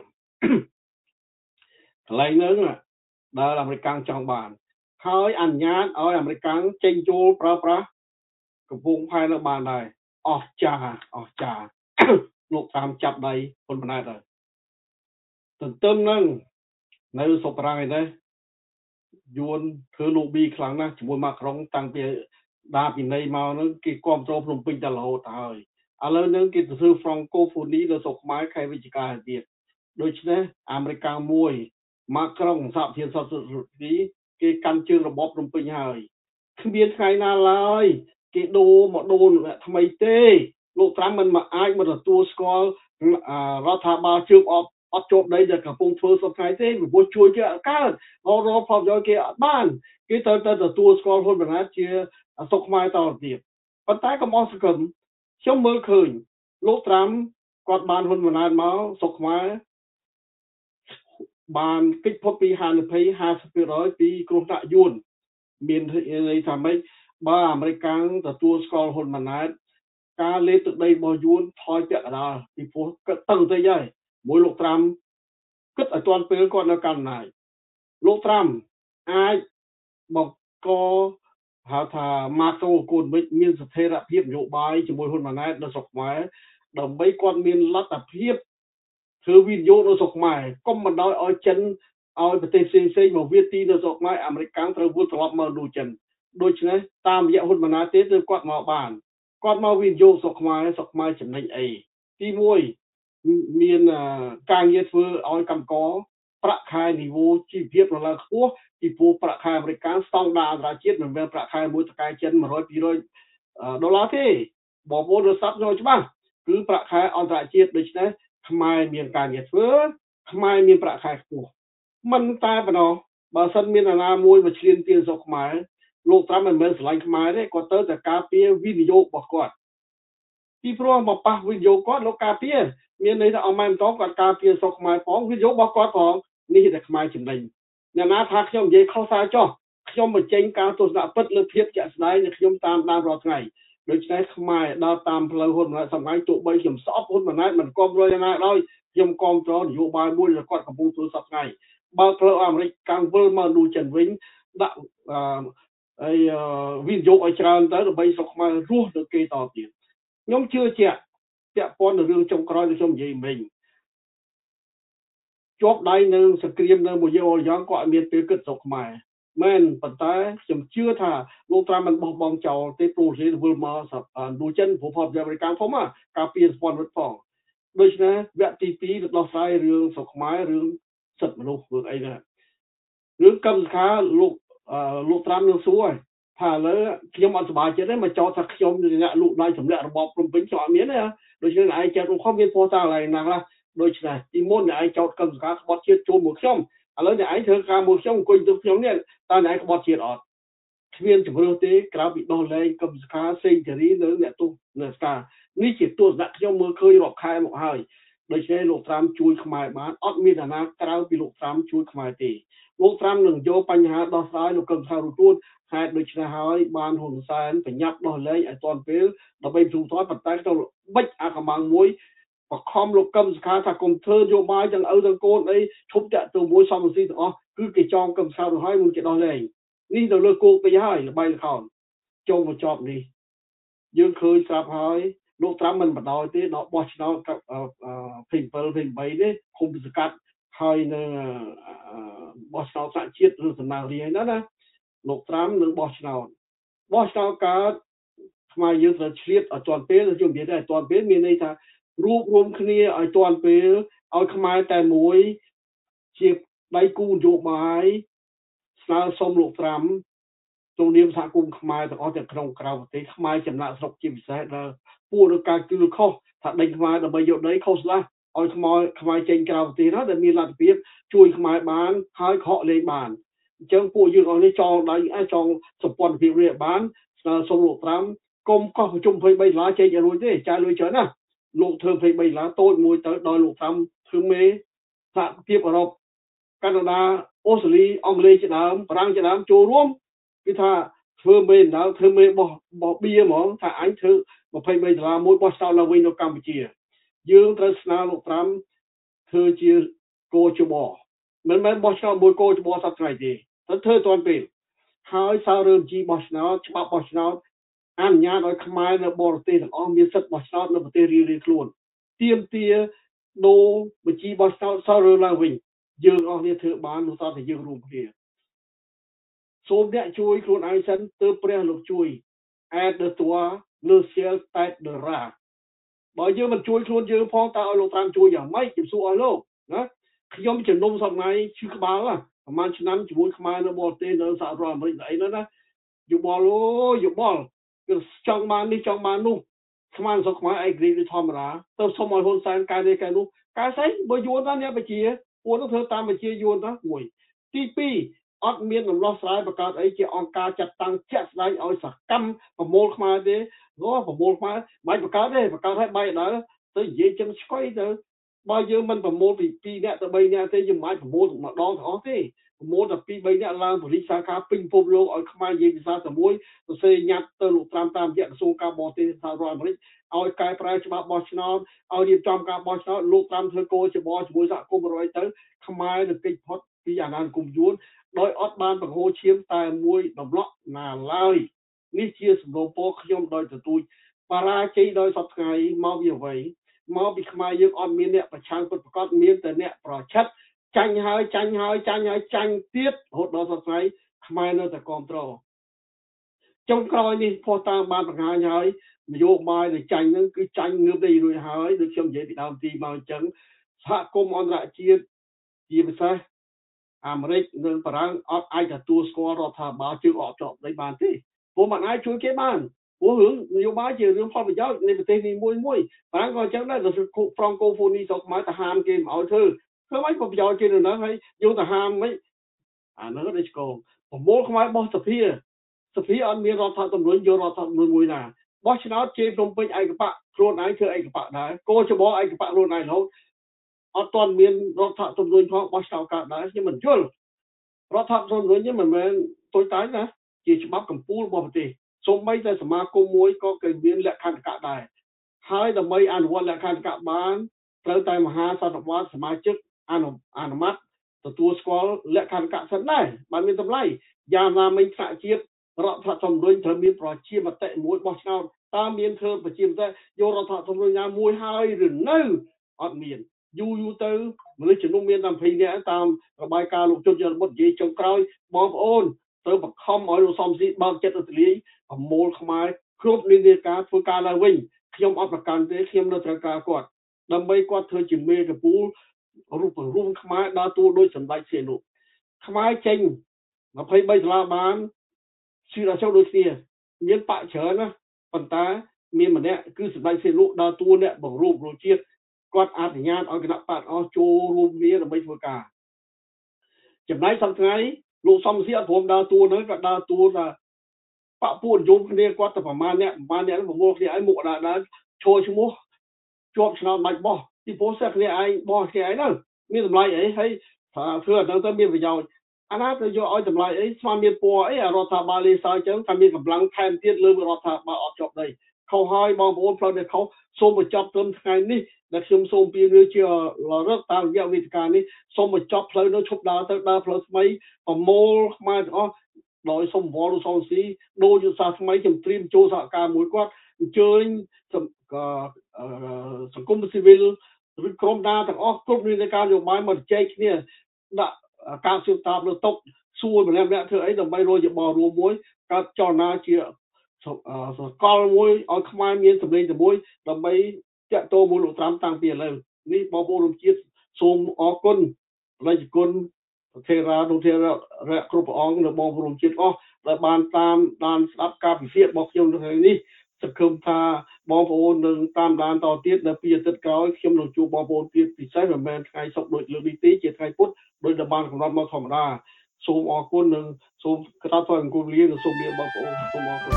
មកន្លែងហ្នឹងដែលអាមេរិកចង់បានហើយអនុញ្ញាតឲ្យអាមេរិកចេញចូលប្រើប្រាស់កំពង់ផែនៅបានដែរអស្ចារ្យលោកត្រាំចាប់ដៃហ៊ុនម៉ាណែតហើយទន្ទឹមនឹងនៅសុកប្រាំងឯនេះយួនធ្វើ lobby ខ្លាំងណាស់ជាមួយម៉ាក្រុងតាំងពីដាពីណីមកហ្នឹងគេគ្រប់គ្រងភ្នំពេញតែរហូតទៅហើយឥឡូវហ្នឹងគេទៅធ្វើ Francophonie នៅស្រុកខ្មែរខែវិច្ឆិកាទៀតដូច្នេះអាមេរិកមួយម៉ាក្រុងសហភាពសន្តិភាពគេកាន់ជើងរបបភ្នំពេញហើយគ្មានថ្ងៃណាឡើយគេដូរមកដូរថ្មីទេលោកត្រាំមិនអាចមកទទួលស្គាល់រដ្ឋាភិបាលជើងអត់ជាប់ដីដែលកំពុងធ្វើសពថ្ងៃទេពីព្រោះជួយគេអត់កើតរកផលប្រយោជន៍គេអត់បានគេត្រូវតែទទួលស្គាល់ហ៊ុនម៉ាណែតជាសុខខ្មែរតទៅទៀតប៉ុន្តែកុំអស់សង្ឃឹមខ្ញុំមើលឃើញលោកត្រាំគាត់បានហ៊ុនម៉ាណែតមកសុខខ្មែរបានគេចផុតពីហានិភ័យ 50% ពីគ្រោះថ្នាក់យួនមានន័យថាម៉េចបើអាមេរិកទទួលស្គាល់ហ៊ុនម៉ាណែតការលេបទឹកដីរបស់យួនថយពាក់កណ្ដាលពីព្រោះគាត់តឹងទៅហើយមួយលោកត្រាំគិតឲ្យទាន់ពេលគាត់នៅកាន់អំណាចលោកត្រាំអាចបង្កហៅថាម៉ាក្រូកូនវិចមានស្ថិរភាពនយោបាយជាមួយហ៊ុនម៉ាណែតនៅស្រុកខ្មែរដើម្បីគាត់មានលទ្ធភាពធ្វើវិនិយោគនៅស្រុកខ្មែរកុំបណ្ដោយឲ្យចិនឲ្យប្រទេសផ្សេងៗមកវាទីនៅស្រុកខ្មែរអាមេរិកត្រូវវិលត្រឡប់មកលូចិនដូច្នេះតាមរយៈហ៊ុនម៉ាណែតទេគឺគាត់មកបានគាត់មកវិនិយោគស្រុកខ្មែរចំណេញអីទី1មានការងារធ្វើឲ្យកម្មករប្រាក់ខែនីវ៉ូជីវភាពឡើងខ្ពស់ពីព្រោះប្រាក់ខែអាមេរិកស្តង់ដារអន្តរជាតិមិនមែនប្រាក់ខែមួយតកែចិន$100-200ដុល្លារទេបងប្អូនរកសាប់យកច្បាស់គឺប្រាក់ខែអន្តរជាតិដូច្នេះខ្មែរមានការងារធ្វើខ្មែរមានប្រាក់ខែខ្ពស់មិនតែប៉ុណ្ណោះបើសិនមានអាណាមួយមកឈ្លានពានស្រុកខ្មែរលោកត្រាំមិនមែនស្រឡាញ់ខ្មែរទេគាត់ទៅតែការពារវិនិយោគរបស់គាត់ពីព្រោះមកប៉ះវិនិយោគគាត់លោកការពារមានន័យថាអមម៉ែម្ដងគាត់ការពារស្រុកខ្មែរផងវិនិយោគរបស់គាត់ផងនេះតែខ្មែរចំណេញអ្នកណាថាខ្ញុំនិយាយខុសសារចោះខ្ញុំបញ្ចេញការទស្សនៈពិតលើភាពជាក់ស្ដែងដែលខ្ញុំតាមដានរាល់ថ្ងៃដូច្នេះខ្មែរដើរតាមផ្លូវហ៊ុនម៉ាណែតសម័យទោះបីខ្ញុំស្អប់ហ៊ុនម៉ាណែតមិនគ្រប់គ្រងយ៉ាងណាដោយខ្ញុំគ្រប់គ្រងនយោបាយមួយដែលគាត់កំពុងធ្វើសប្តាហ៍បើផ្លូវអាមេរិកកាំងវិលមកឌូចិនវិញដាក់វិនិយោគឲ្យច្រើនទៅដើម្បីស្រុកខ្មែររស់ទៅគេតទៀតខ្ញុំជឿជាក់ពាក់ព័ន្ធនឹងរឿងចុងក្រោយដែលខ្ញុំនិយាយមិញជាប់ដៃនឹងសង្គ្រាមនៅមួយយ៉ាងក៏អត់មានពេលគិតស្រុកខ្មែរមែនប៉ុន្តែខ្ញុំជឿថាលោកត្រាំមិនបោះបង់ចោលទេព្រោះគេវិលមកឌូចិនព្រោះផលប្រយោជន៍អាមេរិកធំការពារសម្ព័ន្ធមិត្តផងដូច្នេះវគ្គទី2ទៅដោះស្រាយរឿងស្រុកខ្មែររឿងសិទ្ធិមនុស្សរឿងអីណារឿងកម្មសខាលោកត្រាំនឹងសួរថាឥឡូវខ្ញុំអត់សប្បាយចិត្តទេមកចោទថាខ្ញុំអ្នកលូកដៃសម្រាប់របបព្រំពេញខ្ញុំអត់មានទេដូច្នេះឯងចាត់ក្នុងខំមានពោះតាឡើងណាស់ដូច្នេះទីមុនអ្នកឯងចោទកម្មសខាក្បត់ជាតិចូលមកខ្ញុំឥឡូវអ្នកឯងធ្វើការមួយខ្ញុំអង្គុយទៅខ្ញុំនេះតើអ្នកឯងក្បត់ជាតិអត់គ្មានជំរឿនទេក្រៅពីដោះលែងកម្មសខាសេងធារីនៅអ្នកទោសនៅស្ការនេះជាទស្សនៈខ្ញុំមើលឃើញរាប់ខែមកហើយដូច្នេះលោកត្រាំជួយខ្មែរបានអត់មានអាណាក្រៅពីលោកត្រាំជួយខ្មែរទេលោកត្រាំនឹងយកបញ្ហាដោះស្រាយលោកកម្មសខារួចខ្លួនហេតុដូច្នេះហើយបានហ៊ុនសែនបញ្ញាប់ដោះលែងឲ្យទាន់ពេលដើម្បីទូទាត់ប៉ុន្តែទៅបិចអាកម្បាំងមួយបខំលោកកម្មសខាថាកុំធ្វើនយោបាយទាំងឪទាំងកូនអីឈប់តាក់ទៅមួយសំស៊ីទាំងអស់គឺគេចងកម្មសខាទៅហើយមិនគេដោះលែងនេះទៅលើគោកពីហើយល្បែងល្ខោនចុងបញ្ចប់នេះយើងឃើញស្រាប់ហើយលោកត្រាំមិនបដ ாய் ទេដល់បោះឆ្នោត27 28នេះគុំសកាត់ហើយនៅបោះឆ្នោតសហជាតិឬសំណាងរាជហ្នឹងណាលោកត្រាំនឹងបោះឆ្នោតកើតខ្មែរយើងត្រូវឆ្លៀតឲ្យទាន់ពេលខ្ញុំនិយាយថាឲ្យទាន់ពេលមានន័យថារួបរวมគ្នាឲ្យទាន់ពេលឲ្យខ្មែរតែមួយជាដៃគូនយោបាយស្នើសុំលោកត្រាំក្នុងនាមសហគមន៍ខ្មែរទាំងអស់ទាំងក្នុងក្រៅប្រទេសខ្មែរចំណាក់ស្រុកជាពិសេសដែលពួកនឹងការគឺខុសថាដេញខ្មែរដើម្បីយកដីខុសខ្លះឲ្យខ្មែរចេញក្រៅប្រទេសណាដែលមានលទ្ធភាពជួយខ្មែរបានហើយខកលេងបានអញ្ចឹងពួកយើងអស់នេះចងដៃចងសម្ព័ន្ធភាពរៀបបានស្នើសុំលោកត្រាំកុំកោះប្រជុំ$23ចេញឲ្យរួចទេចាយលុយច្រើនណាលោកធ្វើ$23តូចមួយទៅដល់លោកត្រាំធ្វើមេសហភាពអឺរ៉ុបកាណាដាអូស្ត្រាលីអង់គ្លេសជាដើមបារាំងជាដើមចូលរួមគឺថាធ្វើមេដល់ធ្វើមេបោះបៀហ្មងថាអញធ្វើ$23មួយបោះឆ្នោតឡើងវិញនៅកម្ពុជាយើងត្រូវស្នើលោកត្រាំធ្វើជាគោចបមិនមែនបោះឆ្នោតមួយគោចបសប្តាហ៍ថ្ងៃទេត្រូវធ្វើទាន់ពេលហើយសាររើមជីបោះឆ្នោតច្បាប់បោះឆ្នោតអនុញ្ញាតឲ្យខ្មែរនៅបរទេសទាំងអស់មានសិទ្ធិបោះឆ្នោតនៅប្រទេសរៀងៗខ្លួនទាមទារដូរបញ្ជីបោះឆ្នោតសាររើឡើងវិញយើងអស់នេះធ្វើបាននោះតើយើងរួមគ្នាសូមអ្នកជួយខ្លួនឯងសិនទើបព្រះលោកជួយ add the tour le ciel tête de rat បើយើងមិនជួយខ្លួនយើងផងតើឲ្យលោកត្រាំជួយយ៉ាងម៉េចជំសួរឲ្យលោកណាខ្ញុំជំនុំសប្តាហ៍ឈឺក្បាលប្រហែលឆ្នាំជាមួយខ្មែរនៅបរទេសនៅសហរដ្ឋអាមេរិកអីហ្នឹងណាយោបល់គឺចង់បាននេះចង់បាននោះខ្មែរស្រុកខ្មែរឯករាជ្យធម្មតាទៅសុំឲ្យហ៊ុនសែនកែនេះកែនោះកែស្អីបើយួនថាអ្នកបជាពួកនោះធ្វើតាមបជាយួនថាមួយទី2អត់មានដំណោះស្រាយបង្កើតអីជាអង្គការចាត់តាំងជាក់ស្ដែងឲ្យសកម្មប្រមូលខ្មែរទេប្រមូលខ្មែរមិនបង្កើតទេបង្កើតឲ្យបែកដល់ទៅនិយាយចឹងស្គួយទៅបើយើងមិនប្រមូលពី2នាក់ទៅ3នាក់ទេយើងមិនអាចប្រមូលម្ដងទាំងអស់ទេប្រមូលតែ2 3នាក់ឡើងបរិយាសាខាពេញពិភពលោកឲ្យខ្មែរនិយាយភាសាតែមួយសរសេរញ៉ាត់ទៅលោកត្រាំតាមរយៈក្រសួងការបរទេសសហរដ្ឋអាមេរិកឲ្យកែប្រែច្បាប់បោះឆ្នោតឲ្យរៀបចំការបោះឆ្នោតលោកត្រាំធ្វើគោលច្បងជាមួយសហគមន៍ប្រវត្តិទៅខ្មែរនឹងគេចផុតពីអាណានិគមយួនដោយអត់បានបង្ហូរឈាមតែមួយដំណក់ណាឡើយនេះជាសំណូមពរខ្ញុំដោយទទូចបរាជ័យដោយសពថ្ងៃមកពីអ្វីមកពីខ្មែរយើងអត់មានអ្នកប្រឆាំងពិតប្រាកដមានតែអ្នកប្រឆិតចាញ់ហើយចាញ់ទៀតរហូតដល់សប្តាហ៍ខ្មែរនៅតែគ្រប់គ្រងចុងក្រោយនេះផុសតាមបានបង្ហាញហើយនយោបាយដែលចាញ់ហ្នឹងគឺចាញ់ងើបដីរួចហើយដូចខ្ញុំនិយាយពីដើមទីមកអញ្ចឹងសហគមន៍អន្តរជាតិជាពិសេសអាមេរិកនិងបារាំងអត់អាចទទួលស្គាល់រដ្ឋាភិបាលជើងអកចកដីបានទេព្រោះមិនអាចជួយគេបានព្រោះរឿងនយោបាយជារឿងផលប្រយោជន៍នៃប្រទេសនីមួយបារាំងក៏អញ្ចឹងដែរហ្វ្រង់កូហ្វូនីស្រុកខ្មែរទៅហាមគេមិនឲ្យធ្វើមិនប្រយោជន៍គេនៅហ្នឹងហើយយកទៅហាមមិនអាហ្នឹងដូចកងប្រមូលខ្មែរបោះសភាអត់មានរដ្ឋធម្មនុញ្ញយករដ្ឋធម្មនុញ្ញមួយណាបោះឆ្នោតជេរភ្នំពេញឯកបកខ្លួនឯងធ្វើឯកបកដែរគោចបឯកបកខ្លួនឯងរហូតអត់ទាន់មានរដ្ឋធម្មនុញ្ញផងបោះឆ្នោតកើតដែរខ្ញុំមិនយល់រដ្ឋធម្មនុញ្ញនេះមិនមែនតូចតាចណាជាច្បាប់កម្ពុជារបស់ប្រទេសសូម្បីតែសមាគមមួយក៏គេមានលក្ខន្តិកៈដែរហើយដើម្បីអនុវត្តលក្ខន្តិកៈបានត្រូវតែមហាសន្និបាតសមាជិកអនុម័តទទួលស្គាល់លក្ខន្តិកៈសិនដែរបានមានតម្លៃយ៉ាងណាមិញថ្នាក់ជាតិរដ្ឋធម្មនុញ្ញត្រូវមានប្រជាមតិមួយបោះឆ្នោតតើមានធ្វើប្រជាមតិយករដ្ឋធម្មនុញ្ញណាមួយហើយឬនៅអត់មានយូរទៅមនុស្សចំនួនមានតែ20នាក់តាមរបាយការណ៍លោកជុនយុទ្ធបុត្រនិយាយចុងក្រោយបងប្អូនត្រូវបង្ខំឲ្យលោកសំស៊ីបើកចិត្តទៅលាយប្រមូលខ្មែរគ្រប់និន្នាការធ្វើការឡើងវិញខ្ញុំអត់ប្រកាន់ទេខ្ញុំនៅត្រូវការគាត់ដើម្បីគាត់ធ្វើជាមេកពូលរូបរួមខ្មែរដើរតួដោយសម្ដេចសៀនុខ្មែរចេញ$23បានជឿដល់ចូលដូចគ្នាមានបកច្រើនណាប៉ុន្តែមានម្នាក់គឺសម្ដេចសៀនុដើរតួអ្នកបង្រួបរជាតិ គាត់អនុញ្ញាតឲ្យគណៈបកអស់ចូលរួមគ្នាដើម្បីធ្វើការចំណែកសប្តាហ៍លោកសំសៀអត់ព្រមដើរតួនឹងក៏ដើរតួថាបកពួកយមគ្នាគាត់ទៅប្រមាណអ្នកប្រមូលគ្នាឲ្យមុខដើរចូលឈ្មោះជាប់ឆ្នោតបាច់បោះពីព្រោះសិស្សគ្នាឯងបោះគ្នាឯងទៅមានតម្លៃអីហើយធ្វើឲ្យទៅមានប្រយោជន៍អាណាទៅយកឲ្យតម្លៃអីស្មានមានពណ៌អីរដ្ឋាភិបាលលេសើអញ្ចឹងថាមានកម្លាំងថែមទៀតលើរដ្ឋាភិបាលអត់ចប់ដីខុសហើយបងប្អូនផ្លូវដែលខុសសូមបញ្ចប់ត្រឹមថ្ងៃនេះដែលខ្ញុំសូមពៀនជារកតាមរយៈវេទិកានេះសូមបញ្ចប់ផ្លូវនោះឈប់ដើរទៅដើរផ្លូវថ្មីប្រមូលខ្មែរទាំងអស់ដោយសូមវល់លោកសំស៊ីដូចយុទ្ធសាស្ត្រថ្មីខ្ញុំត្រៀមចូលសហការមួយគាត់អញ្ជើញសង្គមស៊ីវិលឬក្រុមណាទាំងអស់គ្រប់និន្នាការនយោបាយមកជែកគ្នាដាក់ការសួរតាប់លើតុសួរម្នាក់ធ្វើអីដើម្បីរកយោបល់រួមមួយកើតចលនាជាសកលមួយឲ្យខ្មែរមានសម្លេងជាមួយដើម្បីតាក់ទងមូលលោកត្រាំតាំងពីឥឡូវនេះបងប្អូនរួមជាតិសូមអរគុណលេខគុណប្រធារានុធារៈគ្រប់ព្រះអង្គនិងបងប្អូនរួមជាតិអស់ដែលបានតាមដានស្ដាប់ការពិភាក្សារបស់ខ្ញុំនៅថ្ងៃនេះសង្ឃឹមថាបងប្អូននឹងតាមដានតទៀតនៅពីអាទិត្យក្រោយខ្ញុំនឹងជួបបងប្អូនទៀតពិសេសមិនមែនថ្ងៃសុក្រដូចលើកនេះទេជាថ្ងៃពុធដោយដែលបានកំណត់មកធម្មតាសូមអរគុណនិងសូមក្រាបថ្វាយបង្គំលានិងសូមលាបងប្អូនសូមអរគុណ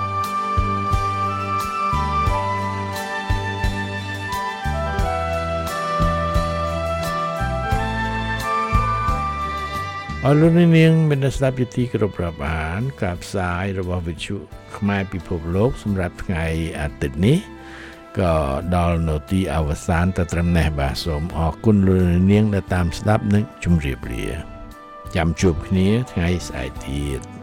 អរលោកនាងមានស្ដាប់យុតិគ្រប់ប្រាប់អានការផ្សាយរបស់វិទ្យុខ្មែរពិភពលោកសម្រាប់ថ្ងៃអាទិត្យនេះក៏ដល់នៅទីអវសានទៅត្រឹមនេះបាទសូមអរគុណលោកនាងដែលតាមស្ដាប់និងជម្រាបលាចាំជួបគ្នាថ្ងៃស្អែកទៀត